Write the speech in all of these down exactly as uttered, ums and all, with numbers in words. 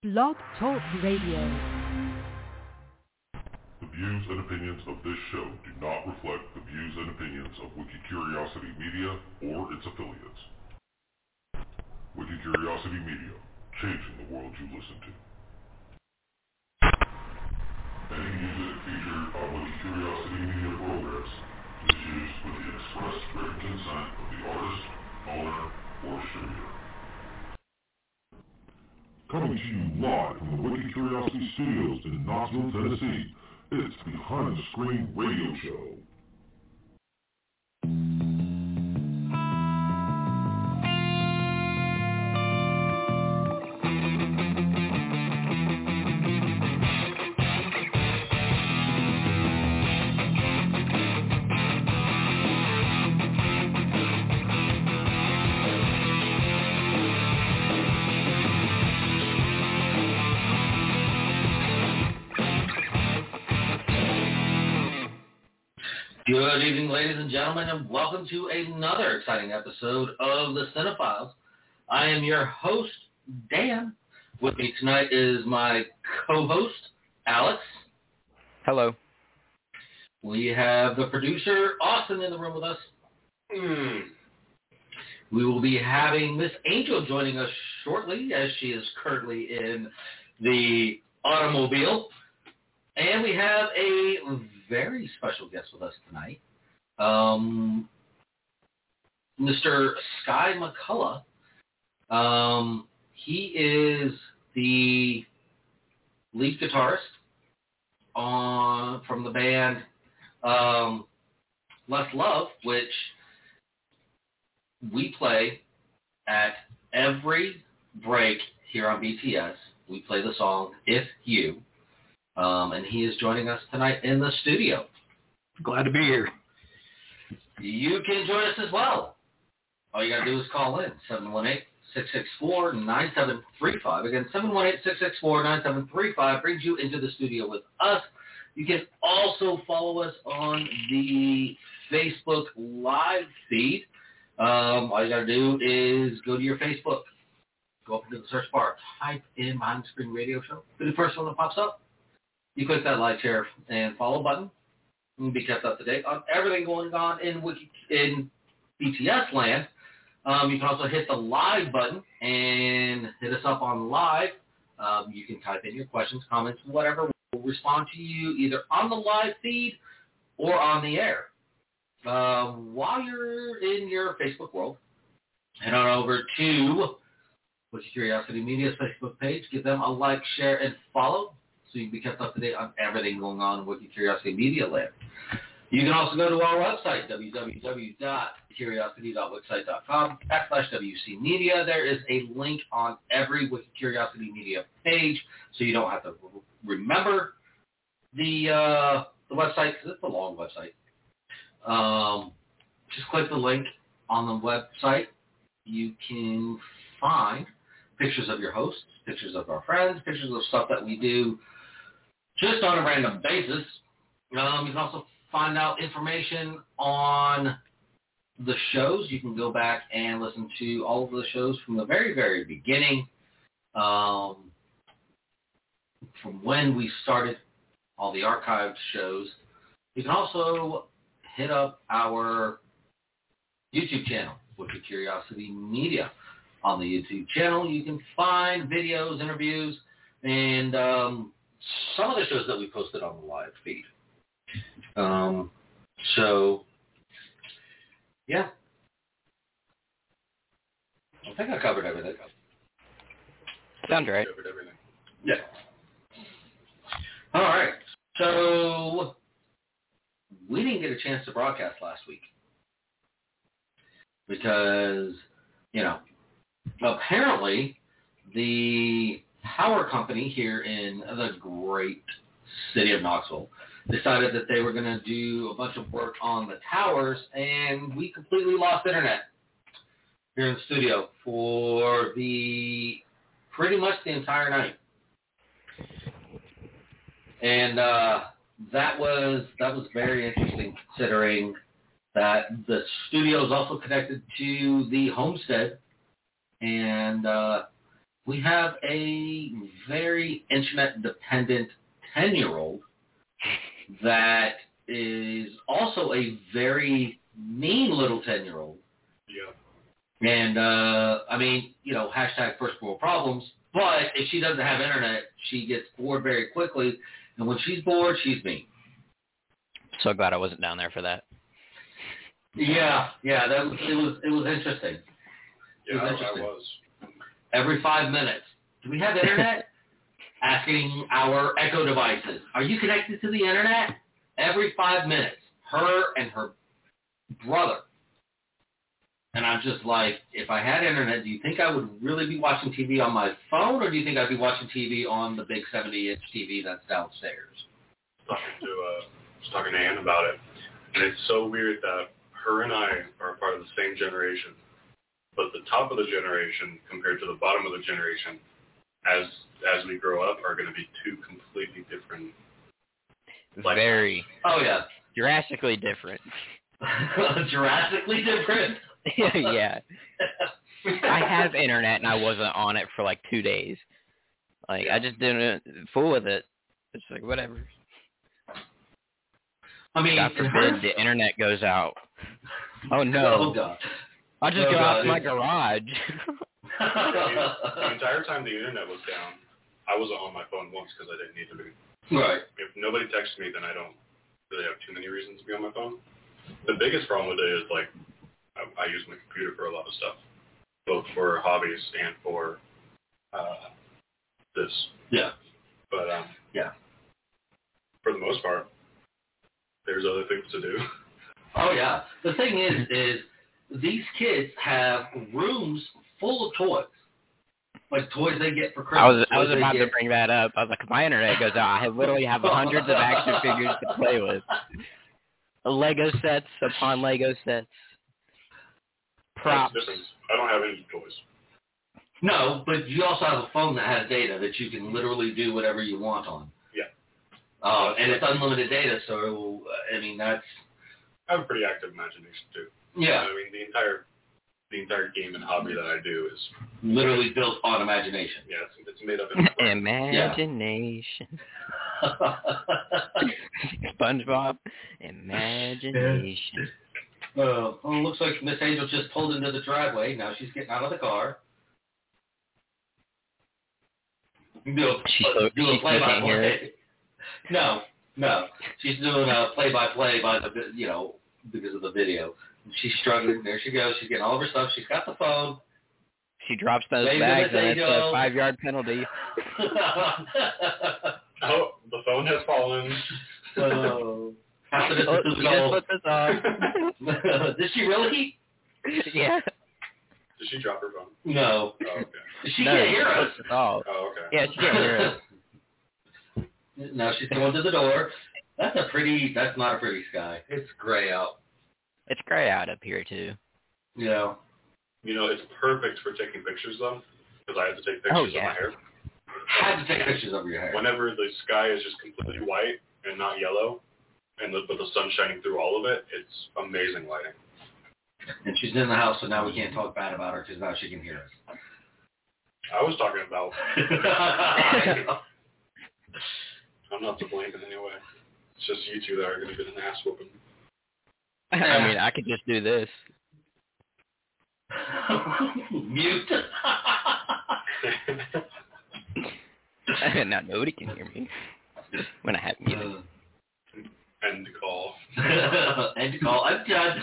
Blog Talk Radio. The views and opinions of this show do not reflect the views and opinions of Wikicuriosity Media or its affiliates. Wikicuriosity Media, changing the world you listen to. Any music featured on Wikicuriosity Media programs is used with the express written consent of the artist, owner, or distributor. Coming to you live from the Wikicuriosity Studios in Knoxville, Tennessee, it's the Behind the Screen Radio Show. Good evening, ladies and gentlemen, and welcome to another exciting episode of The Cinephiles. I am your host, Dan. With me tonight is my co-host, Alex. Hello. We have the producer, Austin, in the room with us. Mm. We will be having Miss Angel joining us shortly, as she is currently in the automobile. And we have a very special guest with us tonight, um, Mister Sky McCullough. Um, he is the lead guitarist on from the band um, Less Love, which we play at every break here on B T S. We play the song If You. Um, and he is joining us tonight in the studio. Glad to be here. You can join us as well. All you got to do is call in, seven one eight, six six four, nine seven three five. Again, seven one eight, six six four, nine seven three five brings you into the studio with us. You can also follow us on the Facebook live feed. Um, all you got to do is go to your Facebook, go up into the search bar, type in Behind the Screen Radio Show. Be the first one that pops up. You click that like, share, and follow button and be kept up to date on everything going on in Wiki, in B T S land. Um, you can also hit the live button and hit us up on live. Um, you can type in your questions, comments, whatever. We'll respond to you either on the live feed or on the air. Uh, while you're in your Facebook world, head on over to Wikicuriosity Media's Facebook page. Give them a like, share, and follow, so you can be kept up to date on everything going on in Wikicuriosity Media land. You can also go to our website, w w w dot curiosity dot wixsite dot com backslash W C Media. There is a link on every Wikicuriosity Media page, so you don't have to remember the uh, the website, because it's a long website. Um, just click the link on the website. You can find pictures of your hosts, pictures of our friends, pictures of stuff that we do just on a random basis. Um, you can also find out information on the shows. You can go back and listen to all of the shows from the very, very beginning, um, from when we started all the archived shows. You can also hit up our YouTube channel, Wikicuriosity Media. On the YouTube channel, you can find videos, interviews, and um, some of the shows that we posted on the live feed. Um, so, yeah. I think I covered everything. Sounds right. Covered everything. Yeah. All right. So, we didn't get a chance to broadcast last week because, you know, apparently the power company here in the great city of Knoxville decided that they were going to do a bunch of work on the towers, and we completely lost internet here in the studio for the pretty much the entire night. And uh, that was that was very interesting, considering that the studio is also connected to the homestead, and uh, we have a very internet-dependent ten-year-old that is also a very mean little ten-year-old. Yeah. And, uh, I mean, you know, hashtag first world problems. But if she doesn't have internet, she gets bored very quickly. And when she's bored, she's mean. So glad I wasn't down there for that. Yeah, yeah, that was, it was it was interesting. Yeah, it was I, interesting. I was. Every five minutes, do we have internet? Asking our Echo devices, are you connected to the internet? Every five minutes, her and her brother. And I'm just like, if I had internet, do you think I would really be watching T V on my phone, or do you think I'd be watching T V on the big seventy-inch T V that's downstairs? Talking to, uh, was talking to Ann about it, and it's so weird that her and I are part of the same generation, but the top of the generation compared to the bottom of the generation, as as we grow up, are going to be two completely different. Like, Very. Oh yeah, drastically different. Drastically different. Yeah. I have internet and I wasn't on it for like two days. Like I just didn't fool with it. It's like whatever. I mean, God forbid her... the internet goes out. Oh no! Oh god! I'll just oh, go god. out to my garage. the, the entire time the internet was down, I wasn't on my phone once because I didn't need to be. Right. If nobody texts me, then I don't really have too many reasons to be on my phone. The biggest problem with it is like I, I use my computer for a lot of stuff, both for hobbies and for uh, this. Yeah. But um, yeah. For the most part, there's other things to do. Oh yeah. The thing is, is these kids have rooms full of toys, like toys they get for Christmas. I was I was toys about get... to bring that up. I was like, if my internet goes out, I literally have hundreds of action figures to play with. Lego sets upon Lego sets. Props. That's different. I don't have any toys. No, but you also have a phone that has data that you can literally do whatever you want on. Yeah. Uh, and it's unlimited data, so, I mean, that's... I have a pretty active imagination, too. Yeah. I mean, the entire the entire game and hobby that I do is... literally built on imagination. Yeah, it's, it's made up in... Imagination. SpongeBob. Imagination. Uh, well, it looks like Miss Angel just pulled into the driveway. Now she's getting out of the car. Do a, She uh, still, do she a play-by-play. No, no. She's doing a play-by-play by the, you know, because of the video. She's struggling. There she goes. She's getting all of her stuff. She's got the phone. She drops those Ladies bags, and it's Angel. a five-yard penalty. Oh, the phone has fallen. Oh. After this Oh, is she just put this on. Did she really? Yeah. Did she drop her phone? No. Oh, okay. She no, can't hear us. Oh, okay. Yeah, she can't hear us. Now she's going to the door. That's a pretty, that's not a pretty sky. It's gray out. It's gray out up here, too. Yeah. You know, it's perfect for taking pictures, though, because I have to take pictures Oh, of yeah. my hair. Had to take pictures of your hair. Whenever the sky is just completely white and not yellow, and the, but the sun's shining through all of it, it's amazing lighting. And she's in the house, so now we can't talk bad about her because now she can hear us. I was talking about... I'm not to blame in any way. It's just you two that are going to get an ass whooping. I mean, I could just do this. Mute. Now nobody can hear me when I have music. Uh, end call. End call. I'm done.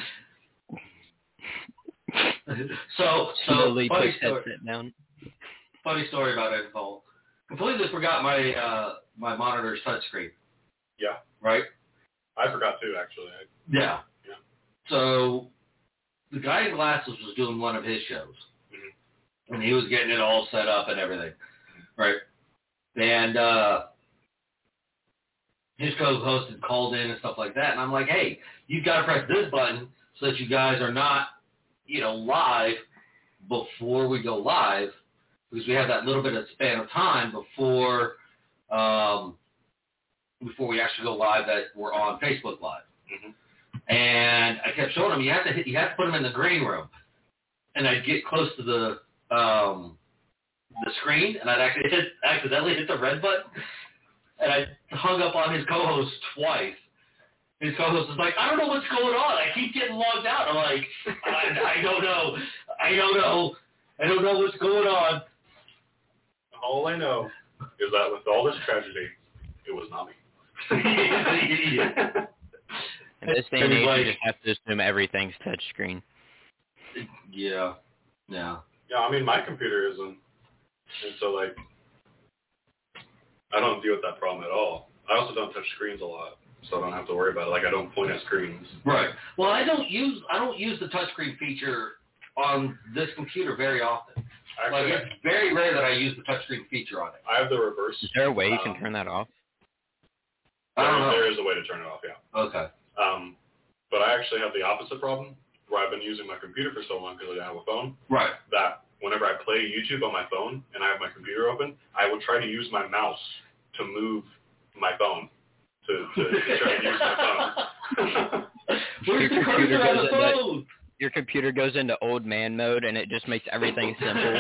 so, so Slowly funny push story. headset down. Funny story about end call. Completely forgot my uh, my monitor's touchscreen. Yeah. Right. I forgot too, actually. I, Yeah. Yeah. So the guy in glasses was doing one of his shows, mm-hmm. and he was getting it all set up and everything, right? And uh, his co-host had called in and stuff like that, and I'm like, hey, you've got to press this button so that you guys are not, you know, live before we go live, because we have that little bit of span of time before um, before we actually go live that we're on Facebook Live. Mm-hmm. And I kept showing him, you have to hit, you have to put him in the green room. And I'd get close to the um, the screen, and I'd actually hit, accidentally hit the red button, and I hung up on his co-host twice. His co-host is like, I don't know what's going on. I keep getting logged out. I'm like, I, I don't know. I don't know. I don't know what's going on. All I know is that with all this tragedy, it was not me. In this day and age, Like- you just have to assume everything's touchscreen. Yeah. Yeah. Yeah, I mean, my computer isn't. And so, like, I don't deal with that problem at all. I also don't touch screens a lot, so I don't have to worry about it. Like, I don't point at screens. Right. Well, I don't use I don't use the touchscreen feature on this computer very often. Actually, Like, it's very rare that I use the touchscreen feature on it. I have the reverse. Is there a way you can Um, turn that off? I don't There, know. there is a way to turn it off, yeah. Okay. Um, but I actually have the opposite problem, where I've been using my computer for so long because I don't have a phone, Right. that whenever I play YouTube on my phone and I have my computer open, I will try to use my mouse to move my phone, to, to, to try to use my phone. Where's the Your computer cursor on goes the into- phone? Your computer goes into old man mode, and it just makes everything simple.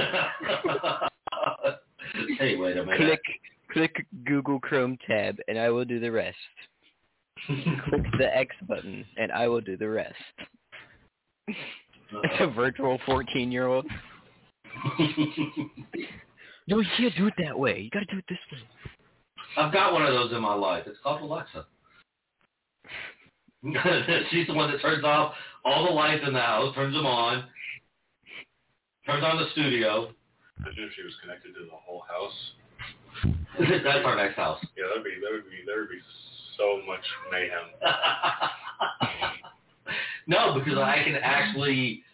Hey, wait a minute. Click, click Google Chrome tab, and I will do the rest. Click the X button, and I will do the rest. It's a virtual fourteen-year-old. No, you can't do it that way. You gotta do it this way. I've got one of those in my life. It's called Alexa. She's the one that turns off all the lights in the house, turns them on, turns on the studio. Imagine if she was connected to the whole house. That's our next house. Yeah, that'd be that would be there would be so much mayhem. No, because I can actually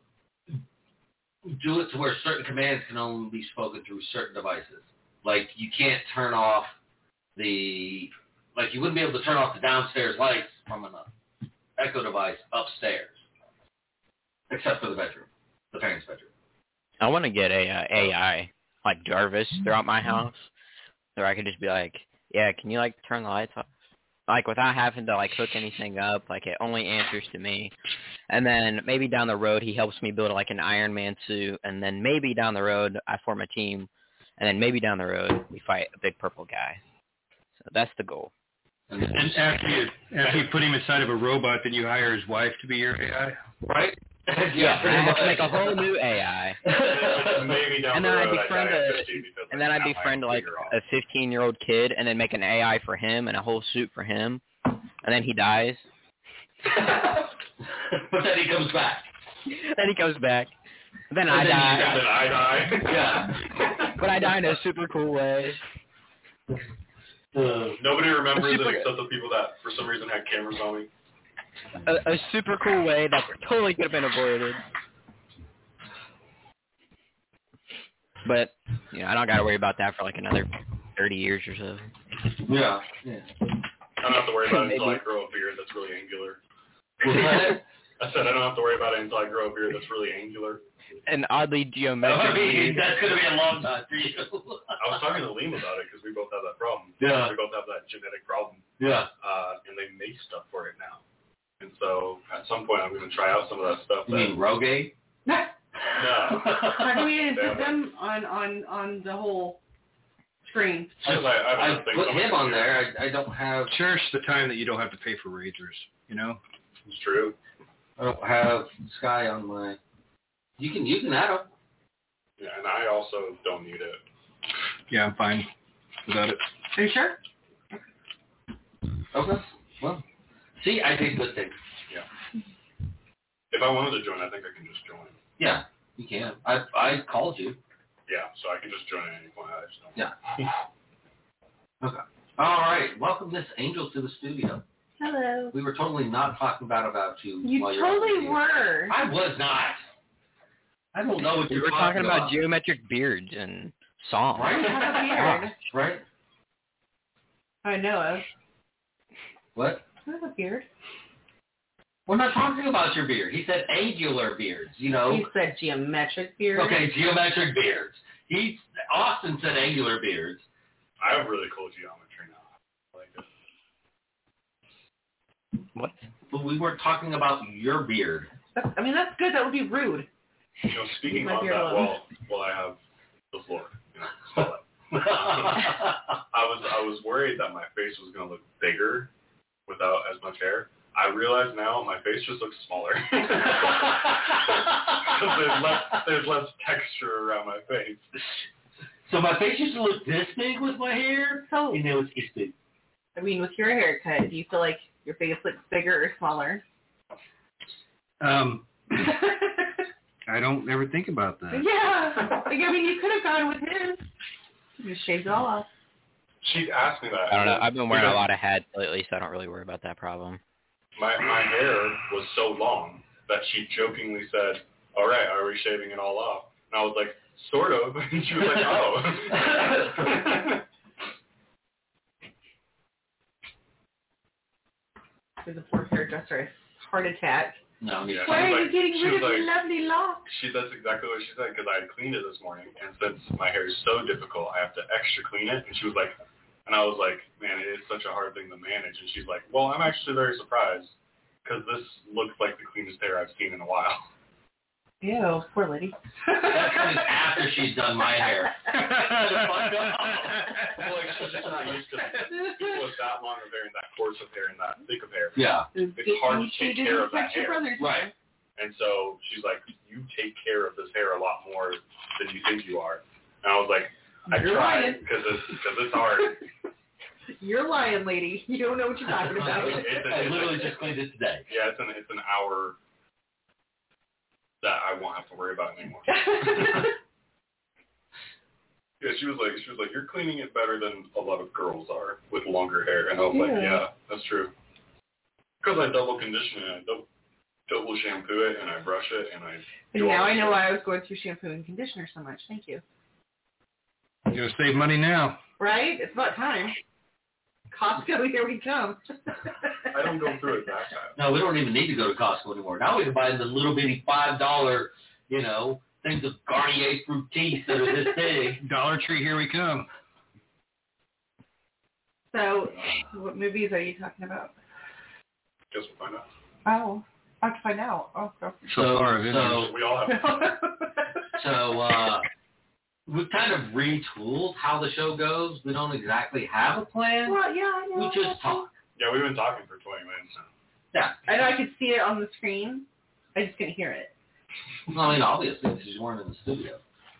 do it to where certain commands can only be spoken through certain devices. Like, you can't turn off the, like, you wouldn't be able to turn off the downstairs lights from an Echo device upstairs, except for the bedroom, the parents' bedroom. I want to get a uh, A I like Jarvis throughout my house, where I could just be like, "Yeah, can you like turn the lights off?" Like without having to like hook anything up. Like it only answers to me. And then maybe down the road he helps me build like an Iron Man suit, and then maybe down the road I form a team, and then maybe down the road we fight a big purple guy. So that's the goal. And, And after you, after you put him inside of a robot, then you hire his wife to be your A I? right? Yeah, pretty I have to much. make a whole new A I. Maybe down And the then I'd road befriend I die a- at fifty because And then I I'd can't befriend like figure out. a fifteen-year-old kid, and then make an A I for him and a whole suit for him, and then he dies. But then he comes back. Then he goes back. Then And I then you die. And then I die. Yeah. But I die in a super cool way. Uh, Nobody remembers Super- it except the people that for some reason had cameras on me. A, a super cool way that totally could have been avoided. But, you know, I don't got to worry about that for like another thirty years or so. yeah. yeah. I don't have to worry about it until I Maybe. grow a beard that's really angular. Was that? I said I don't have to worry about it until I grow a beard that's really angular. An oddly I geometric mean, beard. that's going to be a long time for you. I was talking to Liam about it because we both have that problem. Yeah. We both have that genetic problem, Yeah. uh, and they make stuff for it now. And so at some point I'm going to try out some of that stuff. You that, mean Rogaine? no. How do we even Damn put it. them on, on, on the whole screen? Because I, I, I have things put on my him on computer. there. I, I don't have. Cherish the time that you don't have to pay for ragers, you know? It's true. I don't have Sky on my. You can you can add him. Yeah, and I also don't need it. Yeah, I'm fine without it. Are you sure? Okay. Well, see, I did good things. If I wanted to join, I think I can just join. Yeah, you can. I I called you. Yeah, so I can just join at any point. I just don't. Yeah. Okay. All right. Welcome, Miss Angel, to the studio. Hello. We were totally not talking bad about you. You while you were on totally the were. I was not. I don't know what We you're were talking about about. geometric beards and songs. Right? I have a beard. Right? I know of. What? I have a beard. We're not talking about your beard. He said angular beards, you know. You said geometric beard. Okay, geometric beards. He Austin said angular beards. I have really cool geometry now. I like it. What? But we weren't talking about your beard. That's, I mean, that's good. That would be rude. You know, speaking My of beard that, alone. while, while I have the floor. You know, smell it. I was I was worried that my face was gonna look bigger without as much hair. I realize now my face just looks smaller because there's less there's less texture around my face. So my face used to look this big with my hair, So, and now it's this big. I mean, with your haircut, do you feel like your face looks bigger or smaller? Um, I don't ever think about that. Yeah. Like, I mean, you could have gone with his. You just shaved it all off. She asked me that. I don't know. I've been wearing a because lot of hats lately, so I don't really worry about that problem. My my hair was so long that she jokingly said, "All right, are we shaving it all off?" And I was like, "Sort of." And she was like, "Oh." There's a poor hairdresser, a heart attack. No, Yeah, Why she was are like- you getting she rid was of your like- lovely locks? She that's exactly what she said because I had cleaned it this morning, and since my hair is so difficult, I have to extra clean it. And she was like, and I was like, man, it is such a hard thing to manage. And she's like, well, I'm actually very surprised because this looks like the cleanest hair I've seen in a while. Ew, poor lady. That comes after she's done my hair. Well, like, she's just not used to people with that long of hair and that coarse of hair and that thick of hair. Yeah. It's hard to She take didn't care of that touch your hair. brother's Right. And so she's like, you take care of this hair a lot more than you think you are. And I was like, I You're try lying. because it's, because it's hard. You're lying, lady. You don't know what you're talking about. It's a- I it's literally a- just cleaned it today. Yeah, it's an it's an hour that I won't have to worry about anymore. Yeah, she was like, she was like, you're cleaning it better than a lot of girls are with longer hair, and I was like, Yeah. yeah, that's true. Because I double condition it, I double, double shampoo it, and I brush it, and I. And do all now I this know stuff. why I was going through shampoo and conditioner so much. Thank you. You're gonna save money now. Right? It's about time. Costco, here we come. I don't go through it that fast. No, we don't even need to go to Costco anymore. Now we can buy the little bitty five dollar, you know, things of Garnier Fructis that are this big. Dollar Tree, here we come. So, what movies are you talking about? Guess we'll find out. Oh, I have to find out. Oh, go. So So- far, so- Avengers. We all have. So uh, we've kind of retooled how the show goes. We don't exactly have a plan. Well, yeah, I know. We just talk. Yeah, we've been talking for twenty minutes now. Yeah. I know I could see it on the screen. I just couldn't hear it. I mean, obviously, because you weren't in the studio.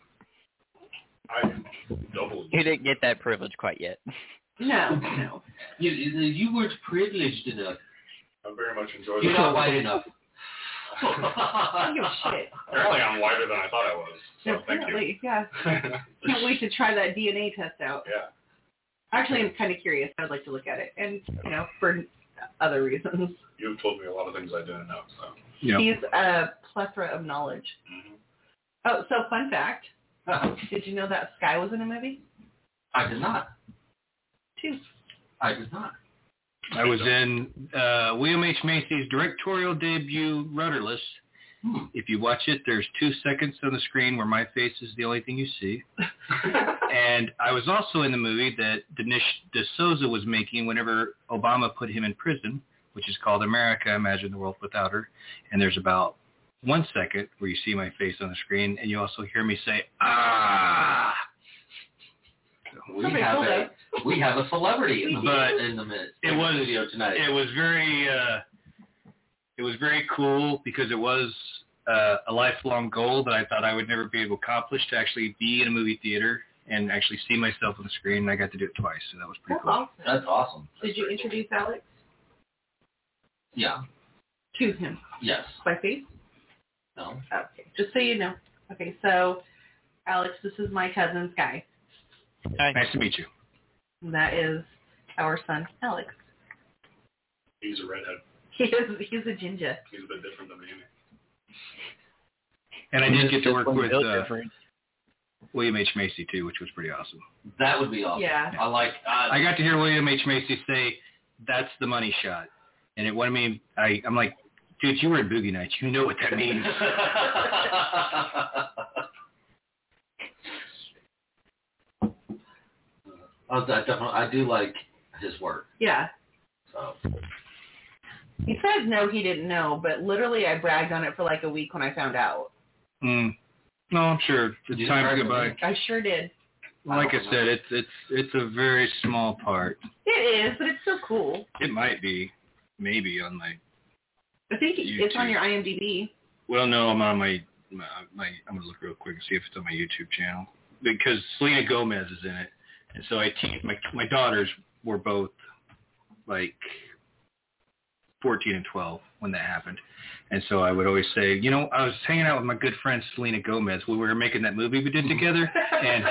I doubled. You didn't get that privilege quite yet. No, no. You, you you weren't privileged enough. I very much enjoyed You're it. not white enough. I don't give a shit. Apparently, I'm whiter than I thought I was. So thank you. Definitely, yeah. Can't wait to try that D N A test out. Yeah. Actually, I'm kind of curious. I'd like to look at it, and you know, for other reasons. You've told me a lot of things I didn't know. So. Yep. He's a plethora of knowledge. Mm-hmm. Oh, so fun fact. Did you know that Sky was in a movie? I did not. Two. I did not. I was in uh, William H. Macy's directorial debut, Rudderless. Hmm. If you watch it, there's two seconds on the screen where my face is the only thing you see. And I was also in the movie that Dinesh D'Souza was making whenever Obama put him in prison, which is called America, Imagine the World Without Her. And there's about one second where you see my face on the screen, and you also hear me say, ah. We Somebody have told a us. we have a celebrity in the But in the midst. it in the was- studio tonight. It was very, uh, it was very cool because it was uh, a lifelong goal that I thought I would never be able to accomplish, to actually be in a movie theater and actually see myself on the screen. And I got to do it twice, so that was pretty That's cool. awesome. That's awesome. Did you introduce Alex Yeah. to him Yes. by face? No. Okay, just so you know. Okay, so Alex, this is my cousin Sky. Hi. Nice to meet you. And that is our son Alex. He's a redhead. He is he's a ginger. He's a bit different than me. And I did get to work Just with built uh, different. William H. Macy, too, which was pretty awesome. That would be awesome. Yeah. I like. I, I got to hear William H. Macy say, that's the money shot. And it wanted me, I, I'm like, dude, you were at Boogie Nights. You know what that means. I, was, I definitely, I do like his work. Yeah. So He says no, he didn't know, but literally I bragged on it for like a week when I found out. Mm. No, I'm sure. Did you It's time to start go by. with I sure did. Like I I don't said, know. it's it's it's a very small part. It is, but it's so cool. It might be, maybe on my. I think it's on YouTube. your IMDb. Well, no, I'm on my my. my I'm gonna look real quick and see if it's on my YouTube channel because Selena Gomez is in it, and so I teach my my daughters were both like fourteen and twelve when that happened. And so I would always say, you know, I was hanging out with my good friend Selena Gomez when we were making that movie we did together. And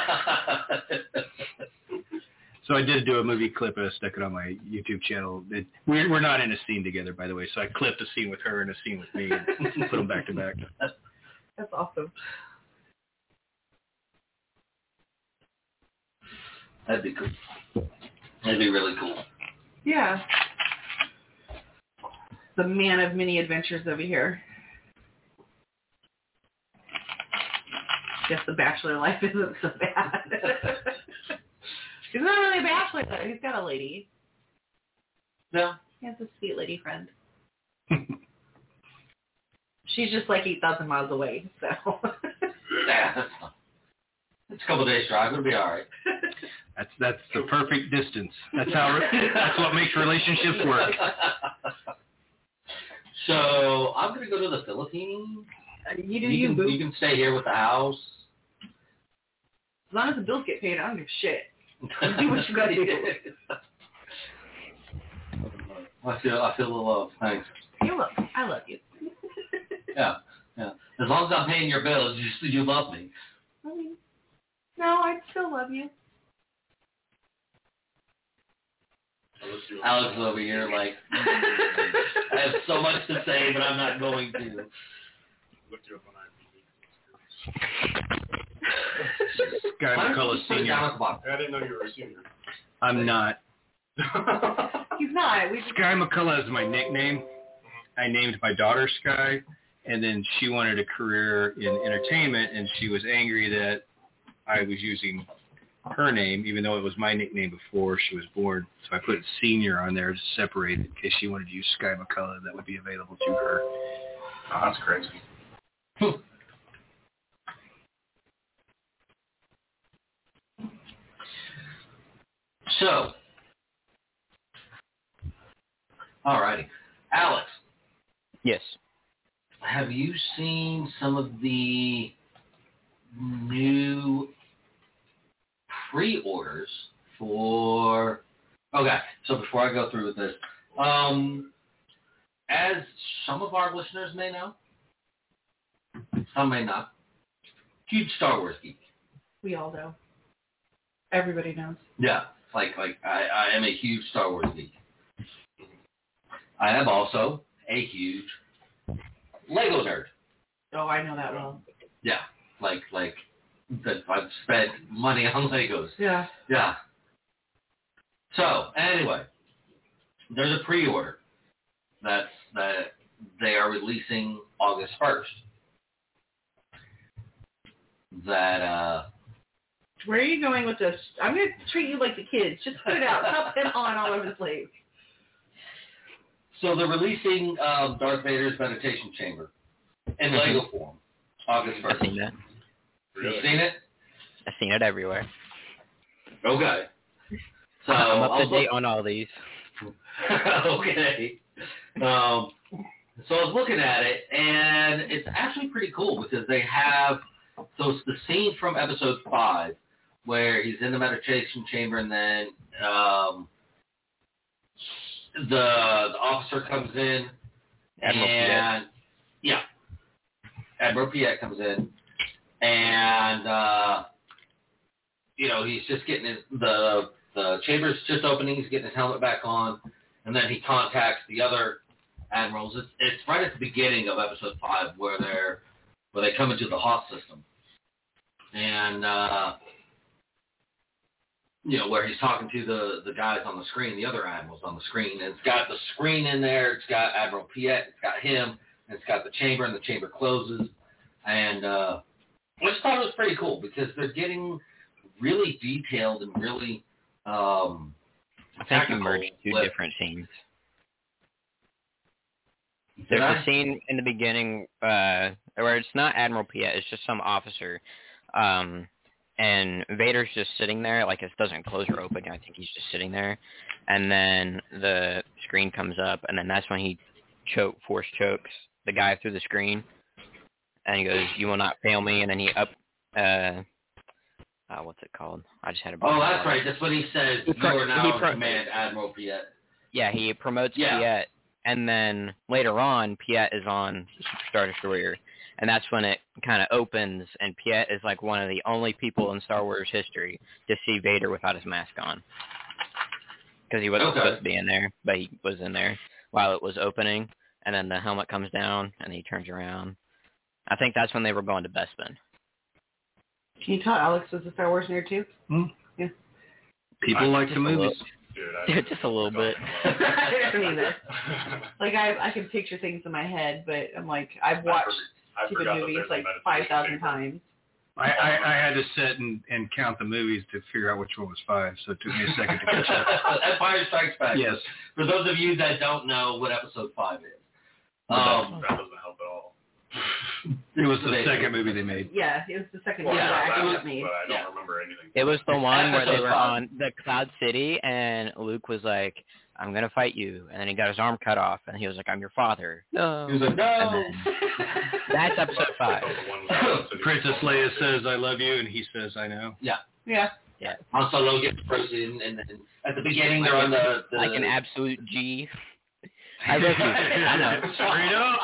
so I did do a movie clip and I stuck it on my YouTube channel. It, we're, we're not in a scene together, by the way. So I clipped a scene with her and a scene with me and put them back to back. That's awesome. That'd be cool. That'd be really cool. Yeah. The man of many adventures over here. Guess the bachelor life isn't so bad. He's not really a bachelor, though. He's got a lady. No. He has a sweet lady friend. She's just like eight thousand miles away, so. Yeah, that's fine. It's a couple of days drive. It'll be all right. That's that's the perfect distance. That's how. That's what makes relationships work. So I'm gonna go to the Philippines. You do You you, can boo. you can stay here with the house. As long as the bills get paid, I don't give a shit. Do what you gotta do. I feel I feel the love. Thanks. You love me. I love you. Yeah, yeah. As long as I'm paying your bills, you you love me. I mean, no, I still love you. Alex is over here like, I have so much to say, but I'm not going to. Look you up on Guy Why don't you McCullough just put it Senior. down at the bottom? I didn't know you were a senior. I'm not. He's not. We just, Sky McCullough is my nickname. I named my daughter Sky, and then she wanted a career in entertainment, and she was angry that I was using her name, even though it was my nickname before she was born. So I put Senior on there to separate it in case she wanted to use Sky McCullough. That would be available to her. Oh, that's crazy. So, alrighty, Alex, Yes. have you seen some of the new pre-orders for? Okay, so before I go through with this, um, as some of our listeners may know, some may not, huge Star Wars geek. we all know. Everybody knows. Yeah, like like I, I am a huge Star Wars geek. I am also a huge Lego nerd. Oh, I know that well. Yeah, like like that I've spent money on Legos. Yeah. Yeah. So anyway, there's a pre-order that's that they are releasing August first. That uh. Where are you going with this? I'm going to treat you like the kids. Just put it out. Stop it on all over the place. So they're releasing um, Darth Vader's meditation chamber in Lego form, August I've first. seen that. You've seen it? I've seen it everywhere. Okay. So I'm up I to was date on all these. look- okay. Um, so I was looking at it, and it's actually pretty cool because they have, so it's the scene from episode five where he's in the meditation chamber, and then um, the, the officer comes in, Admiral and yeah, Admiral Piet comes in, and uh, you know he's just getting his, the the chamber's just opening. He's getting his helmet back on, and then he contacts the other admirals. It's, it's right at the beginning of episode five where they're where they come into the Hoth system, and uh, you know where he's talking to the the guys on the screen, the other admirals on the screen, and it's got the screen in there. It's got Admiral Piet. It's got him. And it's got the chamber, and the chamber closes. And uh, I just thought it was pretty cool because they're getting really detailed and really um, I think you technical merged two with- different scenes. There's Did I? a scene in the beginning uh, where it's not Admiral Piet, it's just some officer. Um, and Vader's just sitting there, like it doesn't close or open. I think he's just sitting there. And then the screen comes up, and then that's when he choke, force chokes the guy through the screen. And he goes, "You will not fail me." And then he up, uh, uh what's it called? I just had a. Oh, that's right. That's when he says, He "You pro- are now he in pro- command, Admiral Piet." Yeah, he promotes Yeah. Piet, and then later on, Piet is on Star Destroyer, and that's when it kind of opens, and Piet is like one of the only people in Star Wars history to see Vader without his mask on, because he wasn't Okay. supposed to be in there, but he was in there while it was opening, and then the helmet comes down, and he turns around. I think that's when they were going to Bespin. Can you tell Alex was a Star Wars nerd too? People I- like just the a movies. Dude, I Just a little bit. I don't either. Like I, I can picture things in my head, but I'm like, I've watched I stupid forgot that movies there's a like meditation five thousand table. times. I, I, I had to sit and, and count the movies to figure out which one was five, so it took me a second to catch up. Empire Strikes Back. Yes. For those of you that don't know what episode five is. That Um, doesn't help at all. It was the Amazing. second movie they made. Yeah, it was the second Well, movie Yeah, that that actually was, got made. but I don't Yeah. remember anything. It was the one where they Episode were five. on the Cloud City, and Luke was like, "I'm gonna fight you," and then he got his arm cut off, and he was like, "I'm your father." No. he was like, And no. then, that's episode five. The one with the Princess Leia says, "I love you," and he says, "I know." Yeah. Han Solo gets frozen, and then at the beginning they're on the, the Like an absolute G. I love you. I know. Straight up.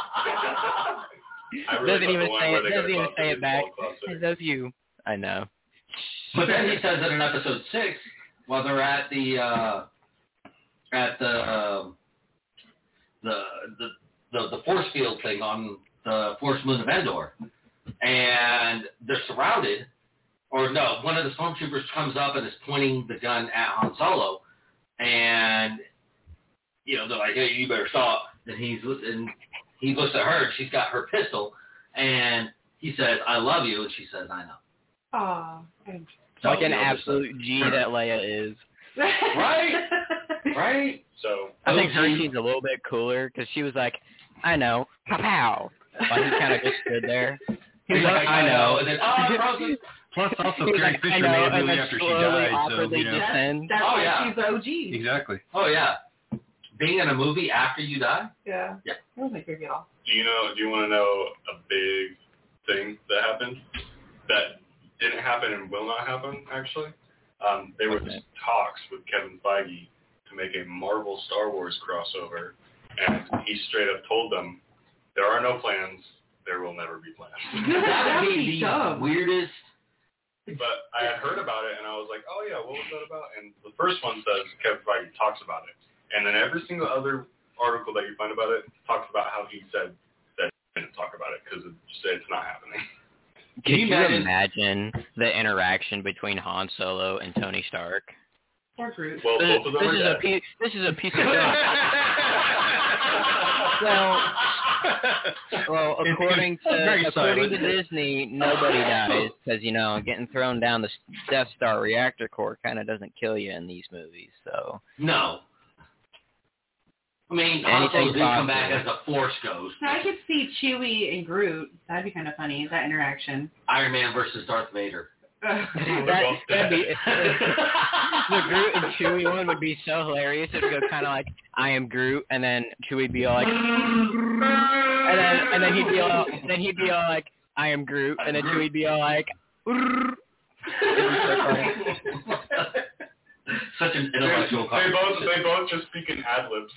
I really Doesn't love even the one say where it. they go Doesn't to even Cloud say City it back. and Cloud I City. love you. I know. But then he says it in episode six, while they're at the uh, at the, um the the the the force field thing on the force moon of Endor, and they're surrounded. Or no, one of the stormtroopers comes up and is pointing the gun at Han Solo, and you know they're like, "Hey, you better stop." And he's and he looks at her, and she's got her pistol, and he says, "I love you," and she says, "I know." Aw. So, Like an you know, just, uh, absolute G that Leia is. Right? Right? So I think her O G. scene's a little bit cooler because she was like, "I know, pow pow." Like he kind of just stood there. He was like, "I know." And then, oh, frozen. Plus, also, He was Carrie like, Fisher "I know," made a and movie then after she slowly, died, so, awkwardly you know. descend. That's Oh, why yeah. she's the O G. Exactly. Oh, yeah. Being in a movie after you die? Yeah. Yeah. That wasn't creepy at all. do you know? Do you want to know a big thing that happened that didn't happen and will not happen? Actually, um, there was Okay. talks with Kevin Feige to make a Marvel Star Wars crossover, and he straight up told them there are no plans. There will never be plans. That would That'd be be the dumb. weirdest. But I had heard about it, and I was like, oh, yeah, what was that about? And the first one says Kevin Feige talks about it. And then every single other article that you find about it talks about how he said that he didn't talk about it because it's not happening. Could Can you you imagine- imagine the interaction between Han Solo and Tony Stark? Or Groot. Well, This, both of them this are is dead. a piece. This is a piece of junk. Well, well, It's- according it's very to according to silent. Disney, nobody dies because you know getting thrown down the Death Star reactor core kind of doesn't kill you in these movies. So No. I mean, Han Anything's Solo did come back possible. as a force ghost. So I could see Chewie and Groot. That'd be kind of funny, that interaction. Iron Man versus Darth Vader. that that'd be the Groot and Chewie one would be so hilarious. It would go kind of like I am Groot, and then Chewie be all like, and then and then he'd be all then he'd be all like I am Groot, and then Chewie'd be all like. Such an intellectual They both, conversation. they both just speak in ad libs.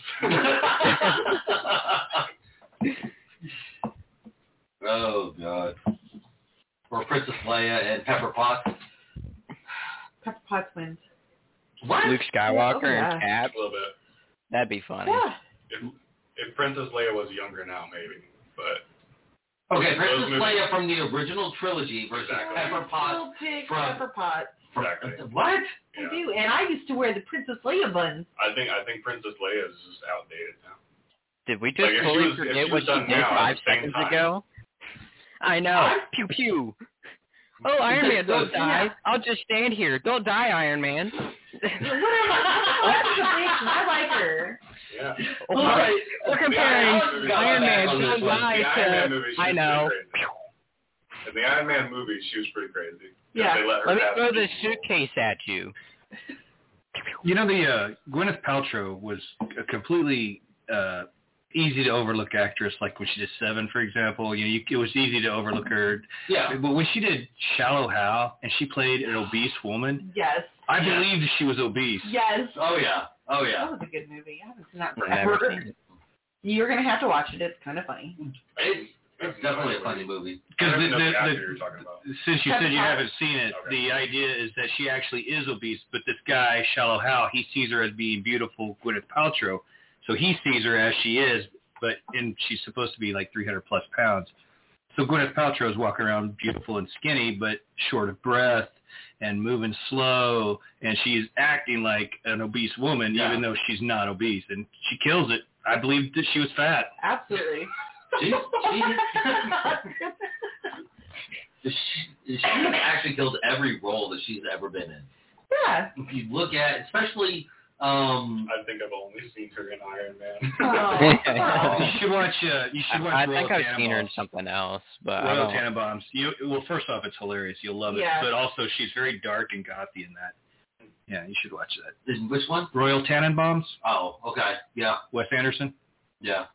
Oh, God. Or Princess Leia and Pepper Potts. Pepper Potts wins. What? Luke Skywalker Oh, yeah. and Cap. A little bit. That'd be funny. Yeah. If, if Princess Leia was younger now, maybe. But Okay, Those Princess movies- Leia from the original trilogy versus Exactly. Pepper Potts. Still pick from- Pepper Potts. From, Exactly. What? yeah. I do, and I used to wear the Princess Leia buns. I think I think Princess Leia is just outdated now. Did we just Like, if she totally was- if forget she what was she done did now at five the same seconds time. ago? I know. I- Pew pew. Oh, Iron Man, don't Yeah. die. I'll just stand here. Don't die, Iron Man. Whatever. I like her. Yeah. Well, All right. we're comparing Yeah, Iron Man on to this one. die The Iron Man to. movie, she I was know. pretty crazy. In the Iron Man movie, she was pretty crazy. Yeah. They let her Let me have throw people. this suitcase at you. You know, the uh, Gwyneth Paltrow was a completely uh, easy to overlook actress. Like when she did Seven, for example, you know, you, it was easy to overlook her. Yeah. But when she did Shallow Hal and she played an obese woman, Yes. I Yeah. believed she was obese. Yes. Oh yeah. Oh That yeah. was a good movie. I haven't seen that I've never forever. seen it. You're gonna have to watch it. It's kind of funny. It's, it's definitely a funny movie. I Because don't the, even know the, the actor the, you're talking about. since you said you Kevin haven't seen it, Okay. the idea is that she actually is obese, but this guy, Shallow Hal, he sees her as being beautiful Gwyneth Paltrow, so he sees her as she is, but and she's supposed to be like three hundred plus pounds. So Gwyneth Paltrow is walking around beautiful and skinny, but short of breath and moving slow, and she's acting like an obese woman, Yeah. even though she's not obese, and she kills it. I believed that she was fat. Absolutely. She, she, she, she has actually killed every role that she's ever been in. Yeah. If you look at, especially, um, I think I've only seen her in Iron Man. Oh. You should watch. Uh, you should watch. I, I Royal think I've seen her in Tenenbaums. something else, but I Royal don't. Tenenbaums. You well, first off, it's hilarious. You'll love it. Yeah. But also, she's very dark and gothy in that. Yeah, you should watch that. is- which one? Royal Tenenbaums. Oh, okay. Yeah. Wes Anderson. Yeah.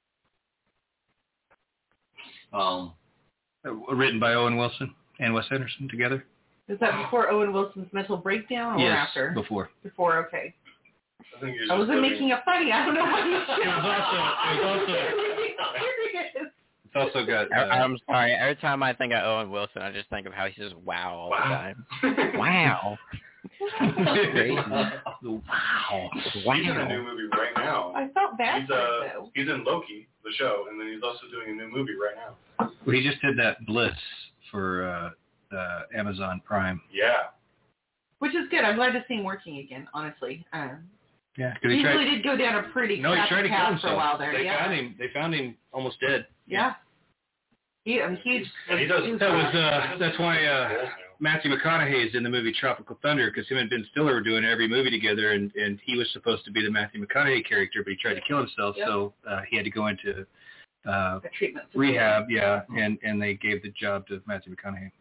Um, Uh, written by Owen Wilson and Wes Anderson together. Is that before Owen Wilson's mental breakdown or yes, after? before. Before, okay. I think he's I just wasn't living- making it funny. I don't know what you It was also. It was also. Serious. It's also got. I, Uh, I'm sorry. Every time I think of Owen Wilson, I just think of how he says "wow" all the Wow. time. Wow. Crazy. Wow. He's in a new movie right now. I felt bad He's for uh it, though. he's in Loki, the show, and then he's also doing a new movie right now. well, he just did that Bliss for uh, uh, Amazon Prime. Yeah. Which is good. I'm glad to see him working again, honestly. Um, Yeah, because he he tried. really did go down a pretty No, he's crappy trying to kill path himself. for a while there. They yeah. found him. They found him almost dead. Yeah. He, I mean, he's, And he does. That was, uh, that's why, uh, roles now. Matthew McConaughey is in the movie Tropical Thunder because him and Ben Stiller were doing every movie together, and, and he was supposed to be the Matthew McConaughey character, but he tried to kill himself, Yep. so uh, he had to go into uh, a treatment facility. rehab, yeah, and, and they gave the job to Matthew McConaughey.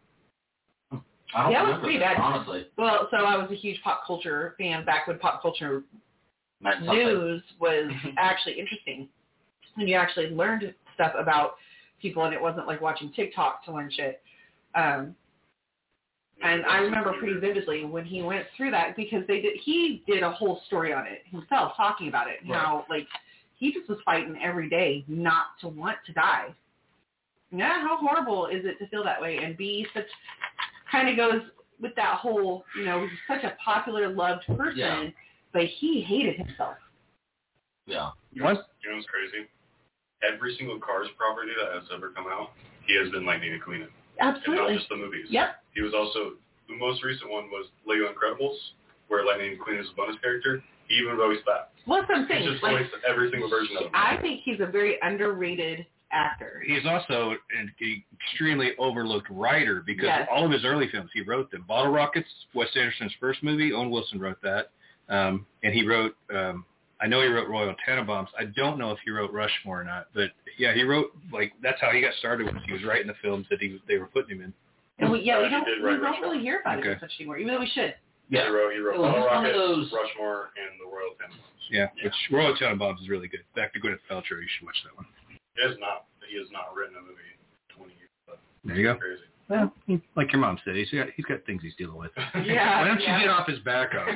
I don't Yeah, it was remember pretty that, bad. honestly. Well, so I was a huge pop culture fan back when pop culture Meant something. news was actually interesting. And you actually learned stuff about people, and it wasn't like watching TikTok to learn shit. Um, and I remember pretty vividly when he went through that because they did. He did a whole story on it himself, talking about it. Right. How like he just was fighting every day not to want to die. Yeah, how horrible is it to feel that way and be such? Kind of goes with that whole, you know, he's such a popular, loved person, Yeah. but he hated himself. Yeah. You know, what's- you know what's crazy? Every single Cars property that has ever come out, he has been Lightning McQueen in. And not Absolutely. just the movies. Yep. He was also, the most recent one was Lego Incredibles, where Lightning McQueen is a bonus character. He even voiced that. Well, that's what I'm He saying. just Like, voiced every single version of it. I think he's a very underrated actor. He's also an extremely overlooked writer because Yes. all of his early films, he wrote them. Bottle Rockets, Wes Anderson's first movie, Owen Wilson wrote that. Um, and he wrote, um, I know he wrote Royal Tenenbaums. I don't know if he wrote Rushmore or not, but yeah, he wrote, like, that's how he got started was he was writing the films that he they were putting him in. And we, yeah, Uh, we he don't, did we write don't Rushmore. really hear about Okay. it much anymore, even though we should. He wrote, he wrote It was Bottle one of Rocket, those- Rushmore, and the Royal Tenenbaums. Yeah, which Royal Tenenbaums is really good. Back to Gwyneth Paltrow, you should watch that one. He has not, he has not written a movie in twenty years. But There you go. Crazy. Well, like your mom said, he's got he's got things he's dealing with. Yeah. Why don't you yeah. get off his back? Off?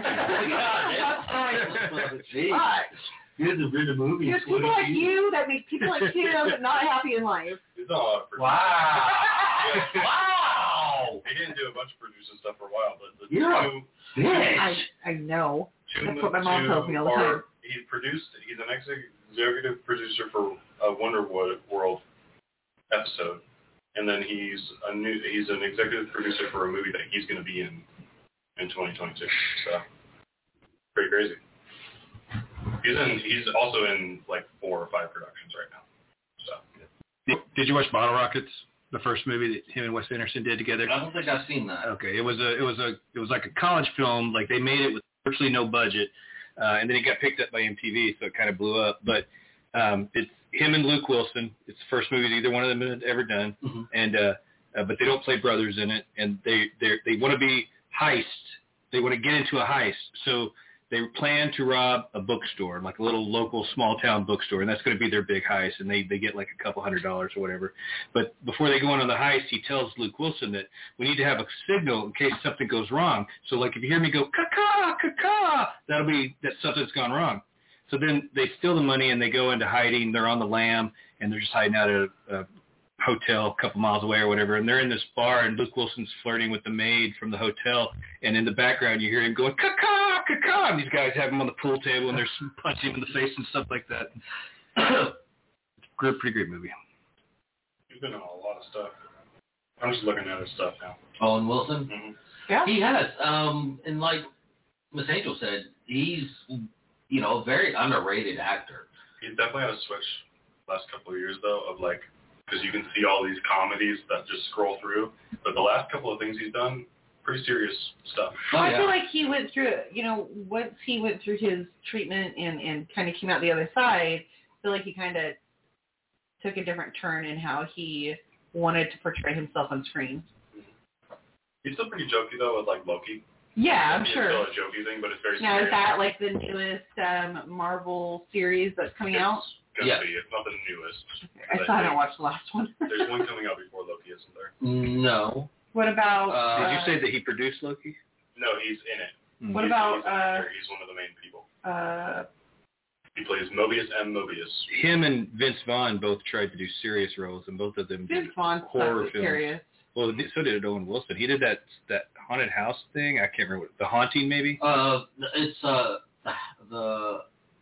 Jeez. But He hasn't written a movie in there's people twenty like years. you that make people like him not happy in life. He's done a lot of producing. Wow. Yeah. Wow. He didn't do a bunch of producing stuff for a while, but the You're a two, bitch. I I know. two, That's what my mom two tells me all the are- time. He produced, he's an executive producer for a Wonder World episode, and then he's a new, he's an executive producer for a movie that he's going to be in in twenty twenty-two. So, pretty crazy. He's in, he's also in like four or five productions right now. So, Did, did you watch Bottle Rockets? The first movie that him and Wes Anderson did together. I don't think I've seen that. Okay, it was a it was a it was like a college film. Like they made it with virtually no budget, uh, and then it got picked up by M T V, so it kind of blew up. But um, it's him and Luke Wilson. It's the first movie that either one of them had ever done, Mm-hmm. and uh, uh, but they don't play brothers in it, and they they they want to be heist. They want to get into a heist, so they plan to rob a bookstore, like a little local small town bookstore, and that's going to be their big heist, and they, they get like a couple hundred dollars or whatever. But before they go in on the heist, he tells Luke Wilson that we need to have a signal in case something goes wrong. So like if you hear me go, caw-caw, caw-caw, that'll be that something's gone wrong. So then they steal the money and they go into hiding. They're on the lam, and they're just hiding out at a, a hotel a couple miles away or whatever, and they're in this bar, and Luke Wilson's flirting with the maid from the hotel, and in the background you hear him going, caw-caw, caw-caw, and these guys have him on the pool table, and they're punching him in the face and stuff like that. Great, pretty great movie. He's been in a lot of stuff. I'm just looking at his stuff now. Owen Wilson? Mm-hmm. Yeah. He has. Um, and like Miss Angel said, he's, you know, a very underrated actor. He's definitely had a switch the last couple of years, though, of like, because you can see all these comedies that just scroll through. But the last couple of things he's done, pretty serious stuff. Oh, I yeah. feel like he went through, you know, once he went through his treatment and, and kind of came out the other side, I feel like he kind of took a different turn in how he wanted to portray himself on screen. He's still pretty jokey, though, with like Loki. Yeah, I'm It's sure. still a jokey thing, but it's very Now, serious. is that like the newest um, Marvel series that's coming it's out? Gonna Yeah. be. It's not the newest. I still haven't watched the last one. There's one coming out before Loki, isn't there? No. What about? Uh, Did you uh, say that he produced Loki? No, he's in it. What He's- about? He's, an Uh, actor. He's one of the main people. uh, He plays Mobius and Mobius. Him and Vince Vaughn both tried to do serious roles, and both of them did Vince Vaughn horror stuff is films. serious. Well, so did Owen Wilson. He did that that haunted house thing. I can't remember what, The Haunting, maybe. Uh, it's uh the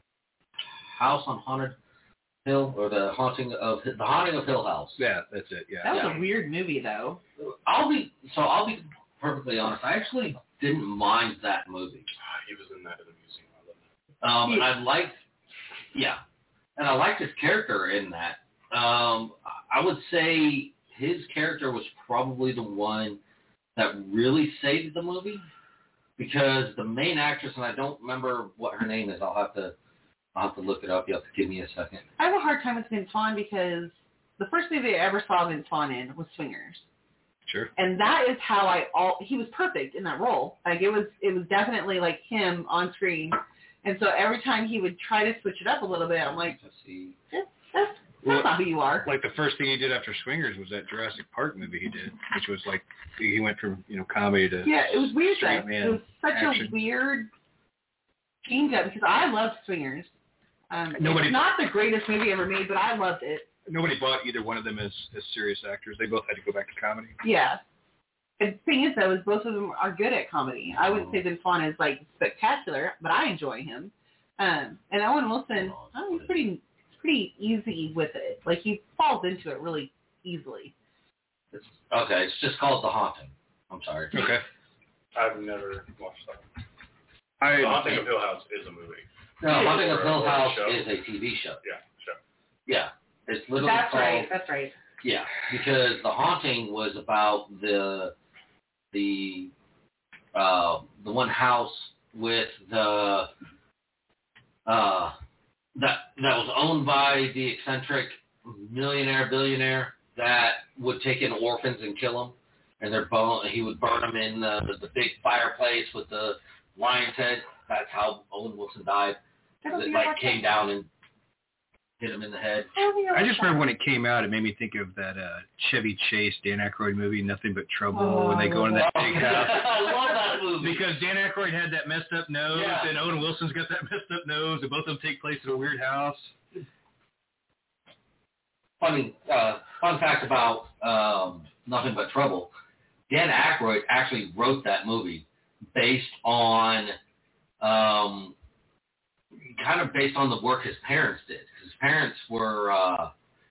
House on Haunted Hill, or the haunting of the haunting of Hill House. Yeah, that's it. Yeah. That was Yeah. a weird movie, though. I'll be so I'll be perfectly honest. I actually didn't mind that movie. Ah, he was in that at the museum. I love Um, and I liked, yeah, and I liked his character in that. Um, I would say his character was probably the one that really saved the movie, because the main actress, and I don't remember what her name is. I'll have to, I'll have to look it up. You have to give me a second. I have a hard time with Vince Vaughn because the first movie I ever saw Vince Vaughn in was Swingers. Sure. And that is how I all he was perfect in that role. Like it was it was definitely like him on screen. And so every time he would try to switch it up a little bit, I'm like, Let's see. that's that's, that's Well, not who you are. Like the first thing he did after Swingers was that Jurassic Park movie he did, which was like he went from you know comedy to Yeah, it was weird straight though. man It was such action. a weird change up because I loved Swingers. Um, Nobody- it's not the greatest movie ever made, but I loved it. Nobody bought either one of them as, as serious actors. They both had to go back to comedy. Yeah. And the thing is, though, is both of them are good at comedy. I wouldn't say Vince Vaughn is, like, spectacular, but I enjoy him. Um, and Owen Wilson, oh, he's pretty pretty easy with it. Like, he falls into it really easily. It's, okay, it's just called The Haunting. I'm sorry. Okay. I've never watched that. I The Haunting of Hill House is a movie. No, Haunting of Or- Hill or a House show. is a T V show. Yeah, show. Yeah, it's literally That's called. right. That's right. Yeah, because The Haunting was about the the uh, the one house with the uh, that that was owned by the eccentric millionaire billionaire that would take in orphans and kill them, and their bone he would burn them in the, the, the big fireplace with the lion's head. That's how Owen Wilson died. I don't It think I like watched came that. down and hit him in the head. I don't think I I watched just that. remember when it came out, it made me think of that uh, Chevy Chase, Dan Aykroyd movie, Nothing But Trouble, Oh, when they go into that Oh, big house. I love that movie. Because Dan Aykroyd had that messed up nose, Yeah. and Owen Wilson's got that messed up nose, and both of them take place in a weird house. Funny uh, fun fact about um, Nothing But Trouble. Dan Aykroyd actually wrote that movie based on, um, kind of based on the work his parents did. His parents were, uh,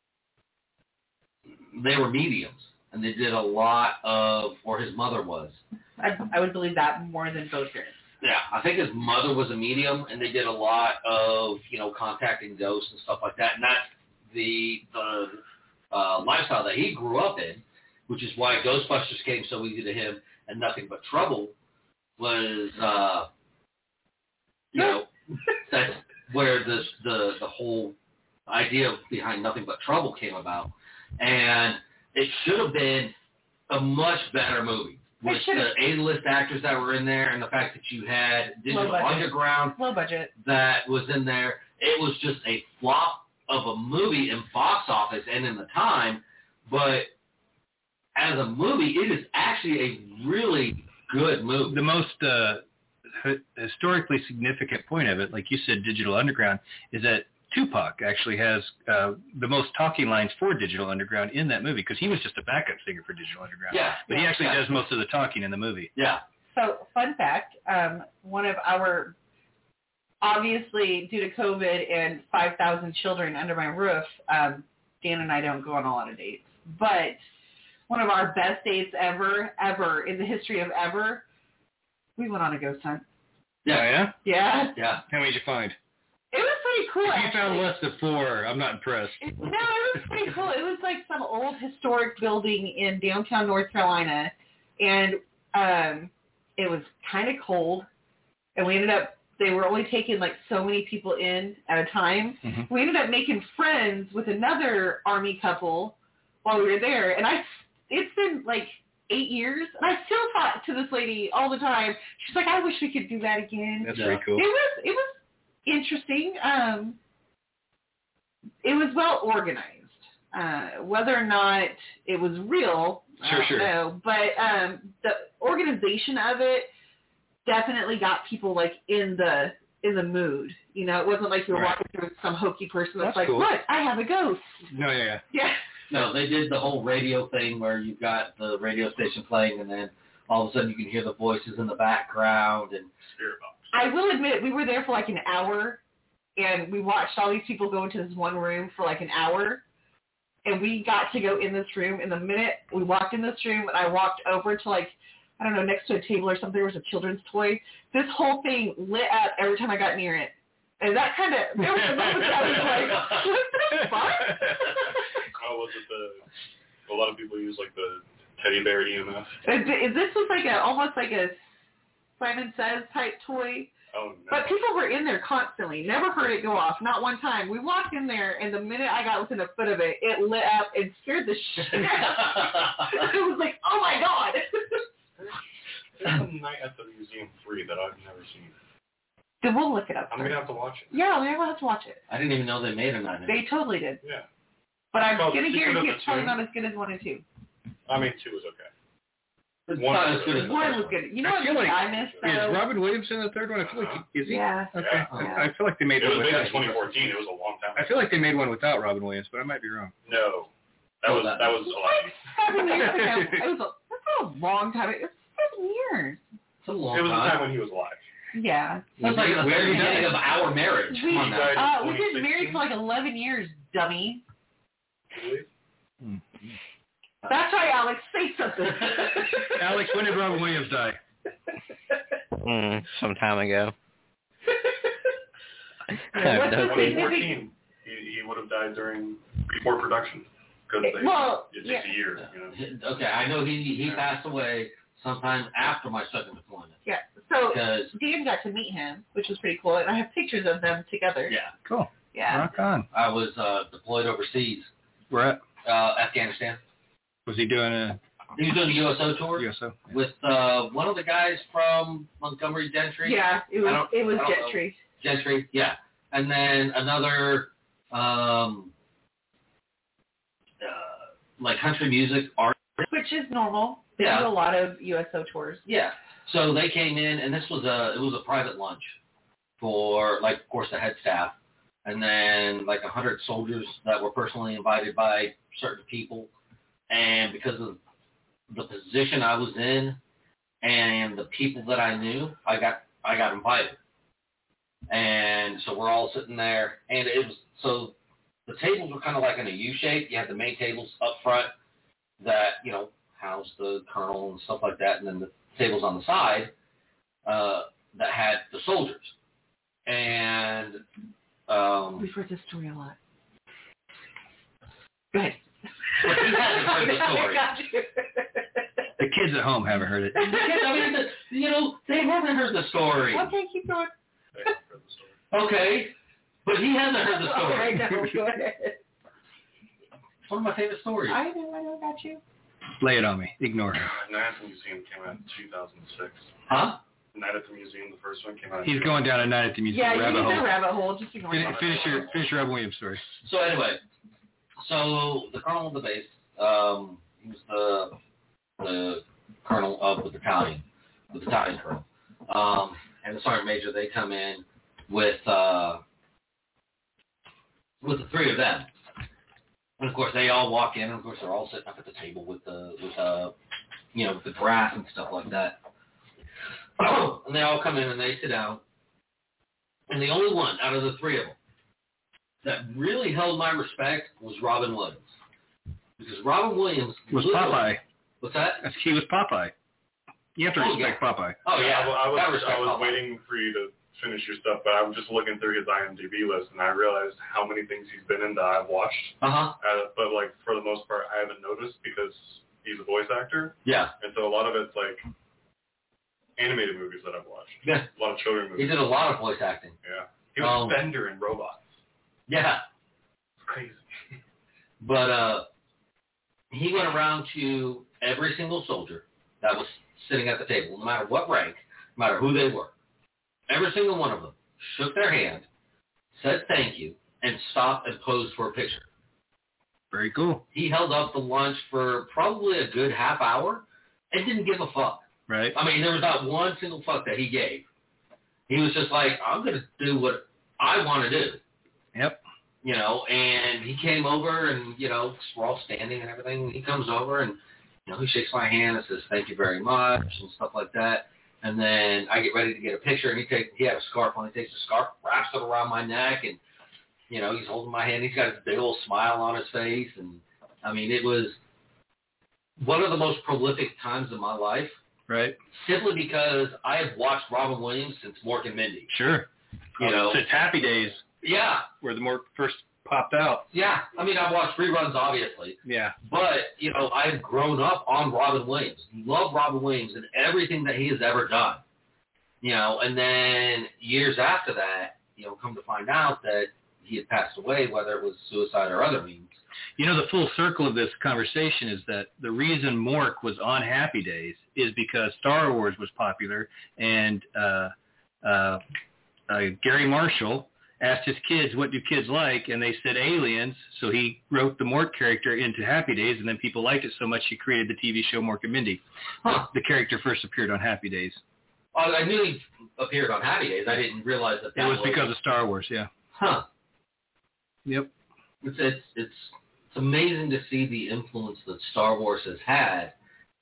they were mediums, and they did a lot of, or his mother was. I, I would believe that more than both parents. Yeah, I think his mother was a medium, and they did a lot of, you know, contacting ghosts and stuff like that. And that's the the uh, lifestyle that he grew up in. which is why Ghostbusters came so easy to him, and Nothing But Trouble was, uh, you know, that's where this, the the whole idea behind Nothing But Trouble came about. And it should have been a much better movie with the A-list actors that were in there and the fact that you had Digital Underground low budget that was in there. It was just a flop of a movie in box office and in the time, but as a movie, it is actually a really good movie. The most uh, historically significant point of it, like you said, Digital Underground, is that Tupac actually has uh, the most talking lines for Digital Underground in that movie because he was just a backup singer for Digital Underground. Yeah. But yeah, he actually yeah. does most of the talking in the movie. Yeah. So, fun fact, um, one of our, obviously, due to COVID and five thousand children under my roof, um, Dan and I don't go on a lot of dates. But one of our best dates ever, ever, in the history of ever, we went on a ghost hunt. Yeah, oh, yeah? Yeah. Yeah. How many did you find? It was pretty cool, If you actually. found less than four, I'm not impressed. It, no, it was pretty cool. It was like some old historic building in downtown North Carolina, and um, it was kind of cold, and we ended up, they were only taking like so many people in at a time. Mm-hmm. We ended up making friends with another Army couple while we were there, and I, it's been like eight years, and I still talk to this lady all the time. She's like, I wish we could do that again. That's Yeah. very cool. It was, it was interesting. Um, it was well organized. Uh, whether or not it was real, Sure, I don't sure. know. But um, the organization of it definitely got people like in the in the mood. You know, it wasn't like you were Right. walking through with some hokey person that's, That's like, cool. look, I have a ghost. No, yeah, yeah. Yeah. No, they did the whole radio thing where you've got the radio station playing and then all of a sudden you can hear the voices in the background. And Spirit box. I will admit, we were there for like an hour, and we watched all these people go into this one room for like an hour, and we got to go in this room. And the minute we walked in this room, and I walked over to like, I don't know, next to a table or something, there was a children's toy. This whole thing lit up every time I got near it. And that kind of, there was a moment that I was like, what the fuck? Oh, was it the, a lot of people use like the teddy bear E M F. Is this was like a, almost like a Simon Says type toy. Oh, no. But people were in there constantly. Never heard it go off. Not one time. We walked in there, and the minute I got within a foot of it, it lit up and scared the shit out of me. I was like, oh, my God. There's a night at the museum free that I've never seen. Then we'll look it up. I'm going to have to watch it. Yeah, we're going to have to watch it. I didn't even know they made a nine. They totally did. Yeah. But I'm Called going to The Secret guarantee of it's the probably Tomb. not as good as one and two. I mean, two was okay. It's One not was as good as the One first was one. good. You know I what feel like- I missed, Is though? Robin Williams in the third one? I feel like, is he? Yeah. Okay. Yeah. I, I feel like they made It was one made in without. twenty fourteen. It was a long time I feel like they made one without Robin Williams, but I might be wrong. No. That was, that was a lot. Seven years ago. It was a, that's a long time. It was seven years. It's a long It was the time. time when he was alive. Yeah. That's like the Where very did he beginning die? of our marriage. We, Come on now. uh, we've been married for like eleven years, dummy. Really? That's right, Alex. Say something. Alex, when did Robin Williams die? Mm, some time ago. I Yeah, have what's no the clue. significant- twenty fourteen. He, he would have died during, before production. Because they, Well, it takes yeah. a year, you know. Okay, I know he he Yeah. passed away sometime after my second deployment. Yeah. So Because, Dan got to meet him, which was pretty cool, and I have pictures of them together. yeah, Cool. Yeah. Rock on. I was uh, deployed overseas, Where at? uh, Afghanistan. Was he doing a He was doing a U S O tour U S O? with uh, one of the guys from Montgomery Gentry. Yeah, it I was don't- it was I don't know. Gentry. Gentry, yeah. And then another, um, uh, like country music art. Which is normal. They Yeah. do a lot of U S O tours. Yeah. So they came in, and this was a it was a private lunch for, like, of course, the head staff, and then like a hundred soldiers that were personally invited by certain people, and because of the position I was in and the people that I knew, I got I got invited, and so we're all sitting there, and it was so the tables were kind of like in a U shape. You had the main tables up front that, you know, house the colonel and stuff like that, and then the tables on the side uh, that had the soldiers. And um, We've heard this story a lot. Go ahead. But he hasn't heard the story. Got you. The kids at home haven't heard it. The kids, I mean, the, you know, they haven't heard the story. Okay, keep going. They have heard the story. Okay, but he hasn't heard the story. All right, now go ahead. It's one of my favorite stories. I know, I know, got you. Lay it on me. Ignore her. Night at the Museum came out in two thousand six. Huh? Night at the Museum, the first one came out. He's going down a night at the museum Yeah, you rabbit need hole. the rabbit hole. Just ignore Finish, it. finish your finish your Robin Williams story. So anyway, so the colonel of the base, um, he was the the colonel of the battalion, the battalion colonel, um, and the sergeant major. They come in with uh, with the three of them, and of course they all walk in, and of course they're all sitting up at the table with the with uh, you know, with the brass and stuff like that. And they all come in and they sit down, and the only one out of the three of them that really held my respect was Robin Williams. Because Robin Williams Was literally- Popeye. What's that? He was Popeye. You have to Oh, respect Popeye. Oh, yeah. I, wa- I was, gotta respect I was Popeye. waiting for you to finish your stuff, but I'm just looking through his I M D B list, and I realized how many things he's been in that I've watched. Uh-huh. Uh, but, like, for the most part, I haven't noticed because he's a voice actor. Yeah. And so a lot of it's, like, animated movies that I've watched. Yeah. A lot of children He movies. did a lot of voice acting. Yeah. He was Um, Bender in Robots. Yeah. It's crazy. But uh, he went around to every single soldier that was sitting at the table, no matter what rank, no matter who they were. Every single one of them shook their hand, said thank you, and stopped and posed for a picture. Very cool. He held up the lunch for probably a good half hour and didn't give a fuck. Right. I mean, there was not one single fuck that he gave. He was just like, I'm going to do what I want to do. Yep. You know, and he came over and, you know, we're all standing and everything. He comes over and, you know, he shakes my hand and says, thank you very much and stuff like that. And then I get ready to get a picture, and he takes, he had a scarf on. He takes a scarf, wraps it around my neck, and, you know, he's holding my hand. He's got this big old smile on his face. And, I mean, it was one of the most prolific times of my life. Right. Simply because I have watched Robin Williams since Mork and Mindy. Sure. You know? Since Happy Days, Yeah, where the Mork first popped out. yeah. I mean, I watched reruns, obviously. Yeah. But, you know, I've grown up on Robin Williams. Love Robin Williams and everything that he has ever done. You know, and then years after that, you know, come to find out that he had passed away, whether it was suicide or other means. You know, the full circle of this conversation is that the reason Mork was on Happy Days is because Star Wars was popular, and uh, uh, uh, Gary Marshall asked his kids, what do kids like? And they said aliens, so he wrote the Mork character into Happy Days, and then people liked it so much he created the T V show Mork and Mindy. Huh. The character first appeared on Happy Days. Oh, I knew he appeared on Happy Days. I didn't realize that that It was because of Star Wars, yeah. Huh. Yep. It's, it's, it's, it's amazing to see the influence that Star Wars has had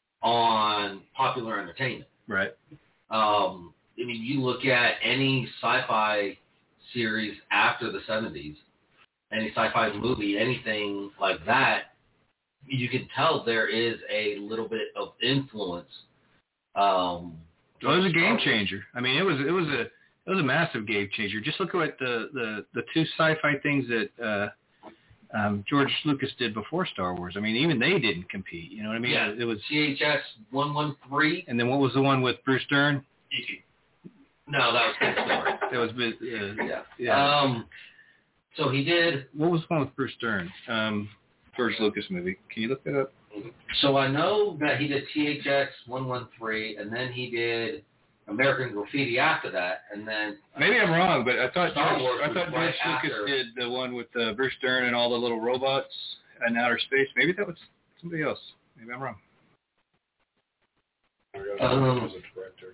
on popular entertainment. Right. Um, I mean, you look at any sci-fi series after the seventies, any sci-fi movie, anything like that, you can tell there is a little bit of influence. Um, Well, it was a game changer. I mean, it was it was a it was a massive game changer. Just look at the the, the two sci-fi things that uh, um, George Lucas did before Star Wars. I mean, even they didn't compete. You know what I mean? Yeah. It was. C H S one one three. And then what was the one with Bruce Dern? No, that was Ken Stewart. It was. Uh, Yeah. yeah. Um, so he did. What was the one with Bruce Dern? Um, George Lucas movie. Can you look that up? So I know that he did T H X one one three, and then he did American Graffiti after that, and then Maybe I'm wrong, but I thought Star George, Wars I was thought right George Lucas after. did the one with uh, Bruce Dern and all the little robots in outer space. Maybe that was somebody else. Maybe I'm wrong. Um, as a director.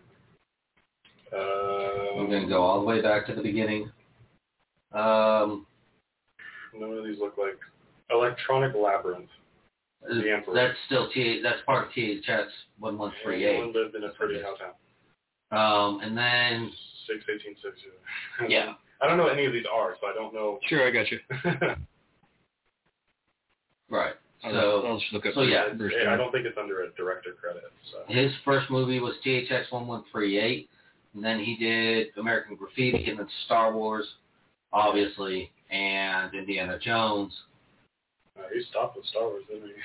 Uh, I'm going to go all the way back to the beginning. Um, None of these look like Electronic Labyrinth. The Emperor. that's still T. That's part of T H X one one three Anyone eight. lived in a pretty house town. Um, and then Six eighteen six. yeah, I don't know what any of these are, so I don't know. Sure, I got you. right. I'll, So I'll just look up. so yeah, Bruce Yeah, I Dern. don't think it's under a director credit. So. his first movie was T H X one one three eight, and then he did American Graffiti, and then Star Wars, obviously, and Indiana Jones. Uh, he stopped with Star Wars, didn't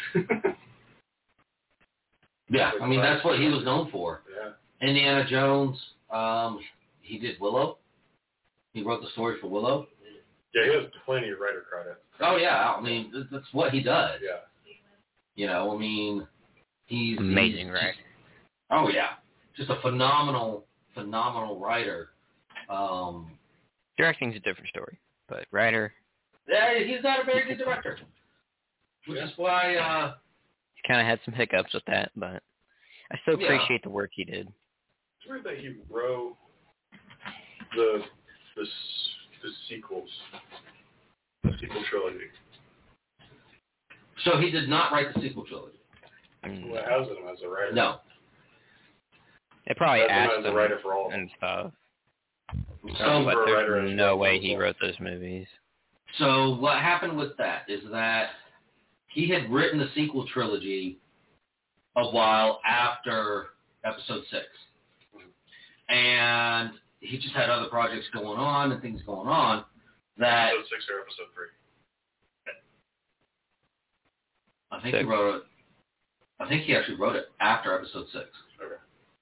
he? Yeah, I mean, that's what he was known for. Yeah. Indiana Jones, um, he did Willow. He wrote the story for Willow. Yeah, he has plenty of writer credit. Oh, yeah, I mean, that's what he does. Yeah. You know, I mean, he's... Amazing, he's right? Just, oh, yeah. Just a phenomenal, phenomenal writer. Um, Directing's a different story, but writer... Yeah, he's not a very good director. Which Yeah. is why... Uh, He kind of had some hiccups with that, but I still Yeah. appreciate the work he did. It's weird that he wrote the the, s- the sequels, the sequel trilogy. so he did not write the sequel trilogy. Mm. Well, it has him as a writer. No. They probably Has him asked as a him writer for all of them. and stuff, So, but for a there's writer as no well, way he so- wrote those movies. so what happened with that is that he had written the sequel trilogy a while after episode six. And he just had other projects going on and things going on that Episode six or episode three? I think Six. he wrote it. I think he actually wrote it after episode six. Okay.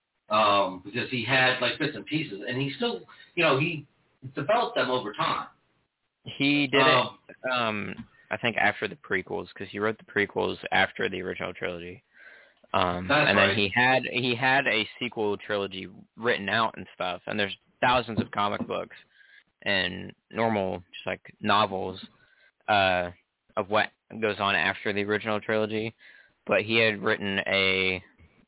Um, because he had like bits and pieces, and he still, you know, he developed them over time. He did Um, it, um, I think, after the prequels, because he wrote the prequels after the original trilogy. Um, That's and right. then he had he had a sequel trilogy written out and stuff, and there's thousands of comic books and normal, just like novels, uh, of what goes on after the original trilogy. But he had written a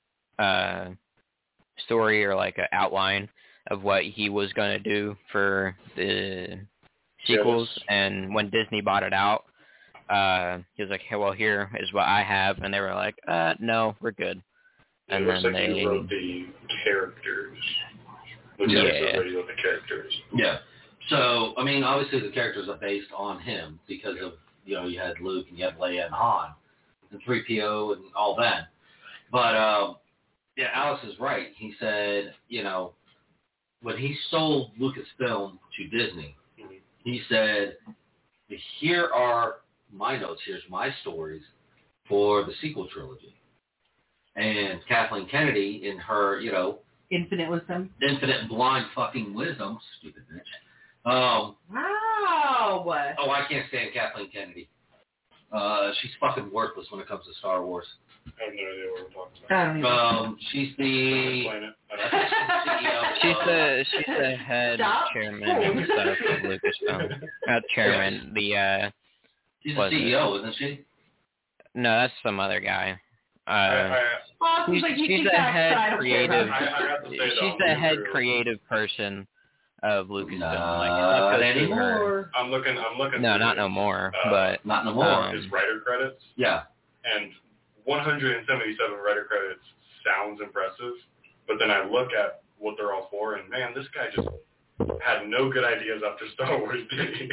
uh, story or like an outline of what he was going to do for the sequels, Yes. and when Disney bought it out, uh, he was like, hey, well, here is what I have, and they were like, uh, no, we're good. Yeah, And it looks then like they, he wrote the characters. Which Yeah. episode where he wrote the characters. Yeah. So, I mean, obviously the characters are based on him because of, you know, you had Luke and you had Leia and Han and three P O and all that. But, um, yeah, Alex is right. He said, you know, when he sold Lucasfilm to Disney, Mhm. he said, here are my notes, here's my stories for the sequel trilogy. And Kathleen Kennedy, in her, you know, Infinite wisdom. infinite blind fucking wisdom, stupid bitch. Um, Wow. oh, I can't stand Kathleen Kennedy. Uh, she's fucking worthless when it comes to Star Wars. I have no idea what we're talking I about. don't even. Um, she's the Explain it. I uh, don't C E O. she's of- the she's the head Stop. chairman and stuff of Lucasfilm. Not chairman, the uh, she's the was C E O, isn't she? no, that's some other guy. I, Uh, I, Oh, she's, she's like, you she's keep the that head side of creative. camera. I- I have to say, She's though, the I'm head looking- creative person of Lucasfilm. Not like stuff goes through her. anymore. I'm looking. I'm looking. No, through not his, no more. uh, But Not no more. Um, his writer credits, yeah. and one hundred seventy-seven writer credits sounds impressive, but then I look at what they're all for, and man, this guy just had no good ideas after Star Wars, did he?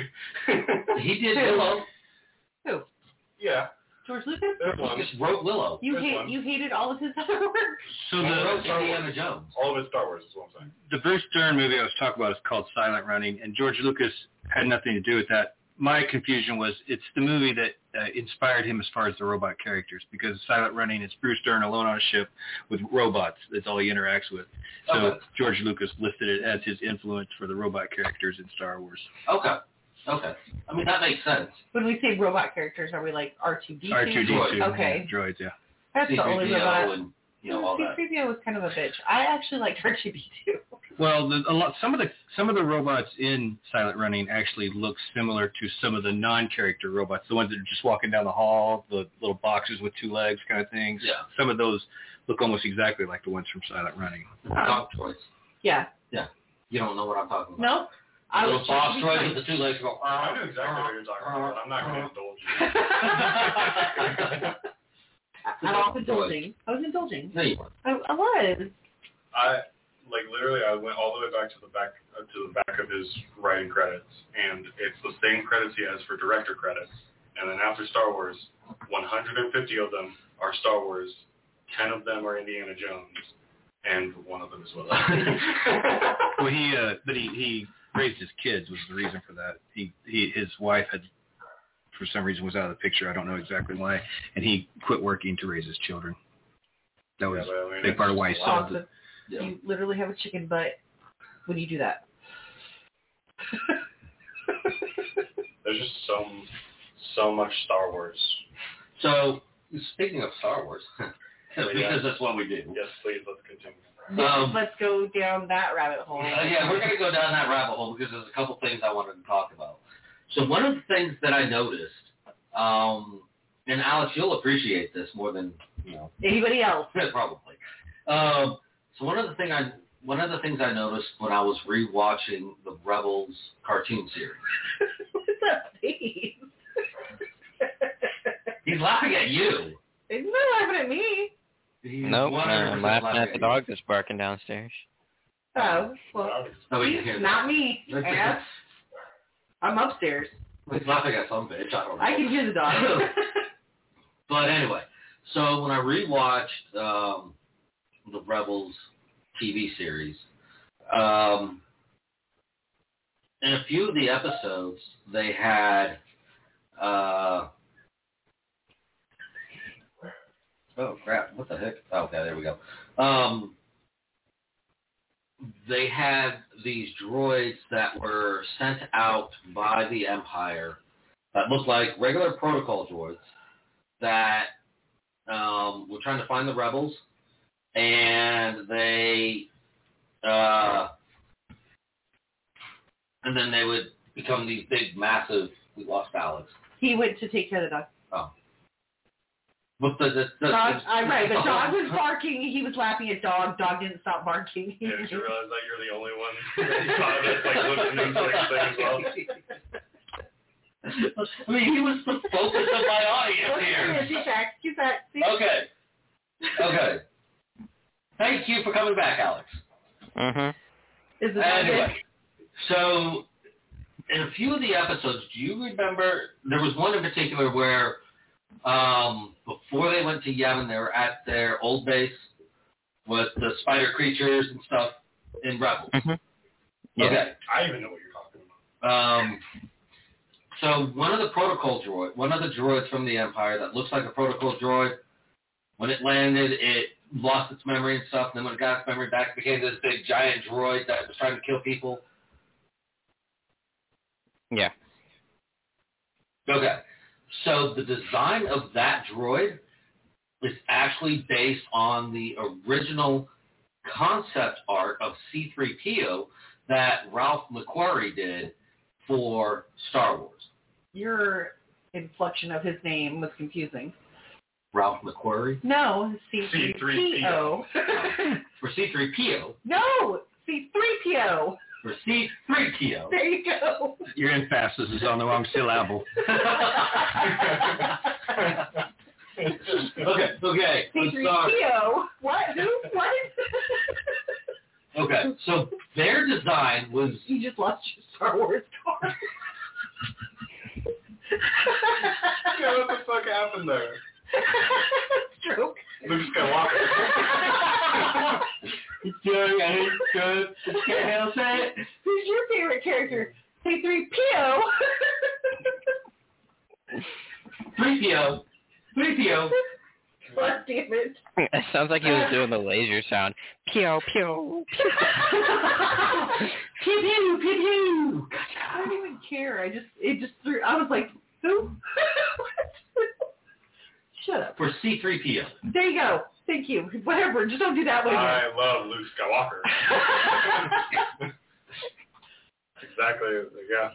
He did Who? Willow. Who? Yeah, George Lucas? there's He one. just wrote Willow. You There's hate one. you hated all of his other work. So He the wrote Indiana Jones. All of it's Star Wars is what I'm saying. the Bruce Dern movie I was talking about is called Silent Running, and George Lucas had nothing to do with that. My confusion was it's the movie that uh, inspired him as far as the robot characters, because Silent Running is Bruce Dern alone on a ship with robots. That's all he interacts with. So Okay. George Lucas listed it as his influence for the robot characters in Star Wars. Okay. Okay. I mean, that makes sense. When we say robot characters, are we like R two D two? R two D two. Okay. Droids, yeah. That's the only C three P O robot. and, you know, all C that. three P O was kind of a bitch. I actually liked R two D two. Well, the, a lot, some of the some of the robots in Silent Running actually look similar to some of the non-character robots, the ones that are just walking down the hall, the little boxes with two legs kind of things. Yeah. Some of those look almost exactly like the ones from Silent Running. Dog droids. Yeah. You don't know what I'm talking about. No. I Little was box just droids with the two legs go. I know exactly what you're talking about. I'm not going to indulge you. I was indulging. I was indulging. No, you weren't. I, I was. I like literally. I went all the way back to the back uh, to the back of his writing credits, and it's the same credits he has for director credits. And then after Star Wars, one hundred fifty of them are Star Wars, ten of them are Indiana Jones, and one of them is Willow. Well, he uh, but he, he raised his kids was the reason for that. He he his wife had for some reason was out of the picture. I don't know exactly why. And he quit working to raise his children. That was Yeah, but I mean, a big part of why he sold it. Yeah. You literally have a chicken butt when you do that. There's just so so much Star Wars. So, speaking of Star Wars, because yeah. that's what we do. Yes, please, let's continue. Um, Let's go down that rabbit hole. Uh, yeah, we're going to go down that rabbit hole because there's a couple things I wanted to talk about. So one of the things that I noticed, um, and Alex, you'll appreciate this more than you know Anybody else? probably. Um, so one of the thing I one of the things I noticed when I was rewatching the Rebels cartoon series. What's that face? He's laughing at you. He's not laughing at me. He's Nope, one hundred I'm percent laughing at the you. dog that's barking downstairs. Oh, well, Oh, we can he's hear not that. me, ass. I'm upstairs. He's laughing at some bitch. I don't know. I can hear the dog. But anyway, so when I rewatched um, the Rebels T V series, um, in a few of the episodes, they had uh, oh crap, what the heck? Oh, okay, there we go. Um, they had these droids that were sent out by the Empire that looked like regular protocol droids that um, were trying to find the rebels, and they, uh, and then they would become these big, massive. We lost Alex. He went to take care of the dog. Oh, but the the, the, Dog, the I'm right. The dog was barking. He was laughing at dog. Dog didn't stop barking. Yeah, did you realize that you're the only one that saw that's like listening to everything as well? I mean, he was the focus of my audience here. She's back. She's back. See? Okay. Okay. Thank you for coming back, Alex. Mm-hmm. Is the dog Anyway, good? so in a few of the episodes, do you remember, there was one in particular where um, before they went to Yavin, they were at their old base with the spider creatures and stuff in Rebels. Mm-hmm. Yeah. Okay. I even know what you're talking about. Um, so one of the protocol droid, one of the droids from the Empire that looks like a protocol droid, when it landed, it lost its memory and stuff, and then when it got its memory back, it became this big giant droid that was trying to kill people. Yeah. Okay. So the design of that droid is actually based on the original concept art of C three P O that Ralph McQuarrie did for Star Wars. Your inflection of his name was confusing. Ralph McQuarrie? No, C three P O. For C three P O. No, C three P O. For C three P O. There you go. Your emphasis is on the wrong syllable. okay, okay. C three P O. What? Who? What? Okay, so their design was... You just lost your Star Wars card. Yeah, what the fuck happened there? Stroke. Luke Skywalker. Good, I good. Can't help it. Who's your favorite character? C three P O. three P O. three P O. God damn it. It sounds like he was doing the laser sound. Pew, pew, pew. Pew pew pew pew. I don't even care. I just it just threw. I was like, who? What? Shut up. For C three P O. There you go. Thank you. Whatever. Just don't do that one again. I love Luke Skywalker. Exactly. Yeah.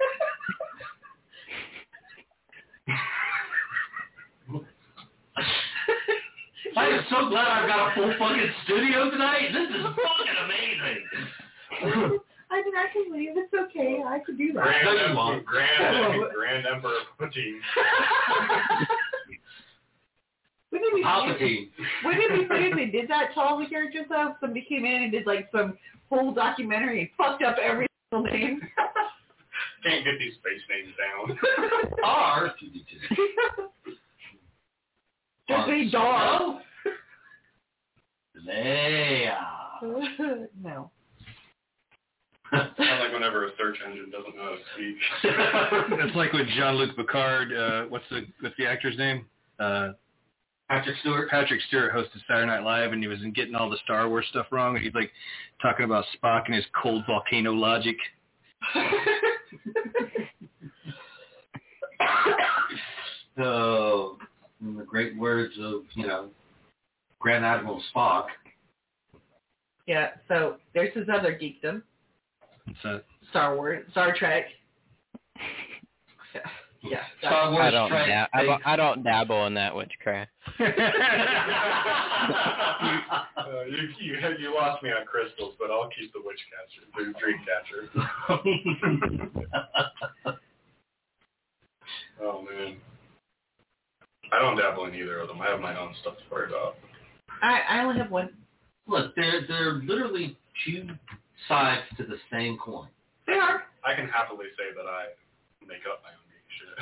I am so glad I've got a full fucking studio tonight. This is fucking amazing. I mean, I can leave. It's okay. I can do that. Grand, No, you Em- won't. Grand, Grand Emperor Palpatine. Wouldn't it be funny? Palpatine. Wouldn't it be funny if they did that to all the characters though? Somebody came in and did like some whole documentary and fucked up every single name. Can't get these space names down. R two D two. Just say dog. Leia. No. Not like whenever a search engine doesn't know how to speak. That's like when Jean-Luc Picard, uh, what's the what's the actor's name? Uh, Patrick Stewart. Patrick Stewart hosted Saturday Night Live, and he was getting all the Star Wars stuff wrong. And he's like talking about Spock and his cold volcano logic. So, in the great words of, you know, Grand Admiral Spock. Yeah, so there's his other geekdom. What's that? Star Wars, Star Trek. Yeah. yeah Star Wars I don't, Trek. dab- I, don't, I don't dabble in that witchcraft. uh, you, you you lost me on crystals, but I'll keep the witch catcher, the dream catcher. Oh man, I don't dabble in either of them. I have my own stuff to worry about. I I only have one. Look, they're they're literally two sides to the same coin. They are. I can happily say that I make up my own geek shit.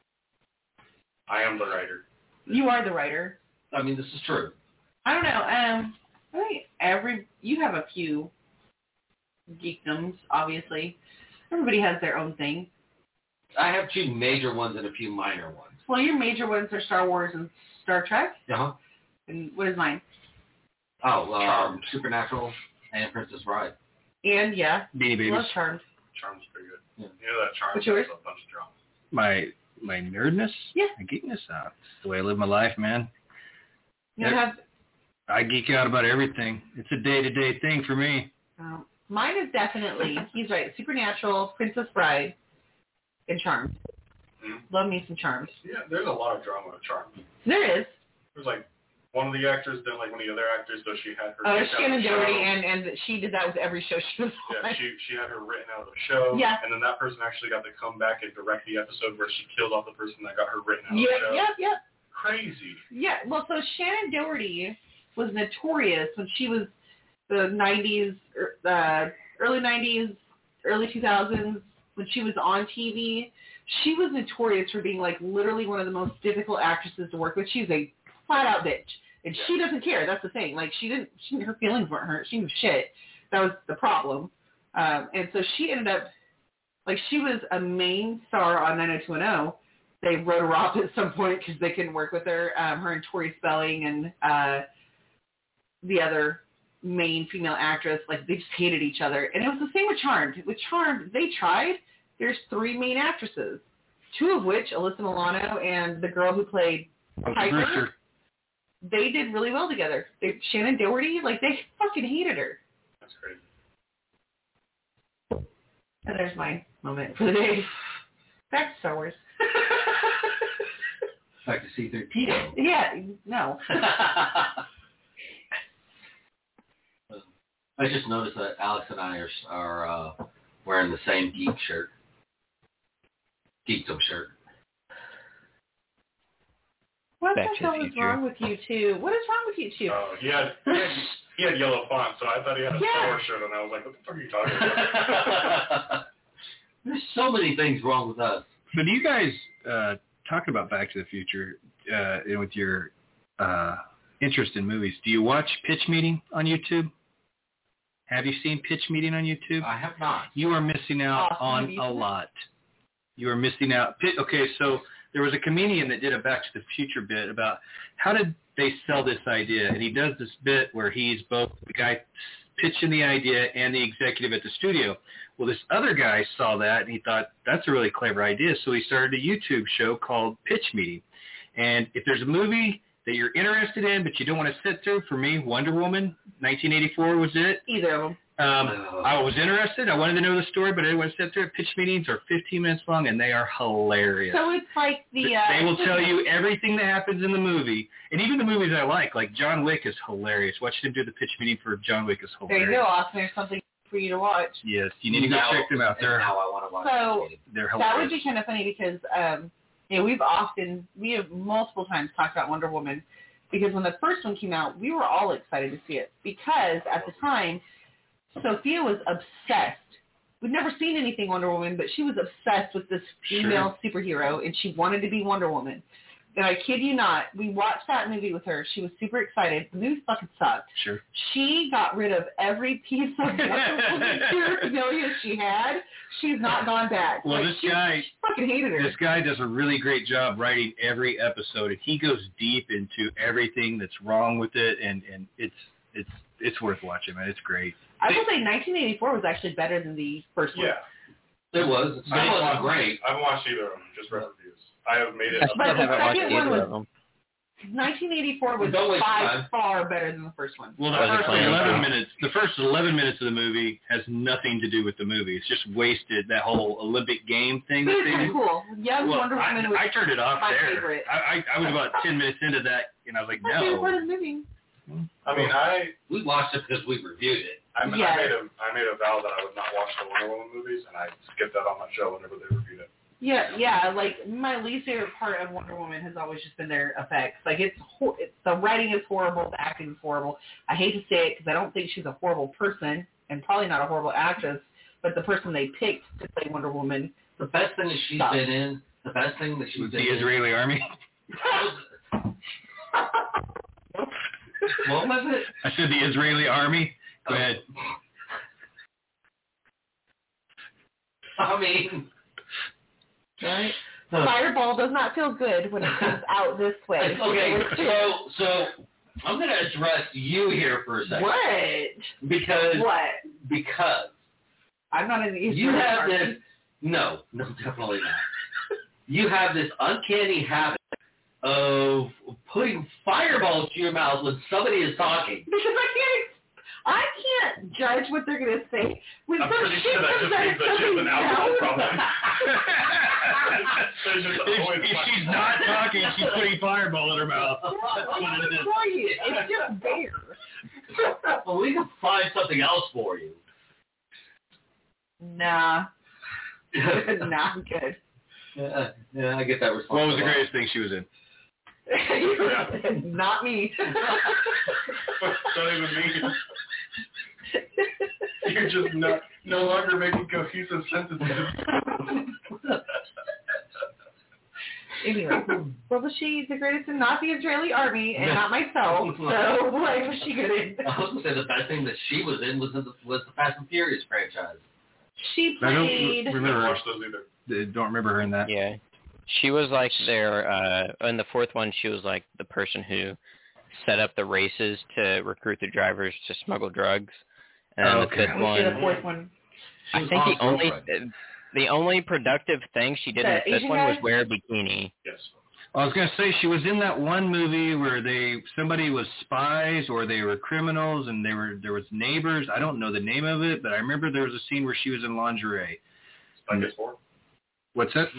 I am the writer. You are the writer. I mean, this is true. I don't know. Um, I think every you have a few geekdoms. Obviously, everybody has their own thing. I have two major ones and a few minor ones. Well, your major ones are Star Wars and Star Trek. Uh-huh. And what is mine? Oh, um, Supernatural and Princess Bride. And yeah, Beanie Babies. love Charmed. Charm's pretty good. Yeah. You know that Charm What's has yours? a bunch of drama. My my nerdness. Yeah. My geekness. Uh, it's the way I live my life, man. You don't have. I geek out about everything. It's a day-to-day thing for me. Um, mine is definitely. He's right. Supernatural, Princess Bride, and Charmed. Hmm? Love me some Charmed. Yeah, there's a lot of drama with Charm. There is. There's like one of the actors didn't like one of the other actors, so she had her. Uh, kicked out of Shannon the show. Doherty, and and she did that with every show she was on. Yeah, she she had her written out of the show. Yeah. And then that person actually got to come back and direct the episode where she killed off the person that got her written out of Yep, the show. yep, yep. Crazy. Yeah, well, so Shannon Doherty was notorious when she was the nineties, uh, early nineties, early two thousands, when she was on T V. She was notorious for being, like, literally one of the most difficult actresses to work with. She was a flat-out bitch. And Yeah. she doesn't care. That's the thing. Like, she didn't, she, her feelings weren't hurt. She was shit. That was the problem. Um, and so she ended up, like, she was a main star on nine oh two one oh. They wrote her off at some point because they couldn't work with her. Um, her and Tori Spelling and uh, the other main female actress, like, they just hated each other. And it was the same with Charmed. With Charmed, they tried. There's three main actresses, two of which, Alyssa Milano and the girl who played Piper, Brewster. they did really well together. They, Shannon Doherty, like, they fucking hated her. That's crazy. And there's my moment for the day. Back to Star Wars. Back to C thirteen. Yeah, no. I just noticed that Alex and I are, are uh, wearing the same geek shirt. Geekdom shirt. What Back the to the hell is future. wrong with you two? What is wrong with you two? Oh, he had, he had he had yellow font, so I thought he had a Yeah. Star Wars shirt, and I was like, what the fuck are you talking about? There's so many things wrong with us. So do you guys, uh, talking about Back to the Future, uh, and with your uh, interest in movies, do you watch Pitch Meeting on YouTube? Have you seen Pitch Meeting on YouTube? I have not. You are missing out Awesome. on Have you a seen it? lot. You are missing out. Pi- Okay, so there was a comedian that did a Back to the Future bit about how did they sell this idea, and he does this bit where he's both the guy pitching the idea and the executive at the studio. Well, this other guy saw that, and he thought, that's a really clever idea, so he started a YouTube show called Pitch Meeting. And if there's a movie that you're interested in but you don't want to sit through, for me, Wonder Woman, nineteen eighty-four was it. Either of them. Um, No. I was interested. I wanted to know the story, but I didn't want to sit through it. Pitch meetings are fifteen minutes long, and they are hilarious. So it's like the... Uh, they will tell you everything that happens in the movie, and even the movies I like, like John Wick is hilarious. Watching him do the pitch meeting for John Wick is There hilarious. you go, Austin. There's something for you to watch. Yes, you need to go Now- check them out. and They're now I want to watch So- it. they're That would hilarious. be kind of funny because, um, you know, we've often, we have multiple times talked about Wonder Woman because when the first one came out, we were all excited to see it because at the time, Sophia was obsessed. We'd never seen anything Wonder Woman, but she was obsessed with this female superhero, and she wanted to be Wonder Woman. and I kid you not, we watched that movie with her. She was super excited. The movie fucking sucked. Sure. She got rid of every piece of paraphernalia she had. She's not gone back. Well, like, this she, guy, she fucking hated her. this guy does a really great job writing every episode, and he goes deep into everything that's wrong with it, and, and it's it's it's worth watching, man. It's great. I will say nineteen eighty-four was actually better than the first one. Yeah. It was. It still I wasn't haven't great. I haven't watched either of them, just read reviews. I have made it I up. still But the haven't watched second one either was- of them. nineteen eighty-four was Don't waste by time. far better than the first one. Well, the Was it first funny? eleven minutes, the first eleven minutes of the movie has nothing to do with the movie. It's just wasted. That whole Olympic game thing But that it's they kind do. of cool. Young Well, Wonder Woman I, was I turned it off my there. favorite. I, I I was about ten minutes into that, and I was like, my favorite part no. of the movie. I mean, I We watched it because we reviewed it. I, mean, Yes. I made a I made a vow that I would not watch the Wonder Woman movies, and I skipped that on my show whenever they reviewed it. Yeah, yeah. Like my least favorite part of Wonder Woman has always just been their effects. Like it's, hor- it's the writing is horrible, the acting is horrible. I hate to say it because I don't think she's a horrible person and probably not a horrible actress. But the person they picked to play Wonder Woman, The best thing that she's Stop. been in, the best thing that she's With been the in. Israeli army. What was it? I said the Israeli army. Go ahead. I mean, right? huh. Fireball does not feel good when it comes out this way. Okay, so so I'm going to address you here for a second. What? Because What? because I'm not in the Eastern you have Army. this no, no, definitely not. You have this uncanny habit of putting fireballs to your mouth when somebody is talking. Because I can't, I can't judge what they're gonna say when I'm some pretty shit sure that comes just out means of that she has an somebody's alcohol mouth. problem. There's just If, always if fucking- she's not talking, she's putting fireball in her mouth. That's what it is. Try it. It's just there. Well, we can find something else for you. Nah, nah, I'm good. Yeah, yeah, I get that response. What was a the lot. greatest thing she was in? Not me. Don't even mean. You're just not, no longer making cohesive sentences. Anyway, well, was she the greatest in not the Israeli army and not myself? So what was she good in? I was going to say the best thing that she was in was in the, was the Fast and Furious franchise. She I don't played. I remember don't her. watch those either. Don't remember her in that. Yeah. She was like their, uh, in the fourth one, she was like the person who set up the races to recruit the drivers to smuggle drugs. And then Oh, the okay. fifth We one, did a fourth one. She I was think Han's the only, girlfriend. the only productive thing she did The in the fifth Asian one was guy? wear a bikini. Yes. I was gonna say she was in that one movie where they somebody was spies or they were criminals and they were there was neighbors. I don't know the name of it, but I remember there was a scene where she was in lingerie. I guess four. What's that?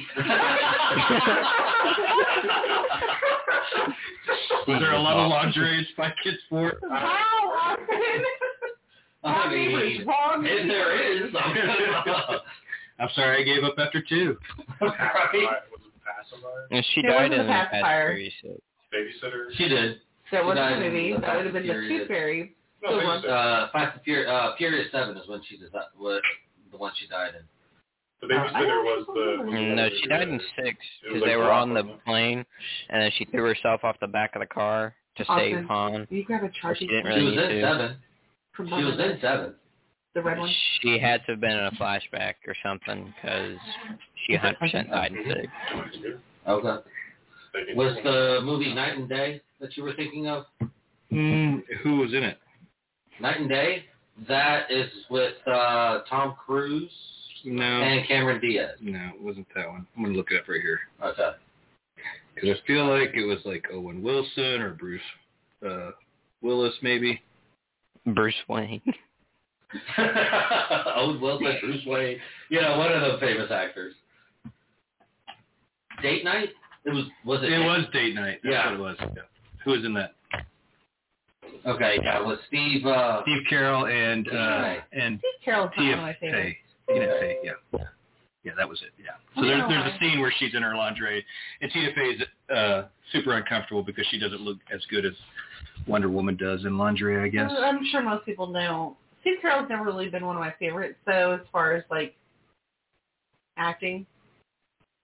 Was there a lot of lingerie in Spy Kids four? Wow, Austin. I Our neighbor's mean, wrong. if there is, I'm I'm sorry, I gave up after two. Pacifier. Was it Pacifier? And she There died wasn't in a the Fast pacifier. Furious. So. Babysitter? She did. That She wasn't died a in movie. the That would have Fast been and the Furious. Tooth Fairy. No, babysitter. Uh, Fast and Furious, uh, Furious Seven is when she did that. What the one she died in. The babysitter was the... Was the Mm, No, one she that- died in six It was because like they were Rock, on the wasn't it? plane, and then she threw herself off the back of the car to save Austin. Han. You grab a She charge didn't She really was need in to. Seven. from She was in Seven. the red one. She had to have been in a flashback or something because she one hundred percent died in six. Okay. They Was did- the movie Night and Day that you were thinking of? Mm, who was in it? Night and Day? That is with uh, Tom Cruise No, and Cameron Diaz. no, it wasn't that one. I'm gonna look it up right here Okay. because I feel like it was like Owen Wilson or Bruce uh, Willis, maybe. Bruce Wayne. Owen Wilson, Bruce Wayne. You know, one of those famous actors. Date Night? It was, was it? It was Date Night. That's Yeah. what it was. Yeah. Who was in that? Okay, yeah, it was Steve, uh, Steve Carell and uh, Right. and Steve Carell's not Tia one of my favorites. Fey. Tina Fey, yeah. Yeah, that was it, yeah. So I there's know there's why. a scene where she's in her lingerie, and Tina Fey's uh, super uncomfortable because she doesn't look as good as Wonder Woman does in lingerie, I guess. Well, I'm sure most people know. Steve Carell's never really been one of my favorites, so as far as, like, acting.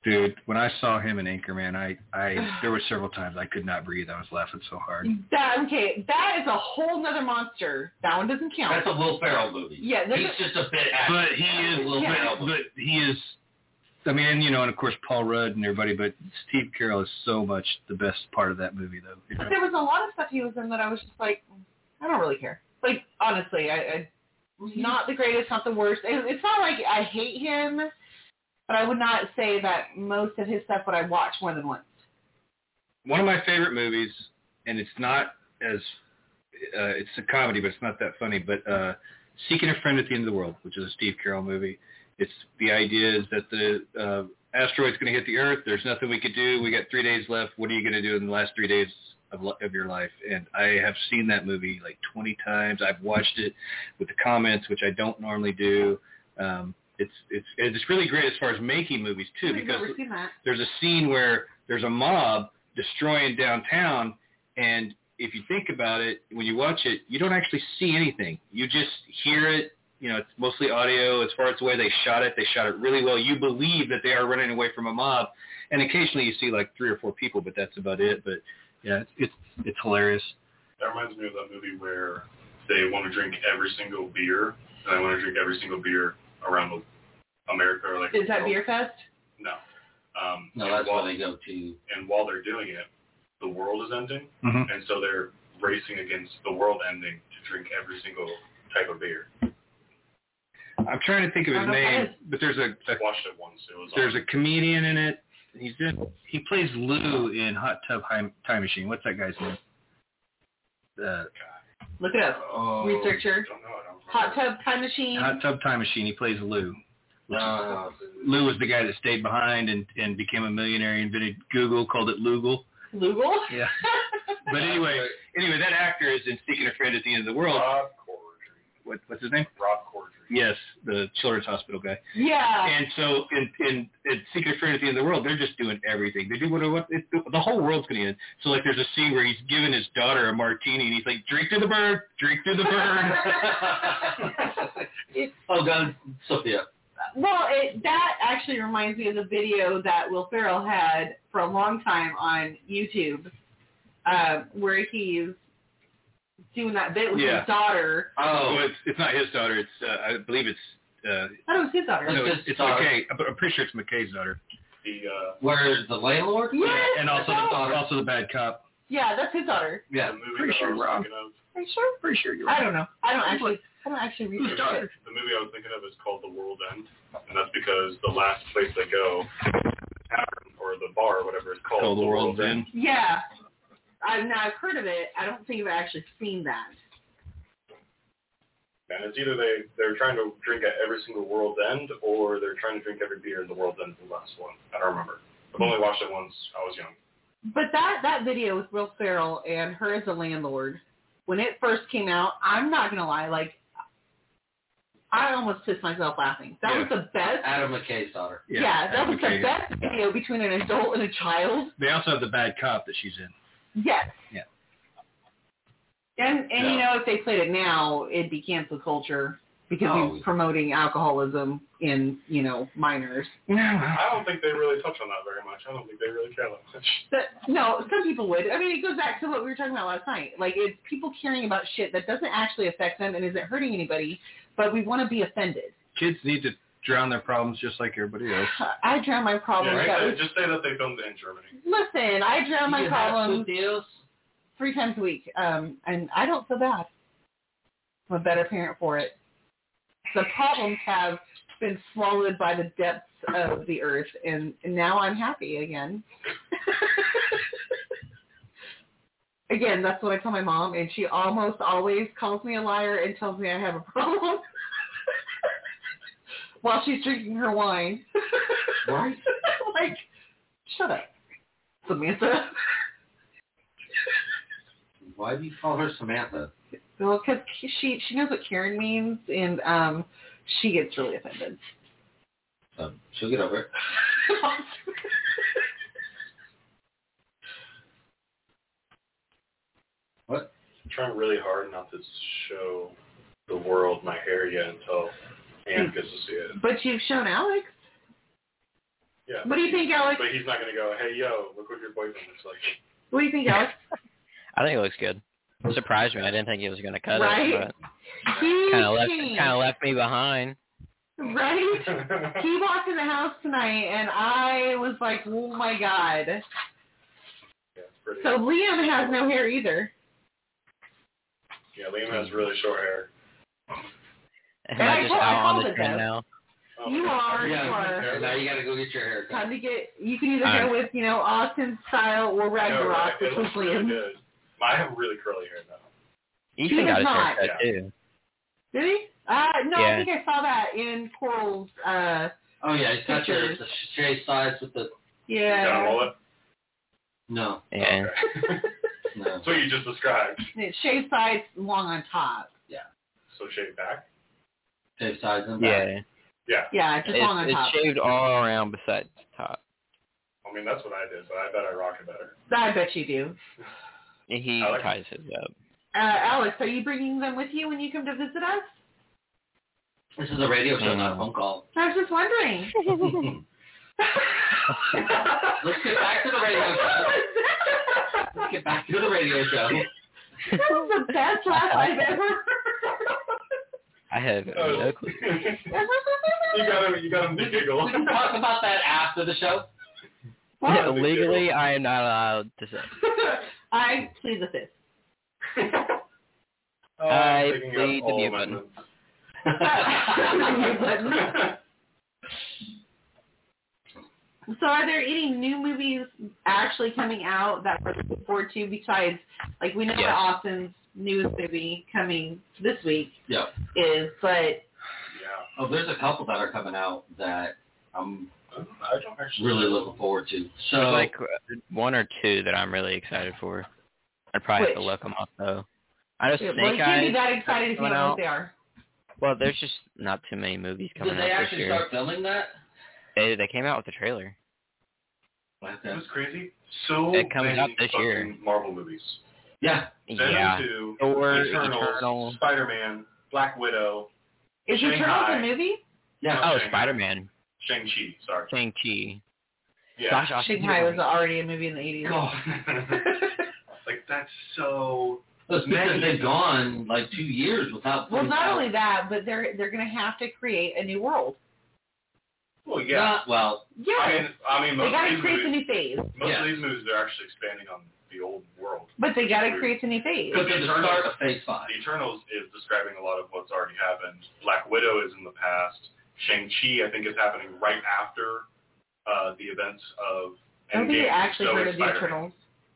Dude, when I saw him in Anchorman, I, I there were several times I could not breathe. I was laughing so hard. That okay, that is a whole nother monster. That one doesn't count. That's a Will Ferrell movie. Yeah, he's a, just a bit actor. But he is, Will yeah. Ferrell but, movie. but he is. I mean, and, you know, and of course Paul Rudd and everybody, but Steve Carell is so much the best part of that movie, though. You know? But there was a lot of stuff he was in that I was just like, I don't really care. Like honestly, I, I not the greatest, not the worst. It, it's not like I hate him, but I would not say that most of his stuff would I watch more than once. One of my favorite movies, and it's not as uh, it's a comedy, but it's not that funny. But uh, Seeking a Friend at the End of the World, which is a Steve Carell movie. It's the idea is that the uh, asteroid's going to hit the Earth. There's nothing we could do. We got three days left. What are you going to do in the last three days of, of your life? And I have seen that movie like twenty times. I've watched it with the comments, which I don't normally do. Um, it's it's it's really great as far as making movies too, I've because never seen that. there's a scene where there's a mob destroying downtown, and if you think about it, when you watch it, you don't actually see anything. You just hear it. You know, it's mostly audio. As far as the way they shot it, they shot it really well. You believe that they are running away from a mob, and occasionally you see like three or four people, but that's about it. But yeah, it's it's, it's hilarious. That reminds me of that movie where they want to drink every single beer, and I want to drink every single beer around America. Or like Is that Beer Fest? No. Um, No, that's while, where they go to. And while they're doing it, the world is ending, Mm-hmm. and so they're racing against the world ending to drink every single type of beer. I'm trying to think of his I don't know name, if it but there's a, I a watched it once. It was there's on. a comedian in it. He's in, he plays Lou in Hot Tub Time Time Machine. What's that guy's name? Uh, Look it up. Oh, Researcher. I don't know. I don't remember. Hot Tub Time Machine. Hot Tub Time Machine. He plays Lou. Uh, Lou was the guy that stayed behind and, and became a millionaire. He invented Google, called it Loogle. Lugal? Yeah. But anyway, anyway, that actor is in Seeking a Friend at the End of the World. Rob Corddry. What, what's his name? Rob Corddry. Yes, the Children's Hospital guy. Yeah. And so in, in, in Seeking a Friend at the End of the World, they're just doing everything. They do what, what it, the whole world's going to end. So like there's a scene where he's giving his daughter a martini, and he's like, drink to the bird, drink to the bird. oh, God, Sophia. Well, it, that actually reminds me of the video that Will Ferrell had for a long time on YouTube, uh, where he's doing that bit with Yeah. his daughter. Oh, well, it's, it's not his daughter. It's uh, I believe it's uh, I thought it was his daughter. no, It's it's, his it's daughter. McKay. But I'm pretty sure it's McKay's daughter. The uh, Where's the landlord? Yes, And also that's the, all. also the bad cop. Yeah, that's his daughter. Yeah. the movie Pretty that sure I was you're wrong. thinking of. Are you sure? Pretty sure you're I right. don't know. I don't actually. I don't actually read Whose this daughter? shit. The movie I was thinking of is called The World End, and that's because the last place they go, the tavern or the bar or whatever it's called, Called The World's End. Yeah. I've now I've heard of it. I don't think I've actually seen that. And it's either they, they're trying to drink at every single World's End, or they're trying to drink every beer in the World's End, the last one. I don't remember. I've only watched it once. I was young. But that, that video with Will Ferrell and her as a landlord, when it first came out, I'm not going to lie, like, I almost pissed myself laughing. That Yeah. was the best. Adam McKay's daughter. Yeah, that was McKay. the best video between an adult and a child. They also have the bad cop that she's in. Yes. Yeah. And, and Yeah. you know, if they played it now, it'd be cancel culture because Oh. he's promoting alcoholism in, you know, minors. I don't think they really touch on that very much. I don't think they really care that much. But, no, some people would. I mean, it goes back to what we were talking about last night. Like, it's people caring about shit that doesn't actually affect them and isn't hurting anybody, but we want to be offended. Kids need to drown their problems just like everybody else. I drown my problems. Yeah, that right? was- Just say that they filmed it in Germany. listen, I drown my you have problems deals? three times a week, um, and I don't feel bad. I'm a better parent for it. The problems have been swallowed by the depths of the earth, and, and now I'm happy again. Again, that's what I tell my mom, and she almost always calls me a liar and tells me I have a problem while she's drinking her wine. Right. Like, shut up, Samantha. Why do you call her Samantha? Well, because she she knows what Karen means, and um, she gets really offended. Um, she'll get over it. What? I'm trying really hard not to show the world my hair yet until Anne gets to see it. But you've shown Alex. Yeah. What do you think, Alex? But he's not going to go, hey, yo, look what your boyfriend looks like. What do you think, Alex? I think it looks good. It surprised me. I didn't think he was going to cut Right? it, but Huge kind of left change. kind of left me behind. Right? He walked in the house tonight, and I was like, oh, my God. Yeah, it's pretty. So Liam has no hair either. Yeah, Liam has really short hair. Am And I I just told- I out on called the it trend that. now? Oh, You my God. are, you Yeah, are. now you got to go get your hair cut. Time to get, you can either Alright. go with, you know, Austin style or No, Ragnarok, right. which It was looks really Liam. good. I have really curly hair now. Ethan He got does his not. haircut Yeah. too. Did he? Uh, no, Yeah. I think I saw that in Coral's, uh, Oh, yeah, he's got the, Pictures. the shaved sides with the... You got a yeah. mullet? No, Yeah. Okay. no. That's what you just described. It's shaved sides, long on top. So shave back? Shaved sides and back. Yeah. Yeah. Yeah, just long on It's, top. it's shaved all around besides the top. I mean, that's what I did, but I bet I rock it better. I bet you do. He Alex? ties his up. Uh, Alex, are you bringing them with you when you come to visit us? This is a radio show, Mm. not a phone call. I was just wondering. Let's get back to the radio show. Let's get back to the radio show. That was the best laugh I've ever heard. I have Oh. no clue. you got him. You got him to giggle. We can talk about that after the show. Yeah, legally, I am not allowed to say. I plead the fifth. Oh, I I'm picking up plead the all mute button. amendments. So are there any new movies actually coming out that we're looking forward to besides, like, we know Yes. that Austin's newest movie coming this week Yeah. is, but Yeah. Oh, there's a couple that are coming out that I'm I don't actually really looking forward to. So, There's like uh, one or two that I'm really excited for. I'd probably have to Which? look them up though. I know well, Snake you can't be Eyes. that excited if you don't coming know out. what they are. Well, there's just not too many movies coming did they out this actually year. start filming that? They they came out with a trailer. It was crazy. So It comes many out this fucking year. Marvel movies. Yeah. Venom Yeah. two, Thor, Eternals, Eternal. Spider-Man, Black Widow, Is Shanghai. Eternals a movie? Yeah. Oh, Shanghai. Spider-Man. Shang-Chi, sorry. Shang-Chi. Yeah. Gosh, Austin, Shanghai was already a movie in the eighties. God. Like, that's so... Those because they've gone like two years without. Well, putting not out- only that, but they're they're going to have to create a new world. Well, yeah. Not- well, Yeah, I mean, I mean, they most, got of to these, create a movies, new phase. most Yeah. of these movies, they're actually expanding on the old world. But they got to create a new phase. because they're the start of Phase Five. The Eternals is describing a lot of what's already happened. Black Widow is in the past. Shang-Chi, I think, is happening right after uh, the events of I don't think Endgame. they actually So heard is of the Spider-Man. Eternals.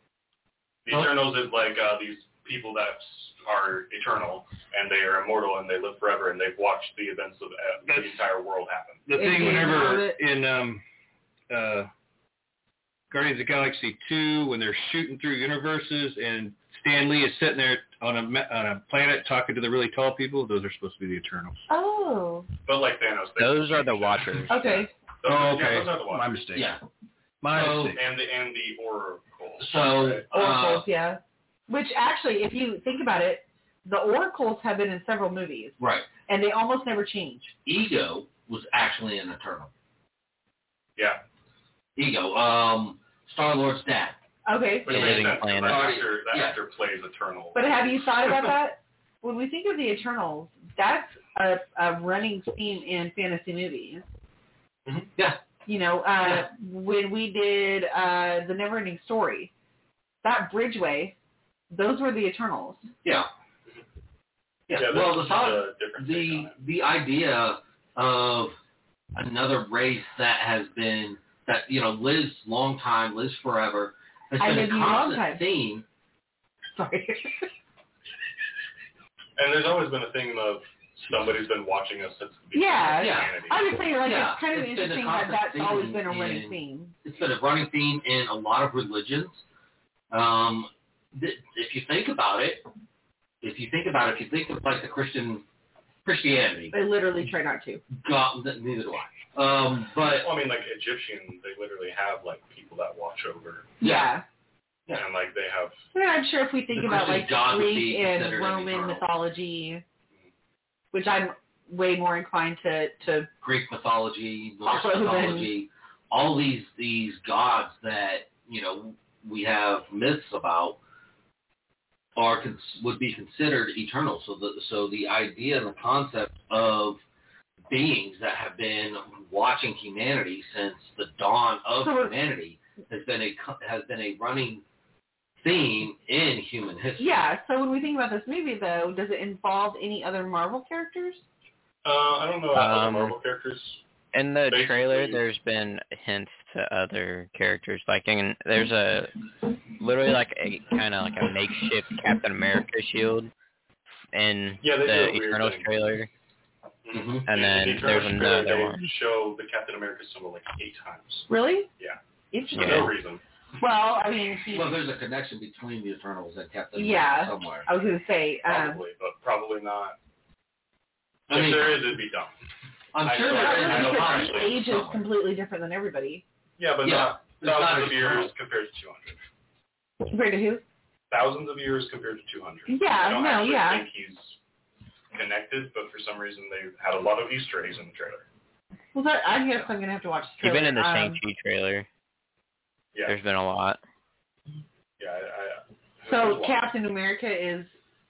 The Oh. Eternals is like uh, these people that are eternal, and they are immortal, and they live forever, and they've watched the events of uh, the That's- entire world happen. The If thing you whenever know it- in um, uh, Guardians of the Galaxy two, when they're shooting through universes and Stan Lee is sitting there on a me- on a planet talking to the really tall people, those are supposed to be the Eternals. Oh, But like Thanos, they Those are the Watchers. okay. Those, Oh, are- okay. Yeah, those are the My Watchers. mistake. Yeah. My So- mistake. And the and the Oracle. So, Right. uh, Oracles, yeah. Which actually, if you think about it, the Oracles have been in several movies, right. and they almost never change. Ego was actually an Eternal. Yeah. Ego, um, Star Lord's dad. Okay. Which The makes Living sense, 'cause Planet. That actor, that Yeah. actor plays Eternal. But have you thought about that? When we think of the Eternals, that's a, a running theme in fantasy movies. Mhm. Yeah. You know, uh, when we did uh, the Neverending Story, that Bridgeway, those were the Eternals. Yeah. Yeah. Yeah, well, this the is thought, a different take the on it. the idea of another race that has been that you know lives long time, lives forever, has I been a live you long constant time. theme. Sorry. And there's always been a thing of somebody's been watching us since the beginning Yeah. of Yeah. humanity. I would say, like, Yeah, it's kind of it's been a interesting that constant that's always theme been a running in- theme. It's been a running theme in a lot of religions. Um, th- if you think about it, if you think about it, if you think of like the Christian Christianity, They literally try not to. God, neither do I. Um, but Well, I mean, like Egyptian, they literally have like people that watch over, Yeah. Yeah. and like they have. Yeah, I'm sure if we think The about Christian like God would Greek be and considered Roman eternal. mythology, which I'm way more inclined to, to Greek mythology, Norse Follow them. mythology, all these these gods that, you know, we have myths about are cons- would be considered eternal. So the so the idea and the concept of beings that have been watching humanity since the dawn of So- humanity has been a co- has been a running theme in human history. Yeah, so when we think about this movie, though, does it involve any other Marvel characters? Uh, I don't know about other Um, Marvel characters. In the Basically- trailer, there's been hints to other characters. Like, in, there's a literally like a kind of like a makeshift Captain America shield in Yeah, they do a the weird Eternals thing. trailer. Mm-hmm. And In then the there's Eternals trailer, another they one. show the Captain America symbol like eight times. Really? Yeah. Interesting. For Yeah. no reason. Well, I mean, he, Well, there's a connection between the Eternals and Captain Yeah. America somewhere. I was going to say, um, Probably, but probably not. I if mean, there is, it'd be dumb. I'm I sure don't- there I is don't a because actually his conflict age is somewhere. completely different than everybody. Yeah, but Yeah, not it's not thousands of eternal. years compared to two hundred. Compared to who? Thousands of years compared to two hundred. Yeah, I don't no, actually yeah. think he's connected, but for some reason they had a lot of Easter eggs in the trailer. Well, that, I guess I'm going to have to watch the trailer. Even in the um, Shang-Chi trailer, Yeah, there's been a lot. yeah. I, I, So there's Captain America is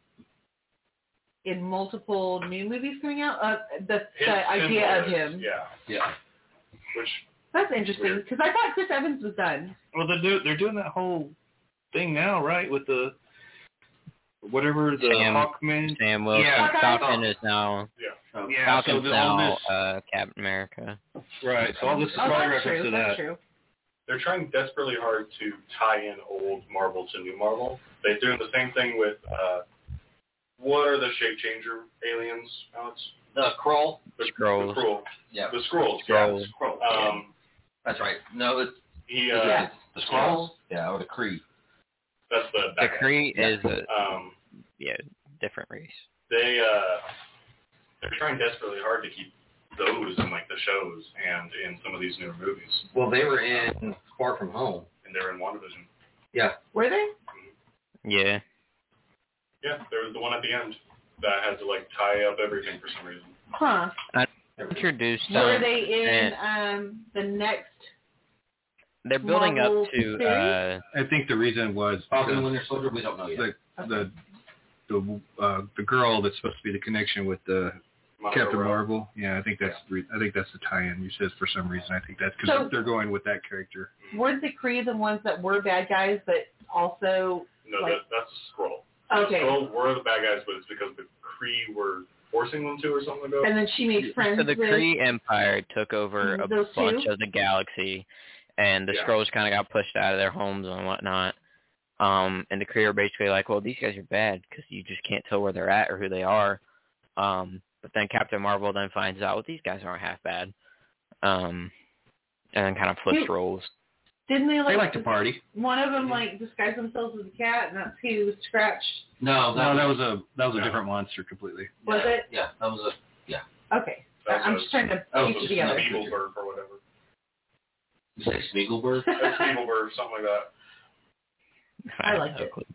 in multiple new movies coming out? Uh, the His the idea of symbol is- him. Yeah, Yeah. which That's interesting, Weird. because I thought Chris Evans was done. Well, they're do, they're doing that whole thing now, right? With the whatever the Sam- Hawkman. Sam Wilson. Yeah. Falcon is now yeah. Yeah, Falcon's so the, all now this, uh, Captain America. right? So all this is Oh, probably that's reference true. to That's that. true. They're trying desperately hard to tie in old Marvel to new Marvel. They're doing the same thing with uh, what are the shape changer aliens, Alex? The Krull. The Skrulls. The Skrull. Yeah. The Skrulls. Skrulls. Yeah. Skrull. Um, That's right. No, it's he. is Uh, Yeah. it the Skrulls. Yeah, or the Kree. That's the. The bad guy. Kree Yeah. is a Um, yeah different race. they uh, they're trying desperately hard to keep those in like the shows and in some of these newer movies. Well, they were in Far From Home. And they're in WandaVision. Yeah. Were they? Yeah. Yeah, there was the one at the end that had to like tie up everything for some reason. Huh. Introduced Were um, they in and um, the next? they're building Marvel up to series? uh I think the reason was Falcon and because Winter Soldier. We don't know yet. the the the uh, the girl that's supposed to be the connection with the Monica Captain Rambeau. Marvel. Yeah, I think that's the re- I think that's the tie-in. You said for some reason. I think that's because So- they're going with that character. Were the Kree the ones that were bad guys, but also? No, Like- that, that's Skrull. Okay. Skrull were the bad guys, but it's because the Kree were forcing them to or something like that. And then she made friends so the with. Kree Empire took over a Those two? bunch of the galaxy, and the Yeah. Skrulls kind of got pushed out of their homes and whatnot. Um, and the Kree are basically like, well, these guys are bad because you just can't tell where they're at or who they are. Um, but then Captain Marvel then finds out, well, these guys aren't half bad. Um, and then kind of flips Wait. roles. Didn't they like? They like to party. One of them like disguised themselves as a cat, and that's who scratched. No, No, that was, was a that was a No. different monster completely. Was yeah, it? Yeah, that was a. Okay. That I'm was- just trying to that was piece it just together. another- Spiegelberg or whatever. You say Spiegelberg? That's Spiegelberg, something like that. I have liked no it. clue.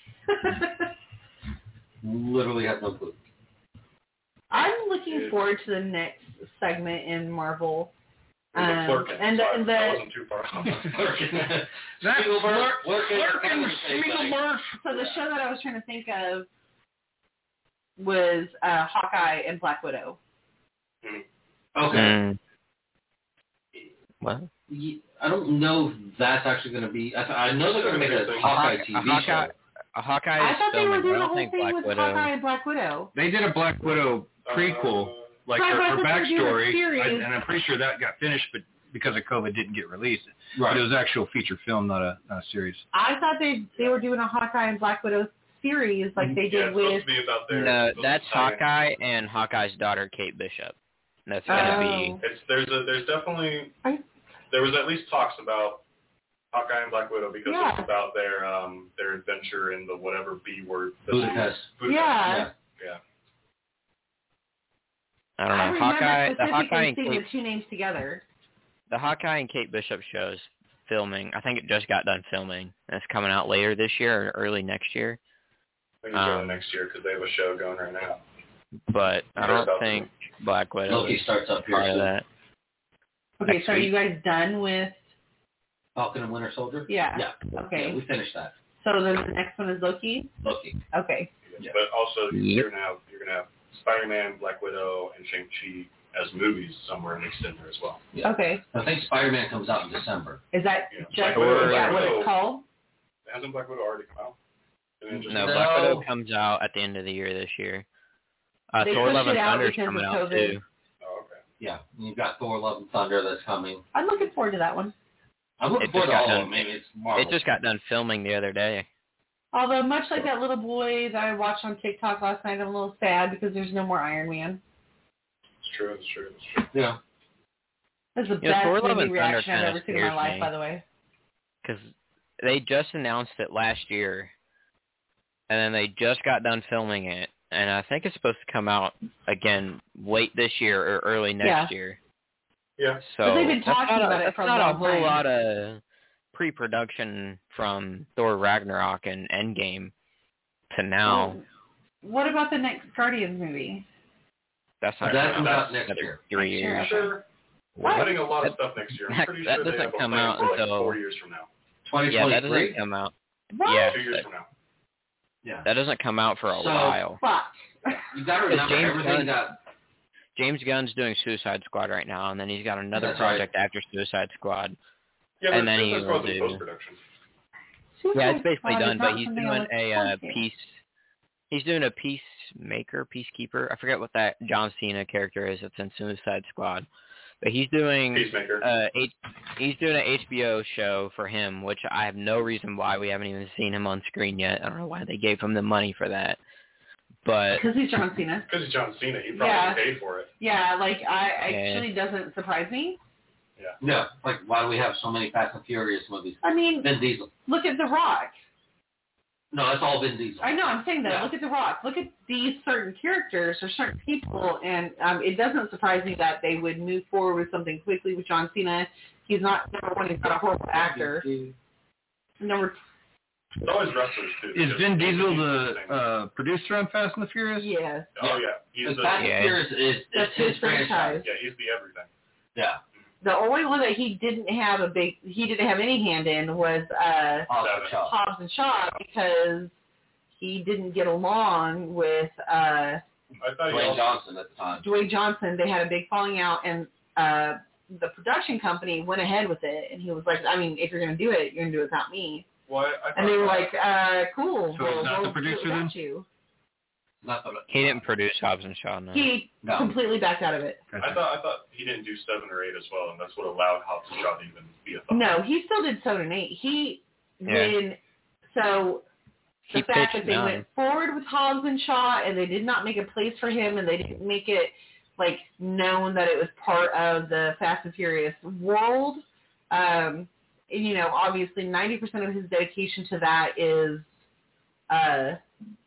Literally have no clue. I'm looking Dude. forward to the next segment in Marvel. It was Um, a Flurkin, and the- so I- and the- I wasn't too far off. Spiegelberg. Flurkin. Spiegelberg. So the show that I was trying to think of was uh, Hawkeye and Black Widow. Okay. Mm. What? Ye- I don't know if that's actually going to be. I, th- I know they're going to make a Hawkeye T V A Hawkeye, show. a Hawkeye I is thought they were filming. doing I the don't whole think thing Black with Widow. Hawkeye and Black Widow. They did a Black Widow prequel, Uh, like Right, her, but I her thought they were doing a backstory, series. I, and I'm pretty sure that got finished, but because of COVID, didn't get released. Right. But it was actual feature film, not a, not a series. I thought they they were doing a Hawkeye and Black Widow series like they yeah, did it's with. supposed to be about their. No, supposed to that's tie in. Hawkeye and Hawkeye's daughter, Kate Bishop. That's gonna Oh. It's there's a there's definitely I- there was at least talks about Hawkeye and Black Widow because Yeah. it's about their um their adventure in the whatever B word. Budapest. Budapest. Yeah. Yeah. be. I don't know. I remember Hawkeye, the specifically Hawkeye and seeing Kate, the two names together. the Hawkeye and Kate Bishop shows filming. I think it just got done filming. It's coming out later this year or early next year. I think it's early Um, next year because they have a show going right now. But I Sure don't about think Black Widow Loki is starts up here part of soon. that. Okay, Next so are week. you guys done with? Falcon and Winter Soldier? Yeah. Yeah. Okay. Yeah, we finished that. So then the next one is Loki. Loki. Okay. Yeah. But also, Yep. you're gonna have you're gonna have Spider-Man, Black Widow, and Shang-Chi as movies somewhere mixed in there as well. Yeah. Okay. I think Spider-Man comes out in December. Is that Yeah. just Black is Widow, that what Widow. it's called? Hasn't Black Widow already come out? And then just No, No. Black Widow comes out at the end of the year this year. Uh, They Thor: pushed Love and it out Thunder's because coming of out COVID. too. Oh, okay. Yeah. You've got Thor: Love and Thunder that's coming. I'm looking forward to that one. I'm looking It forward just to got all done. of them. Maybe it's Marvel. It just got done filming the other day. Although much like that little boy that I watched on TikTok last night, I'm a little sad because there's no more Iron Man. It's true. It's true. It's true. Yeah. That's the Yeah, best Thor: Love movie and Thunder reaction I've kinda ever seen in my scares life, me. by the way. Because they just announced it last year, and then they just got done filming it, and I think it's supposed to come out again late this year or early next Yeah. year. Yeah. So But they've been that's talking not a, about it that's for a not long a whole time. lot of pre-production from Thor: Ragnarok and Endgame to now. Well, what about the next Guardians movie? That's not That coming comes out out next another year. three Next year, years. okay. Sure. We're What? getting a lot of That- stuff next year. I'm that- pretty that sure they doesn't have a come plan out for like until- four years from now. twenty Yeah, that twenty-three? doesn't come out. What? Yeah, Two years that, from now. Yeah. that doesn't come out for a So- while. Fuck. You got to Because remember, James everything Gunn- got... James Gunn's doing Suicide Squad right now, and then he's got another That's right. project after Suicide Squad. Yeah, but And then Suicide he will Squad's in do- post-production. Yeah, it's basically Suicide done, is but not he's something I doing look a uh, forward to. peace. He's doing a peacemaker, peacekeeper. I forget what that John Cena character is that's in Suicide Squad, but he's doing Peacemaker. uh H, he's doing an H B O show for him, which I have no reason why we haven't even seen him on screen yet. I don't know why they gave him the money for that, but Because he's John Cena. Because he's John Cena, he probably Yeah. paid for it. Yeah, like, I Yeah. actually doesn't surprise me. Yeah. No. Like, why do we have so many Fast and Furious movies? I mean, Vin Diesel. look at The Rock. No, that's all Vin Diesel. I know, I'm saying that. Yeah. Look at The Rock. Look at these certain characters or certain people, and um, it doesn't surprise me that they would move forward with something quickly with John Cena. He's not, number one, he's not a horrible actor. Number It's always wrestlers, too. Is Just- Vin Diesel he's the same. uh, producer on Fast and the Furious? yes. Oh, yeah. He's Because the, Fast Yeah. and Furious is, is That's his his franchise. franchise. yeah, he's the everything. Yeah. The only one that he didn't have a big, he didn't have any hand in was uh, Awesome Shaw. Hobbs and Shaw because he didn't get along with uh, I thought he Dwayne also, Johnson at the time. Dwayne Johnson. They had a big falling out, and uh, the production company went ahead with it. And he was like, I mean, if you're going to do it, you're going to do it without me. well, I, I And they were thought- like, uh, cool. So well, he's not we'll the producer do it without then? You. Not the, he didn't produce Hobbs and Shaw. No. He No. completely backed out of it. I thought I thought he didn't do seven or eight as well, and that's what allowed Hobbs and Shaw to even be a thought. No, he still did seven and eight. He Yeah. when so the He fact pitched that they nine. went forward with Hobbs and Shaw and they did not make a place for him and they didn't make it like known that it was part of the Fast and Furious world. Um, and, you know, obviously ninety percent of his dedication to that is uh,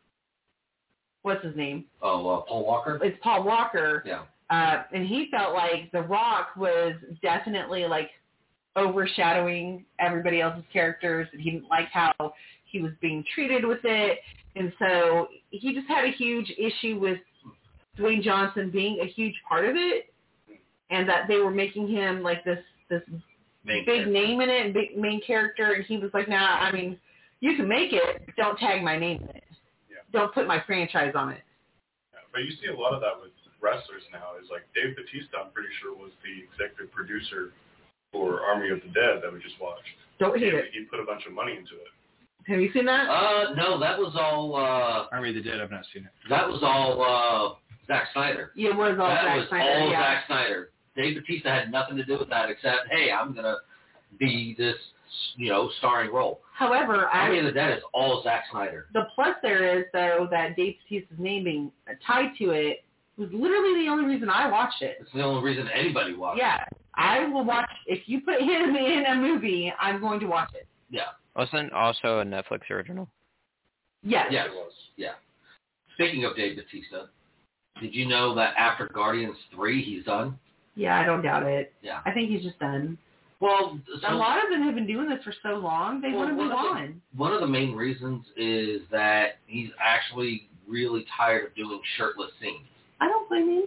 what's his name? Oh, uh, Paul Walker? It's Paul Walker. Yeah. Uh, and he felt like The Rock was definitely like overshadowing everybody else's characters, and he didn't like how he was being treated with it. And so he just had a huge issue with Dwayne Johnson being a huge part of it, and that they were making him like this this Main big character. name in it, and big main character. And he was like, "Nah, I mean, you can make it, but don't tag my name in it. Yeah. Don't put my franchise on it." Yeah, but you see a lot of that with wrestlers now. Is like Dave Bautista, I'm pretty sure, was the executive producer for Army of the Dead that we just watched. Don't He, hate it. he put a bunch of money into it. Have you seen that? Uh, no, that was all, uh, Army of the Dead, I've not seen it. that was all, uh, Zack Snyder. Yeah, it was all that Zack was Snyder. all yeah. Zack Snyder. Dave Bautista had nothing to do with that except, hey, I'm going to be this, you know, starring role. However, Army I of the Dead is all Zack Snyder. the plus there is though that Dave Bautista's name being tied to it was literally the only reason I watched it. It's the only reason anybody watches. Yeah, I will watch if you put him in a movie. I'm going to watch it. Yeah. Wasn't also a Netflix original. Yes. Yes. It was. Yeah. Speaking of Dave Bautista, did you know that after Guardians three, he's done? Yeah, I don't doubt it. Yeah. I think he's just done. Well, A so lot of them have been doing this for so long, they Well, want to one move of the- on. one of the main reasons is that he's actually really tired of doing shirtless scenes. I don't blame you.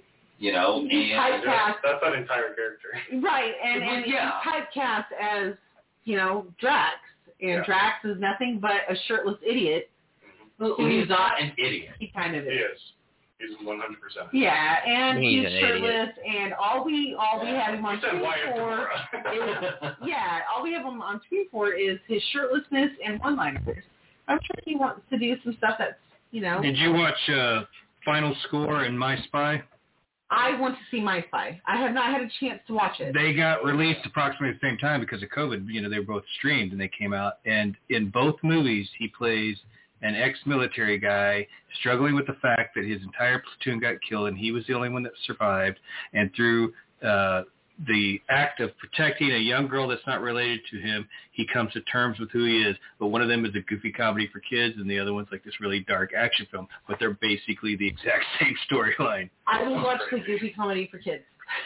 you know, He's and typecast. That's that entire character. Right, and, and Yeah. he's typecast as, you know, Drax. And Yeah. Drax is nothing but a shirtless idiot. well, he's not an idiot. He kind of He is. is. He's one hundred percent. Yeah, and He's he's, an shirtless, and all we all we have him on You said screen Wyatt for Kimura. is yeah, all we have him on screen for is his shirtlessness and one-liners. I'm sure he wants to do some stuff that's, you know. Did you watch uh, Final Score and My Spy? I want to see My Spy. I have not had a chance to watch it. They got released approximately at the same time because of COVID. You know, they were both streamed and they came out. And in both movies, he plays an ex-military guy struggling with the fact that his entire platoon got killed and he was the only one that survived. And through uh, the act of protecting a young girl that's not related to him, he comes to terms with who he is. But one of them is a goofy comedy for kids and the other one's like this really dark action film. But they're basically the exact same storyline. I will watch the goofy comedy for kids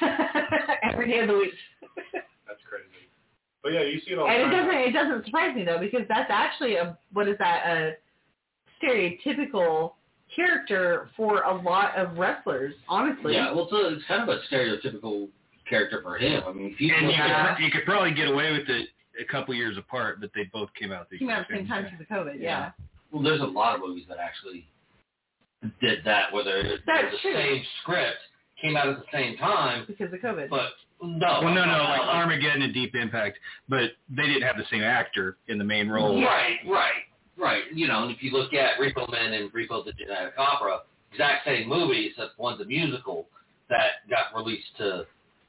every day of the week. That's crazy. But yeah, you see it all the And it time. doesn't it doesn't surprise me though, because that's actually a what is that a stereotypical character for a lot of wrestlers, honestly. Yeah, well, it's, a, it's kind of a stereotypical character for him. I mean, if you And look you at could, you could probably get away with it a couple years apart, but they both came out the Came out at the same time because of COVID, yeah. well, there's a lot of movies that actually did that, where they're, they're That's the true. same script came out at the same time, Because of COVID. but no. Well, no, no, like Armageddon and Deep Impact, but they didn't have the same actor in the main role. Right, right, right. You know, and if you look at Repo Man and Repo the Genetic Opera, exact same movies, except one's a musical that got released to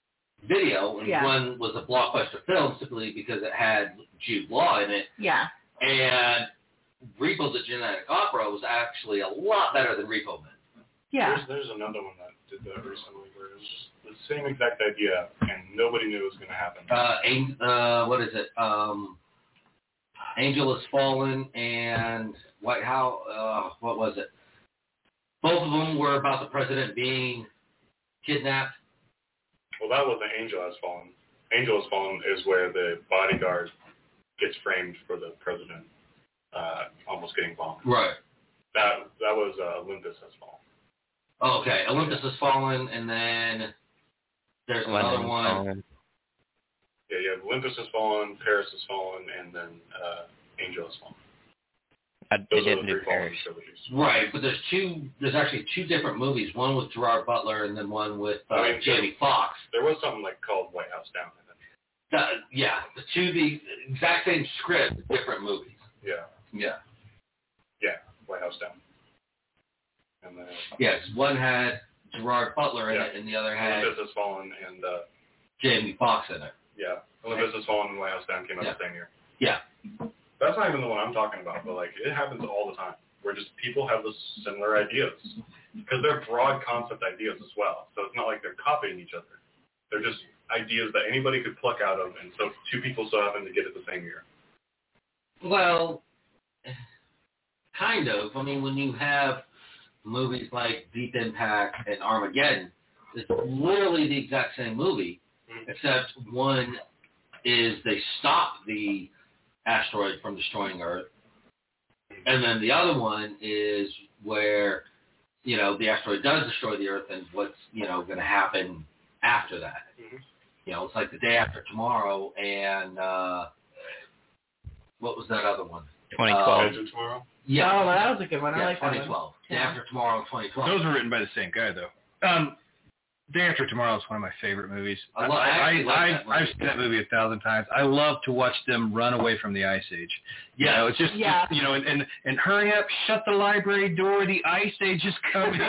video, and Yeah. one was a blockbuster film simply because it had Jude Law in it. Yeah. And Repo the Genetic Opera was actually a lot better than Repo Man. Yeah. There's, there's another one that did that recently where it was just the same exact idea and nobody knew it was going to happen. Uh, Ang- uh, what is it? Um, Angel Has Fallen and White House. Uh, what was it? Both of them were about the president being kidnapped. Well, that wasn't Angel Has Fallen. Angel Has Fallen is where the bodyguard gets framed for the president uh, almost getting bombed. Right. That that was uh, Olympus Has Fallen. Okay, Olympus Has Fallen, and then there's another London one. Calling. Yeah, you have Olympus Has Fallen, Paris Has Fallen, and then uh, Angel Has Fallen. I, Those they are the didn't three do Fallen Paris. trilogies. Right, but there's two. There's actually two different movies. One with Gerard Butler, and then one with uh, I mean, Jamie Foxx. There was something like called White House Down, I think. Uh, yeah, the two the exact same script, different movies. Yeah, Yeah. yeah, White House Down. And then Yes, one had Gerard Butler in Yeah. it, and the other had Olympus Has Fallen and uh, Jamie Foxx in it. yeah, Olympus Has Fallen and White House Down came out Yeah. the same year. Yeah. That's not even the one I'm talking about, but like it happens all the time where just people have those similar ideas because they're broad concept ideas as well. So it's not like they're copying each other. They're just ideas that anybody could pluck out of, and so two people so happen to get it the same year. Well, kind of. I mean, when you have movies like Deep Impact and Armageddon, it's literally the exact same movie, Mhm. except one is they stop the asteroid from destroying Earth, and then the other one is where, you know, the asteroid does destroy the Earth, and what's, you know, going to happen after that. Mhm. You know, it's like The Day After Tomorrow, and uh, what was that other one? twenty Um, twelve. Edge of Tomorrow. Yeah, Oh, well, that was a good one. I yeah, like that twenty one. twelve. Day Yeah. After Tomorrow, twenty twelve. Those were written by the same guy, though. Um, Day After Tomorrow is one of my favorite movies. I lo- I actually like I, that movie. I've seen that movie a thousand times. I love to watch them run away from the Ice Age. You Yeah. know, it's just, Yeah. you know, and, and, and hurry up, shut the library door, the Ice Age is coming.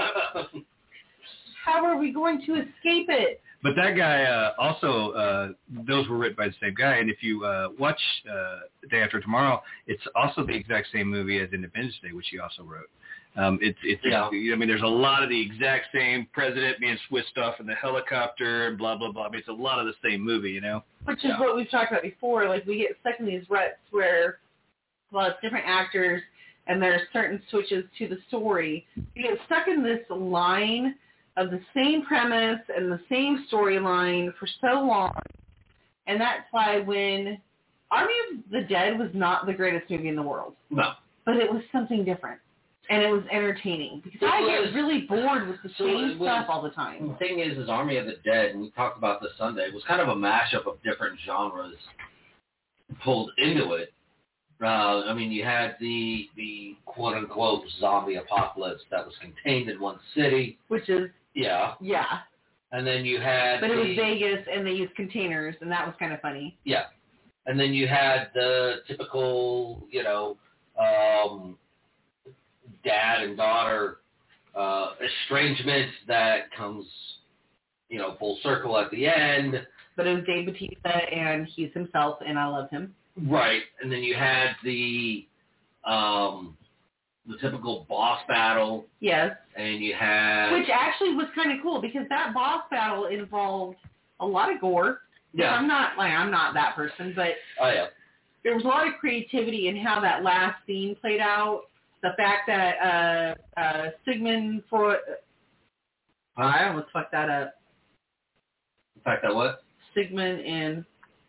How are we going to escape it? But that guy uh, also, uh, those were written by the same guy. And if you uh, watch uh, Day After Tomorrow, it's also the exact same movie as Independence Day, which he also wrote. Um, it's, it's, Yeah. I mean, there's a lot of the exact same president being switched off in the helicopter and blah, blah, blah. I mean, it's a lot of the same movie, you know? Which is Yeah. what we've talked about before. Like, we get stuck in these ruts where, well, it's different actors, and there are certain switches to the story. You get stuck in this line of the same premise and the same storyline for so long. And that's why when Army of the Dead was not the greatest movie in the world, No. but it was something different. and it was entertaining because It I was- get really bored with the so same it was- stuff all the time. The thing is, is Army of the Dead, and we talked about this Sunday, it was kind of a mashup of different genres pulled into it. Uh, I mean, you had the the quote-unquote zombie apocalypse that was contained in one city. Which is, Yeah. yeah. And then you had But it was the, Vegas, and they used containers, and that was kind of funny. Yeah. And then you had the typical, you know, um, dad and daughter uh, estrangement that comes, you know, full circle at the end. But it was Dave Bautista, and he's himself, and I love him. Right. And then you had the um, the typical boss battle, Yes. and you had... Which actually was kind of cool, because that boss battle involved a lot of gore. Yeah. I'm not, like, I'm not that person, but Oh, yeah. there was a lot of creativity in how that last scene played out. The fact that uh, uh, Sigmund Freud... I almost fucked that up. In fact, that what? Sigmund and...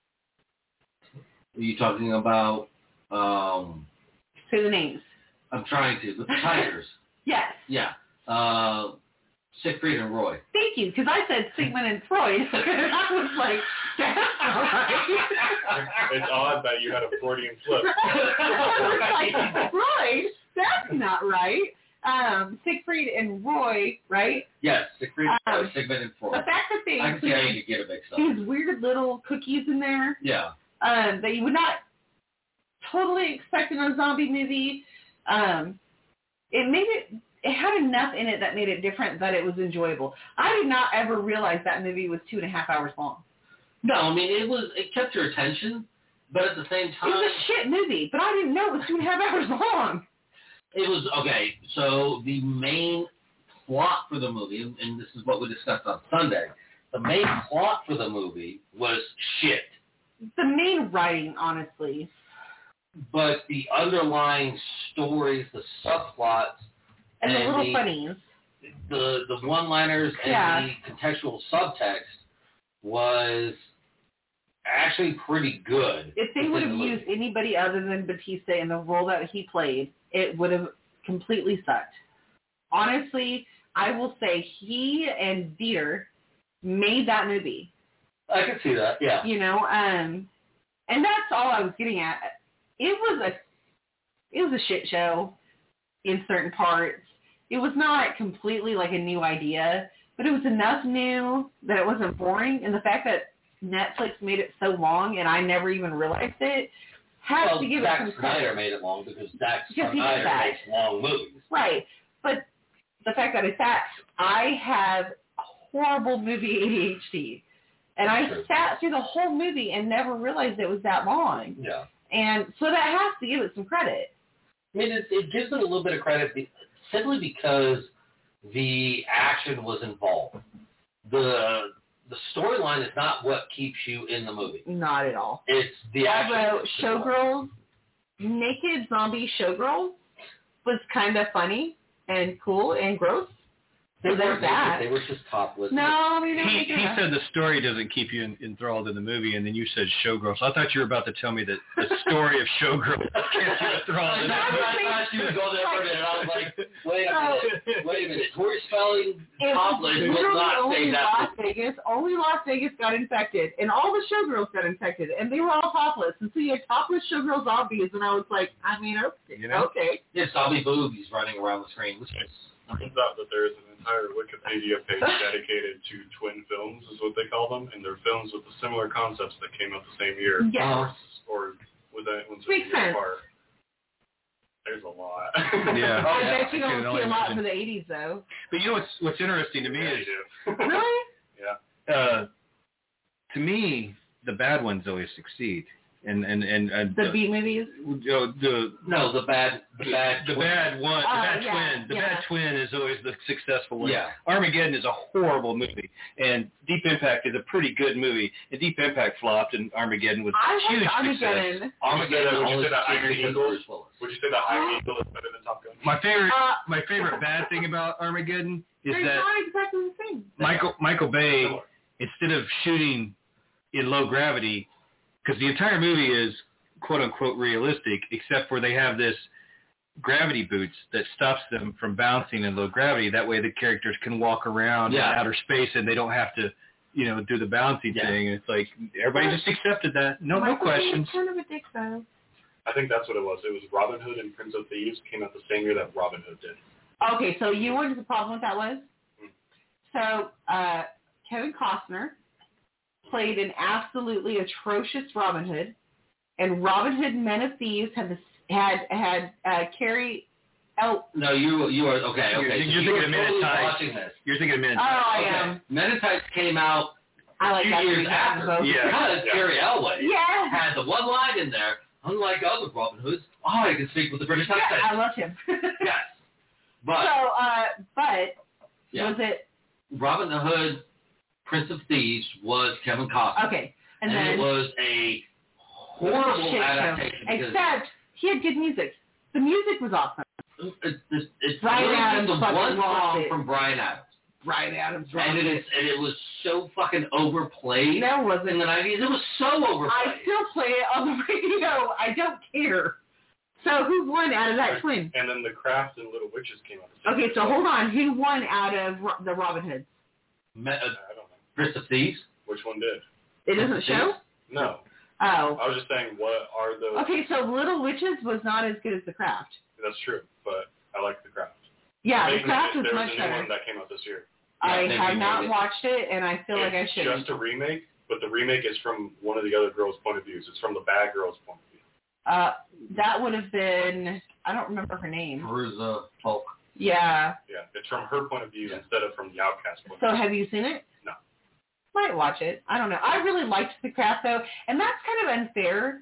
Are you talking about... Um, Say the names. I'm trying to. The Tigers. Yes. Yeah. Uh, Siegfried and Roy. Thank you, because I said Sigmund and Freud. And I was like, that's not right. It's odd that you had a Freudian slip. I was like, Freud? That's not right. Um, Siegfried and Roy, right? Yes, Siegfried, Um, uh, Sigmund and Freud. The fact that they I can see how included you could get it mixed up. these weird little cookies in there Yeah. um, that you would not totally expect in a zombie movie, um, it made it, it had enough in it that made it different that it was enjoyable. I did not ever realize that movie was two and a half hours long. No, I mean, it was, it kept your attention, but at the same It time, was a shit movie, but I didn't know it was two and a half hours long. it was, okay, so the main plot for the movie, and, and this is what we discussed on Sunday, the main plot for the movie was shit. The main writing, honestly. But the underlying stories, the subplots, And, the and little the, funnies. the the one-liners and Yeah. the contextual subtext was actually pretty good. If they would within have the used movie. anybody other than Batista in the role that he played, it would have completely sucked. Honestly, I will say he and Dieter made that movie. I can see that, yeah. You know, um, and that's all I was getting at. It was a, it was a shit show in certain parts. It was not completely like a new idea, but it was enough new that it wasn't boring. And the fact that Netflix made it so long and I never even realized it, has well, to give Zack it some Snyder credit. made it long because Zack Because he did Snyder that. makes long movies. Right. But the fact that it's that, I have horrible movie A D H D. And I True. sat through the whole movie and never realized it was that long. Yeah. And so that has to give it some credit. I mean, it, it gives it a little bit of credit be, simply because the action was involved. The the storyline is not what keeps you in the movie. Not at all. It's the action. Although that's involved. Showgirls, naked zombie Showgirls was kind of funny and cool and gross. They So there's weren't naked, that. They were just topless. No, I mean, they He, don't do he that. said the story doesn't keep you en- enthralled in the movie, and then you said Showgirls. I thought you were about to tell me that the story of Showgirls kept you enthralled in I the thought movie. I thought you would go there for a minute. I was like, wait a No. minute, wait a minute. Tori Spelling It was topless will literally not only say that. Las Vegas. Only Las Vegas got infected, and all the showgirls got infected, and they were all topless. And so you had topless showgirl zombies, and I was like, I mean, okay, You know? okay. Yeah, zombie boobies running around the screen. Which is, Turns out that there is an entire Wikipedia page dedicated to twin films, is what they call them, and they're films with the similar concepts that came out the same year, Yes. uh, or within within a Makes year sense. apart. There's a lot. Yeah. I yeah, bet you I don't can see only a lot imagine. for the eighties, though. But you know what's what's interesting to me Yeah, is, you do. Really? Yeah. uh, to me, the bad ones always succeed, and and and, and The B movies? uh, the no, the bad, the bad, the bad one, the Oh, bad yeah, twin, the yeah. bad twin is always the successful one. Yeah. Armageddon is a horrible movie, and Deep Impact is a pretty good movie. And Deep Impact flopped, and Armageddon was I a huge like success. Armageddon. Armageddon Would you only say that succeeded Iron because of Eagle? Bruce Willis. Would you say that High Eagle is better than Top Gun? My favorite, Uh, my favorite bad thing about Armageddon is they're that not exactly the same. Michael Michael Bay, Similar. instead of shooting in low gravity, because the entire movie is quote unquote realistic, except for they have this gravity boots that stops them from bouncing in low gravity. That way the characters can walk around Yeah. in outer space and they don't have to, you know, do the bouncing Yeah. thing. It's like everybody just accepted that. No, no questions. Kind of a dick, though. I think that's what it was. It was Robin Hood and Prince of Thieves came out the same year that Robin Hood did. Okay, so you know what the problem with that was? Hmm. So uh, Kevin Costner played an absolutely atrocious Robin Hood, and Robin Hood Men of Thieves had this, had had uh, Carrie. El- No, you you are okay. You're- Okay, you're so thinking you were of Men in totally Tights. watching this. You're thinking a minute. oh, I Okay, am. Men in Tights came out I a like few that years movie after both. Yeah. because Yeah. Carrie Elway Yeah. had the one line in there. Unlike other Robin Hoods, I can speak with the British Yeah, accent. I love him. Yes, but So, uh, but yeah. was it Robin Hood, Prince of Thieves was Kevin Costner, okay? And, and then it was a horrible shit show. adaptation. because Except he had good music. The music was awesome. It, it, it's Brian literally Adams the fucking one lost song it. from Brian Adams. Brian Adams. And it is, and it was so fucking overplayed No, it in wasn't. the nineties. It was so I overplayed. still play it on the radio. I don't care. So who won out of that twin? And then The Craft and Little Witches came out the same Okay, year. so hold on. Who won out of Ro- the Robin Hoods? Me- uh, I don't know. Prince of Thieves. Which one did? It doesn't show? No. Oh. I was just saying, what are those? Okay, so Little Witches was not as good as The Craft. That's true, but I like The Craft. Yeah, The Maybe Craft was there much was a new better. one that came out this year. I Yeah, they have remade not it. watched it, and I feel like I It's should. just a remake, but the remake is from one of the other girls' point of views. It's from the bad girl's point of view. Uh, that would have been, I don't remember her name. Perusa Folk. Yeah. Yeah, it's from her point of view Yeah. instead of from the Outcast point So of view. have you seen it? No. Might watch it. I don't know. I really liked The Craft, though, and that's kind of unfair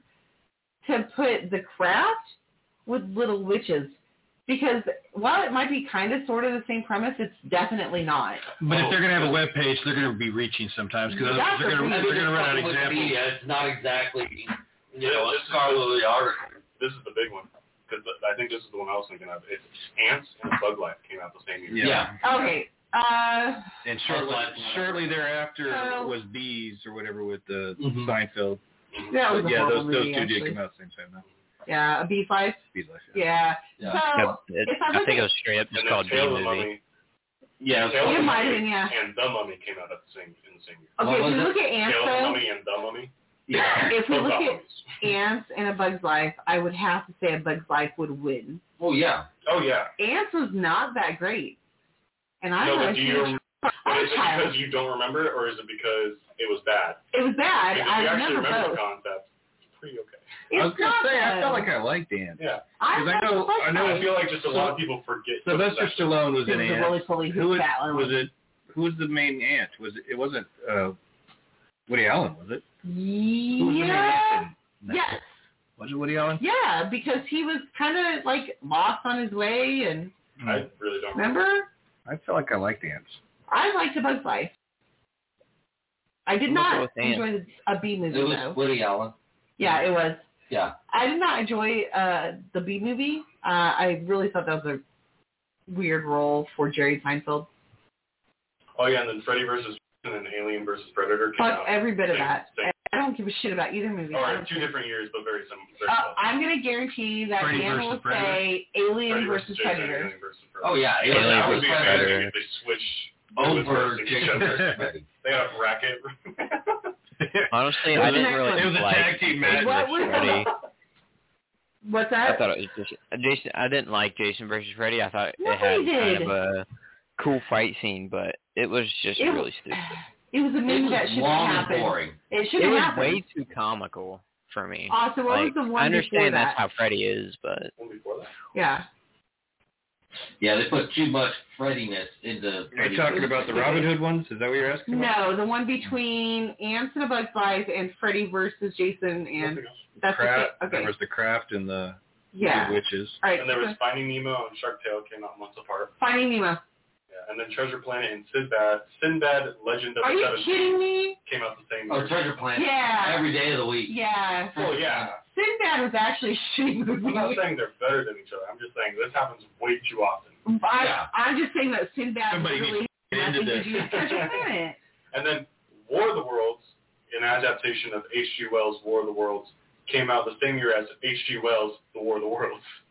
to put The Craft with Little Witches, because while it might be kind of sort of the same premise, it's definitely not. But if they're going to have a web page, they're going to be reaching sometimes because That's they're going the to thing. they're going to run out of examples. Wikipedia, it's not exactly, you know, a This is- scholarly article. This is the big one, because I think this is the one I was thinking of. It's Ants and Bug Life came out the same year. Yeah. Okay. Uh, And shortly, shortly thereafter So- was Bees or whatever with the Mhm. Seinfeld. that was But a yeah, horrible those those movie, two actually. did come out at the same time. Though. Yeah, a B five. Bees Life. Yeah. Yeah. So It- if I I look think it at, was straight up just And called then B Tale of the movie. Mummy. Yeah. Tale of It the might have Mummy been, yeah. and The Mummy came out at the same in the same year. okay, What if was we it? look at Ants, Tale of the though, Mummy and The Mummy. Yeah. if we Both look at mummies. Ants and A Bug's Life, I would have to say A Bug's Life would win. Oh yeah. Oh yeah. Ants was not that great, and I'm No, not but a do huge. you? But I'm is a it child. because you don't remember it, or is it because it was bad? It was bad. Because if I you actually remember remember both. the concept, it's pretty okay. I was It's going to not say, I bad. felt like I liked Dan. Yeah. I, Because I know- liked I know it. I feel like just a lot of people forget. Sylvester Stallone was He in was a Ant. roly-poly Who was, fat one. was it? Who was the main ant? Was it? It wasn't uh, Woody Allen, was it? Who was the main Yeah. ant in- Yes. Was it Woody Allen? Yeah, because he was kind of like lost on his way, and I really don't remember, I feel like I liked ants. I liked A Bug's Life. I did We'll go not with Ants. enjoy the, a B movie It was though. Woody Allen. Yeah, it was. Yeah. I did not enjoy uh, the B movie. Uh, I really thought that was a weird role for Jerry Seinfeld. Oh yeah, and then Freddy versus and then Alien versus Predator came Fuck out. every bit of Same- that. same- I don't give a shit about either movie. All I right, don't two care. different years, but very similar. Very Uh, close. I'm going to guarantee that Freddy Dan versus will Predator? say Alien Freddy versus Jason, Predator. Alien versus Predator. Oh yeah. Alien that was would be Predator. amazing if they switch over each Jason other. versus Freddy. They have racket. Honestly, It I was didn't an really It was a like tag team match. Jason What versus was Freddy. What's I that? thought it was just Jason. I didn't like Jason versus Freddy. I thought No, it had you kind did. of a cool fight scene, but it was just It really was- stupid. It was a It movie was that shouldn't long have and happened. boring. It It shouldn't was happen. way too comical for me. Awesome. What Like, was the one I before understand that? that's how Freddy is, but One before that. Yeah. Yeah, they put too much Freddiness into. Are you Freddy. talking about the Robin Hood ones? Is that what you're asking about? No, the one between Ants and A Bug's Life and Freddy versus Jason, and Nothing else. that's Craft, the, okay. There was the Craft and the Yeah. Wicked Witches. All right. And there was so Finding Nemo and Shark Tale came out months apart. Finding Nemo. Yeah, and then Treasure Planet and Sinbad, Sinbad Legend of Are the you Seven kidding Seas me? came out the same Oh, year. Treasure Planet. Yeah. Every day of the week. Yeah. Oh yeah. Sinbad was actually a shitty movie. I'm not saying they're better than each other. I'm just saying this happens way too often. I, Yeah. I'm just saying that Sinbad Somebody really needs to get nothing into to this. do with Treasure Planet. And then War of the Worlds, an adaptation of H G Wells' War of the Worlds, came out the same year as H G Wells' The War of the Worlds.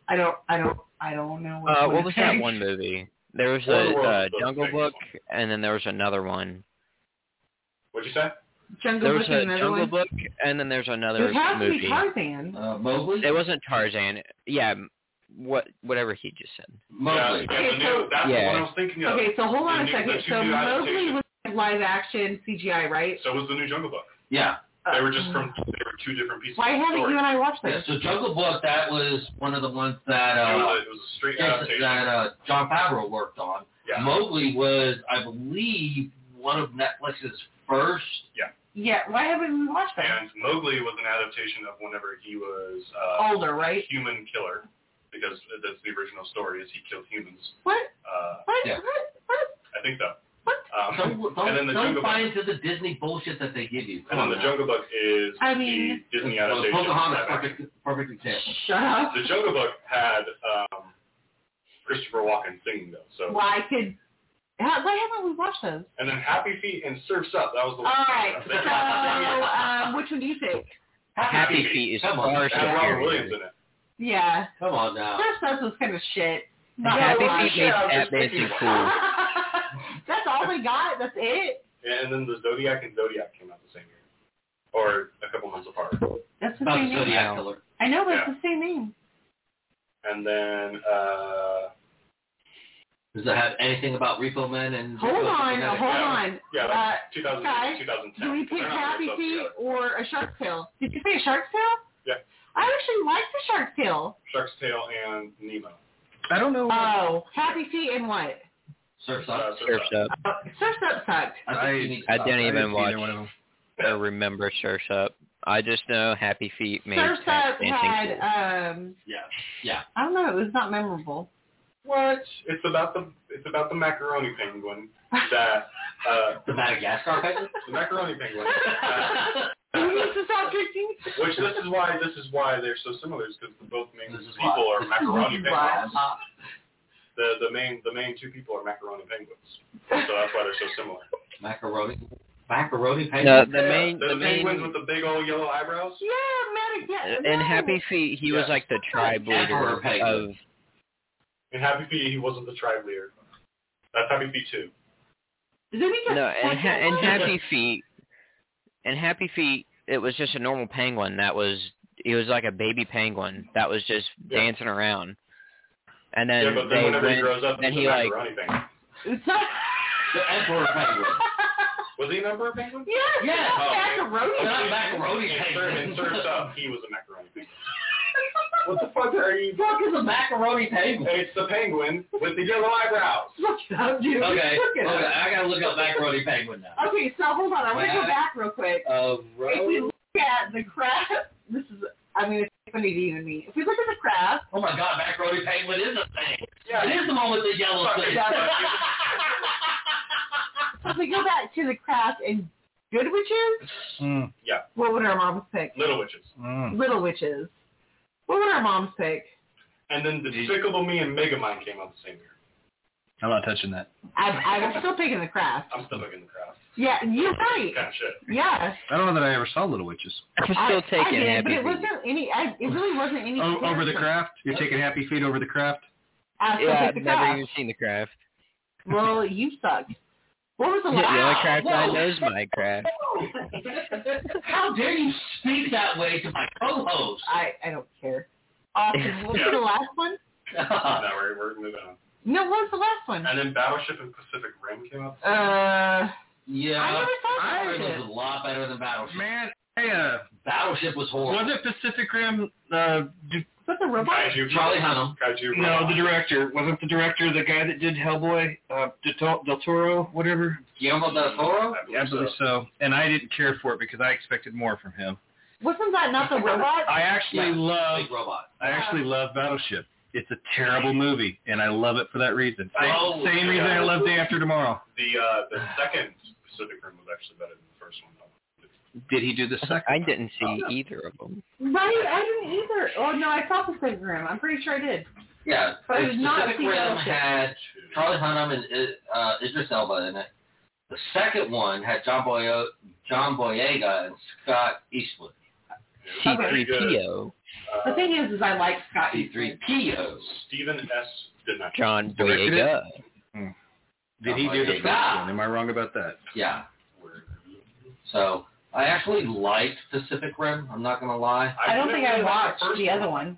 I don't. I don't. I don't know. Which Uh, one what to was that pick. one movie? There was War of the a Worlds uh, was the Jungle famous Book, one. and then there was another one. What'd you say? Jungle There Book was and a another Jungle one. Book, and then there's It another would have to movie. be Tarzan. Uh, Mowgli? It wasn't Tarzan. Yeah, what whatever he just said. Mowgli. Yeah, yeah, the Okay, new, so- that's the Yeah. one I was thinking of. Okay, so hold on The a new- second. the two So new Mowgli adaptations. was like live action C G I, right? So was the new Jungle Book. Yeah. They were just from, they were two different pieces Why of the haven't story. you and I watched Yeah, this? so Jungle Book, that was one of the ones that it, uh, was a, it was a straight Jason- adaptation. that uh, John Favreau worked on. yeah. Mowgli was, I believe, one of Netflix's first. Yeah, why haven't we watched that? And Mowgli was an adaptation of whenever he was uh, Older, right? a human killer, because that's the original story, is he killed humans. What? Uh, What? Yeah. What? What? I think so. What? Um, Don't, don't, and then the don't Jungle buy Book, into the Disney bullshit that they give you. and then the Jungle Book is I mean- the Disney Well, adaptation. Pocahontas, live action. perfect, perfect example. Shut up. The Jungle Book had um, Christopher Walken singing though, so. Why could? How, why haven't we watched those? And then Happy Feet and Surf's Up. That was the All one. right. I So, think. um, which one do you think? Happy Feet is Come on, far It had Robert superior. Williams in it. Yeah. Come on now. Surf's Up was kind of shit. Not Happy gonna lie. Feet made I was that just thinking- basic cool. That's all we got. That's it. Yeah, and then the Zodiac and Zodiac came out the same year, or a couple months apart. That's the About same the name. Zodiac Killer. I know, but Yeah. it's the same name. And then uh, Does it have anything about Repo Men and? Hold Repo on. Genetic? Hold Yeah. on. yeah, Uh, like two thousand guys, two thousand ten. do we pick They're not Happy mixed up Feet together. or a Shark's Tale? Did you say a Shark's Tale? Yeah. I actually like the Shark's Tale. Shark's Tale and Nemo. I don't know. Oh, Happy Feet and what? Surf's Uh, Up. Surf's Surf's Up. Uh, Surf's Up sucked. I, I- think you need to I stop didn't that. even see watch either one of them. or remember Surf's Up. I just know Happy Feet made Surf's tap Up dancing had, cool. um, Yeah. Yeah. I don't know, it was not memorable. What? It's about the it's about the macaroni penguin that uh, The Madagascar penguin. the macaroni penguin. Uh, Who needs to stop drinking? which this is why this is why they're so similar, is because the both main This is people why. are macaroni This is why. penguins. The the main the main two people are macaroni penguins, so that's why they're so similar. Macaroni. Macaroni The, penguin. the main, the the penguins main, with the big old yellow eyebrows. Yeah, Madagascar. in no. Happy Feet, he was Yeah. like the tribe Emperor leader penguin. of. In Happy Feet, he wasn't the tribe leader. That's Happy Feet two. Did they make a No, in, ha- in second one? Happy Feet, in Happy Feet, it was just a normal penguin that was. He was like a baby penguin that was just Yeah. dancing around, and then yeah, but then they whenever he went. grows up, then he's he a like. macaroni penguin. It's not. The Emperor penguin. Was he a emperor penguin? Yes, Yeah. not macaroni. Oh, not In- macaroni in, penguin. in Surf's Up, he was a macaroni penguin. What the fuck are you? Fuck is a macaroni penguin? It's the penguin with the yellow eyebrows. Look it up, dude. Okay. Look it Okay. up. I gotta look up macaroni penguin now. Okay, so hold on. I'm going to go Mac- back real quick. Uh, If we look at the craft, this is, I mean, it's funny to even me. If we look at the craft, Oh my God, macaroni penguin is a thing. Yeah. It is the one with the yellow Fuck thing. it. if we go back to the craft and Good Witches, Mm, what would our moms pick? Little Witches. mm. Little Witches. What would our moms pick? And then Despicable Me and Megamind came out the same year. I'm not touching that. I, I'm still picking the craft. I'm still looking at the craft. Yeah, you're right. Kind of shit. Yeah. I don't know that I ever saw Little Witches. I'm I, still I taking did, but Happy it Feet. wasn't any. I, it really wasn't any. Oh, over the comparison. craft? You're taking Happy Feet over the craft? I still Yeah, pick I've the never craft. even seen the craft. Well, you suck. What was the The last? only craft I whoa. know is Minecraft. How dare you speak that way to my co-host? I I don't care. Austin, what was the last one? Now we're, we're moving on. No, what was the last one? And then Battleship and Pacific Rim came out. Uh, Yeah. I never saw Battleship Battleship. was a lot better than Battleship. Man, hey, uh, Battleship was horrible. was it Pacific Rim? Uh, d- was that the robot? Kaiju. Charlie Hunnam. Kaiju. no, Robot. the director. Wasn't the director the guy that did Hellboy? Uh, Del, Del Toro, whatever? Guillermo del Toro? I believe I believe so. And I didn't care for it because I expected more from him. Wasn't that not the robot? I actually Yeah, love Big robot. I actually love Battleship. It's a terrible movie, and I love it for that reason. Same, Oh, same reason I love Day After Tomorrow. The uh, the second Pacific Rim was actually better than the first one, though. Did he do the second? I didn't see either of them. Right, I didn't either. Oh no, I saw Pacific Rim. I'm pretty sure I did. Yeah. But I the did not Pacific see Rim Battleship. had Charlie Hunnam and uh, Idris Elba in it. The second one had John, Boyo- John Boyega and Scott Eastwood. C three P O. Uh, The thing is, is I like Scott C three P O. Stephen S. did not. John Directed it? Boyega. Hmm. Did he do the first one? Am I wrong about that? Yeah. So I actually liked Pacific Rim. I'm not gonna lie. I don't didn't think I really like watched first the other one.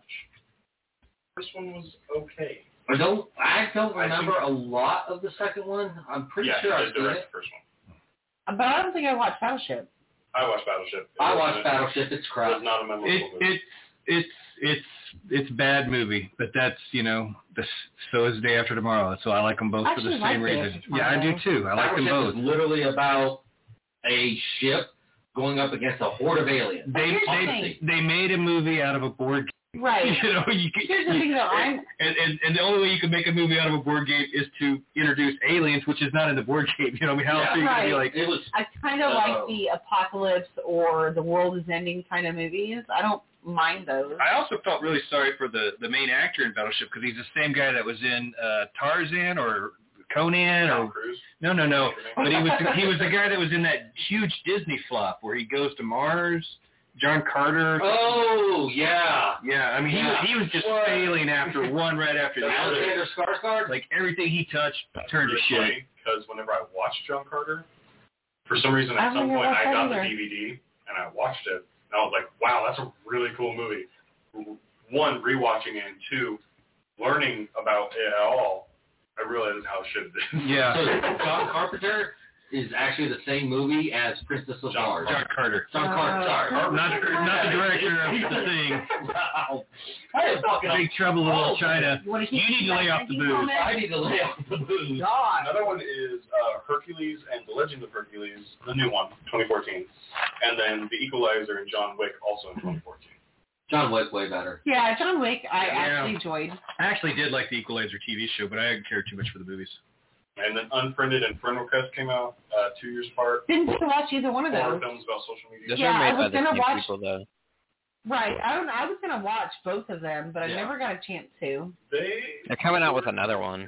First one was okay. I don't. I don't I remember think- a lot of the second one. I'm pretty yeah, sure he I've did seen direct it. the first one. But I don't think I watched Battleship. I watched Battleship. It I wasn't watched a- Battleship. It's It crap. was not a memorable It, movie. it's it's it's it's bad movie, but that's you know this, so is Day After Tomorrow. So I like them both I for the actually same like Day reason. After Yeah, I do Tomorrow. too. I like them Battleship both. is literally about a ship going up against a horde of aliens. They Here's the they thing. they made a movie out of a board game. Right. You know, you can, Here's the thing, though. I'm and, and and the only way you can make a movie out of a board game is to introduce aliens, which is not in the board game. You know, I mean, how else are you gonna be Right. like? It was. I kind of Uh-oh. like the apocalypse or the world is ending kind of movies. I don't mind those. I also felt really sorry for the the main actor in Battleship because he's the same guy that was in uh, Tarzan or Conan Tom or Cruise. no no no, but he was he was the guy that was in that huge Disney flop where he goes to Mars. John Carter. Oh yeah. Yeah, I mean Yeah. he was he was just What? failing after one right after the other. Alexander Skarsgård. Like everything he touched turned to shit. Because whenever I watched John Carter, for some reason I at don't some think I point watched I got that the either. D V D and I watched it and I was like, wow, that's a really cool movie. One, rewatching it, and two, learning about it all, I realized how shit it is. Yeah. So John Carpenter is actually the same movie as Princess of John- Mars. John Carter. John Carter. Sorry. Uh, Not not the director of the thing. Wow. I am fucking up. Big Trouble in Little Oh, China. You, want to You keep need to lay off the drinking booze. on that? I need to lay off the booze. God. Another one is uh, Hercules and the Legend of Hercules, the new one, twenty fourteen. And then The Equalizer and John Wick, also in twenty fourteen. John Wick way better. Yeah, John Wick, I Yeah. actually enjoyed. I actually did like the Equalizer T V show, but I didn't care too much for the movies. And then Unfriended and Friend Request came out uh, two years apart. Didn't get to watch either one of Horror those. films about social media. Those Yeah, are I made by was the gonna same watch- people, though. Right. I don't. I was gonna watch both of them, but I Yeah. never got a chance to. They They're coming out with another one.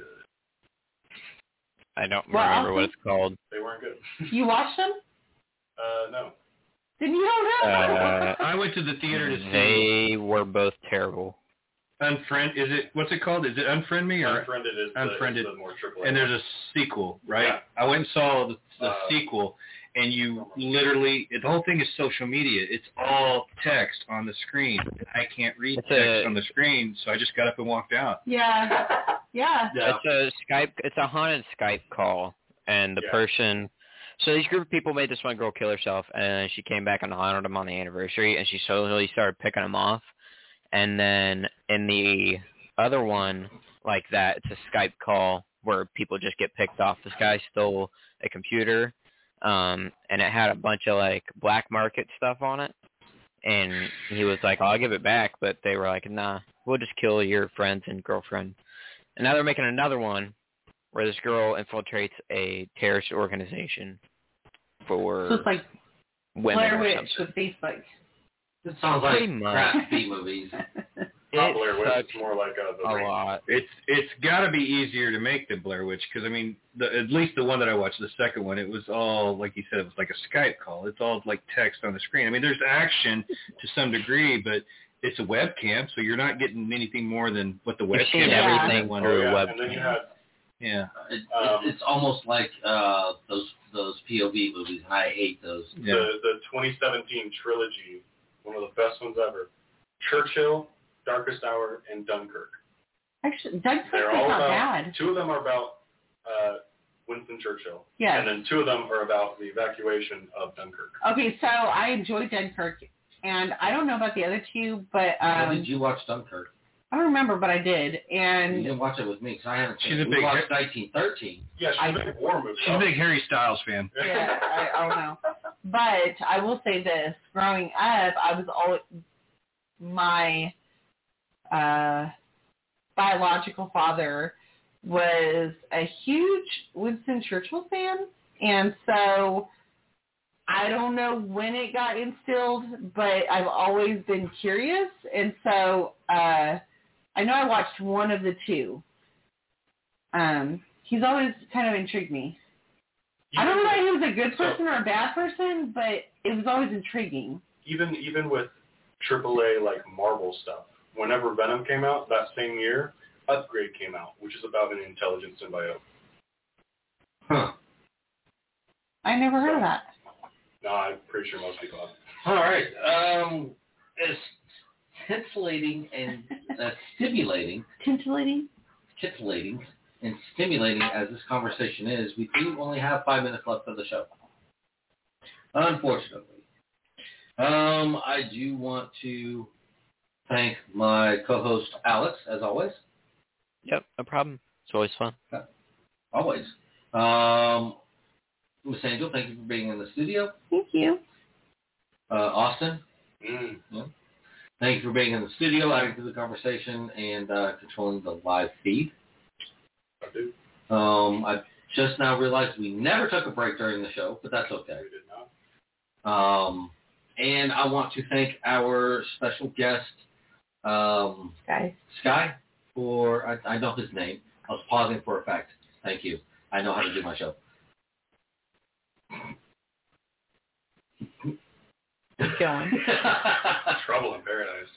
I don't Well, remember I'll what think- it's called. they weren't good. You watched them? Uh, no. Then you don't know. Uh, I went to the theater to see They were both terrible. Unfriend. Is it what's it called? Is it Unfriend Me or? Unfriended is the, Unfriended. is the more triple A. And there's a sequel, right? Yeah. I went and saw the, the Uh, sequel, and you literally the whole thing is social media. It's all text on the screen. I can't read It's text a- on the screen, so I just got up and walked out. Yeah. Yeah. Yeah. It's a Skype. It's a haunted Skype call, and the Yeah. person. So these group of people made this one girl kill herself, and she came back and honored them on the anniversary, and she slowly started picking them off, and then in the other one, like that, it's a Skype call where people just get picked off. This guy stole a computer, um, and it had a bunch of like black market stuff on it, and he was like, oh, "I'll give it back," but they were like, "Nah, we'll just kill your friends and girlfriend." And now they're making another one where this girl infiltrates a terrorist organization for So it's like women Blair or Witch something. with Facebook. It sounds like Pretty much. crap B movies. Not It Blair Witch, sucks it's more like uh, the a Ring. lot. It's it's got to be easier to make than Blair Witch because I mean, the, at least the one that I watched, the second one, it was all like you said, it was like a Skype call. It's all like text on the screen. I mean, there's action to some degree, but it's a webcam, so you're not getting anything more than what the You're webcam. seeing is. Yeah. everything One- through Oh, a yeah. webcam. And then you had Yeah, It, Um, it's, it's almost like uh, those those P O V movies, and I hate those. yeah. the, the twenty seventeen trilogy, one of the best ones ever. Churchill, Darkest Hour, and Dunkirk. Actually, Dunkirk They're is all not about, bad. two of them are about uh, Winston Churchill. Yes. And then two of them are about the evacuation of Dunkirk. Okay, so I enjoyed Dunkirk, and I don't know about the other two, but When um, did you watch Dunkirk? I don't remember, but I did. You And didn't watch it with me because I haven't seen She's it. a We big watched hit. nineteen thirteen. Yeah, she's I- a big war movie. She's a big Harry Styles fan. yeah, I, I don't know. But I will say this: growing up, I was always my uh, biological father was a huge Winston Churchill fan, and so I don't know when it got instilled, but I've always been curious, and so uh, I know I watched one of the two. Um, he's always kind of intrigued me. I don't know if he was a good person or a bad person, but it was always intriguing. Even even with triple A like Marvel stuff. Whenever Venom came out that same year, Upgrade came out, which is about an intelligent symbiote. Huh. I never heard So, of that. No, I'm pretty sure most people have. All right. Um, as titillating and uh, stimulating, Tintillating? titillating and stimulating as this conversation is, we do only have five minutes left of the show. Unfortunately. Um, I do want to thank my co-host, Alex, as always. Yep, no problem. It's always fun. Always. Um, Miss Angel, thank you for being in the studio. Thank you. Uh, Austin, Mm. yeah. Thank you for being in the studio, adding to the conversation, and uh, controlling the live feed. I do. Um, I just now realized we never took a break during the show, but that's okay. We did not. Um, and I want to thank our special guest, um, Guys. Sky, for, I, I know his name. I was pausing for effect. Thank you. I know how to do my show. Keep going. Trouble in Paradise.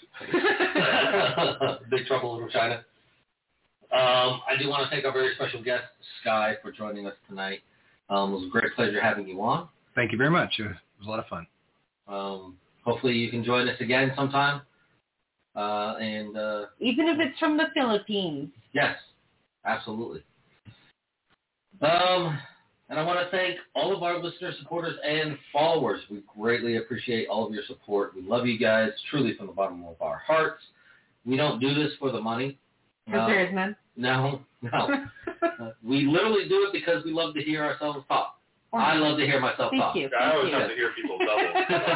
Big Trouble in Little China. Um, I do want to thank our very special guest, Sky, for joining us tonight. Um, it was a great pleasure having you on. Thank you very much. It was a lot of fun. Um, hopefully you can join us again sometime. Uh, and uh, Even if it's from the Philippines. yes, absolutely. Um, and I want to thank all of our listeners, supporters, and followers. We greatly appreciate all of your support. We love you guys, truly from the bottom of our hearts. We don't do this for the money. Because Uh, there is none. No, no. Uh, we literally do it because we love to hear ourselves talk. I love to hear myself Thank talk. you. I always Thank have you. to hear people double.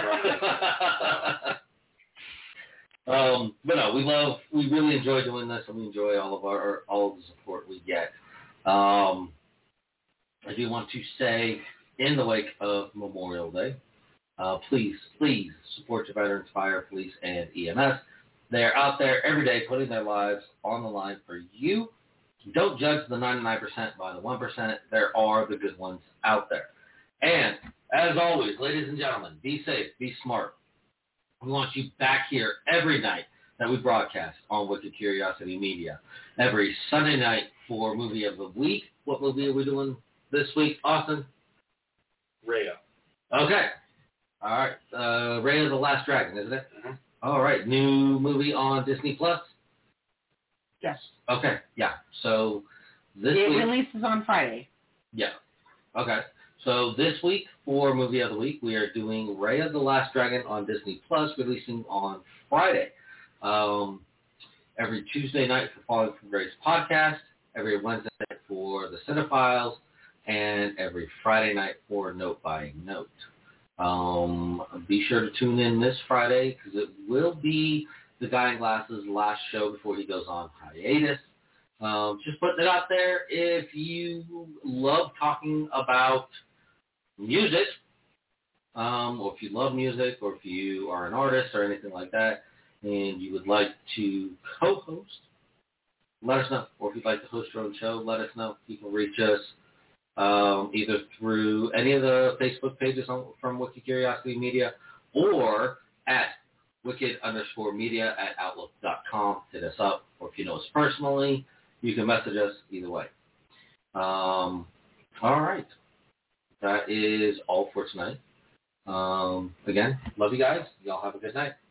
um, but no, we love, we really enjoy doing this, and we enjoy all of our, all of the support we get. Um, I do want to say, in the wake of Memorial Day, uh, please, please support your veterans, fire, police, and E M S. They're out there every day putting their lives on the line for you. Don't judge the ninety-nine percent by the one percent. There are the good ones out there. And, as always, ladies and gentlemen, be safe, be smart. We want you back here every night that we broadcast on Wicked Curiosity Media. Every Sunday night for Movie of the Week. What movie are we doing this week, Austin? Rhea. Okay. All right. Uh, Raya the Last Dragon, isn't it? Mm-hmm. All right. New movie on Disney Plus? Yes. Okay. Yeah. So this It week... releases on Friday. Yeah. Okay. So this week, for Movie of the Week, we are doing Raya the Last Dragon on Disney Plus, releasing on Friday. Um, every Tuesday night for Falling from Grace podcast, every Wednesday night for the Cinephiles, and every Friday night for Note by Note. Um, be sure to tune in this Friday, because it will be the Guy in Glasses' last show before he goes on hiatus. Um, just putting it out there, if you love talking about music, um, or if you love music, or if you are an artist or anything like that, and you would like to co-host, let us know. Or if you'd like to host your own show, let us know. You can reach us um, either through any of the Facebook pages on, from Wicked Curiosity Media, or at wicked underscore media at outlook dot com. Hit us up. Or if you know us personally, you can message us either way. Um, all right. That is all for tonight. Um, again, love you guys. Y'all have a good night.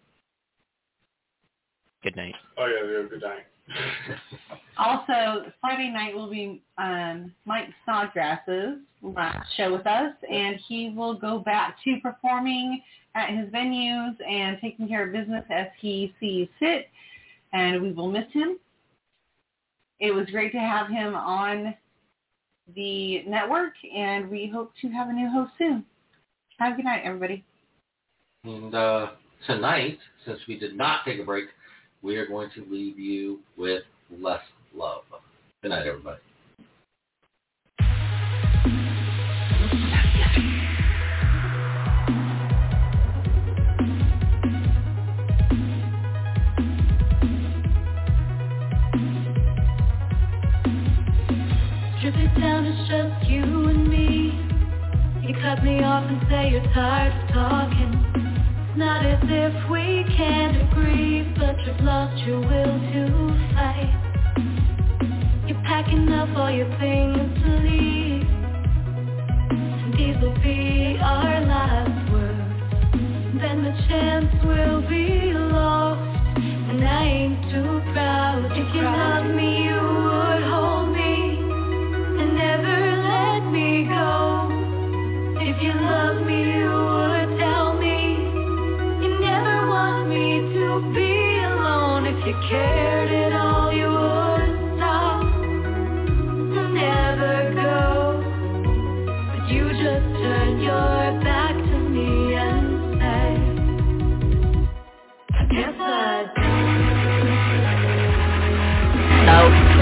Good night. Oh, yeah, we have a good night. Also, Friday night will be um, Mike Snodgrass's last show with us, and he will go back to performing at his venues and taking care of business as he sees fit, and we will miss him. It was great to have him on the network, and we hope to have a new host soon. Have a good night, everybody. And uh, tonight, since we did not take a break, we are going to leave you with Less Love. Good night, everybody. Strip it down, it's just you and me. You cut me off and say you're tired of talking. not as if we can't agree, but you've lost your will to fight. You're packing up all your things to leave, and these will be our last words. Then the chance will be lost, and I ain't too proud. If you love me, you would hold me and never let me go. If you love me, you would tell me you never want me to be alone. If you cared at all, you would stop and never go. But you just turned your back to me and said, I guess I'd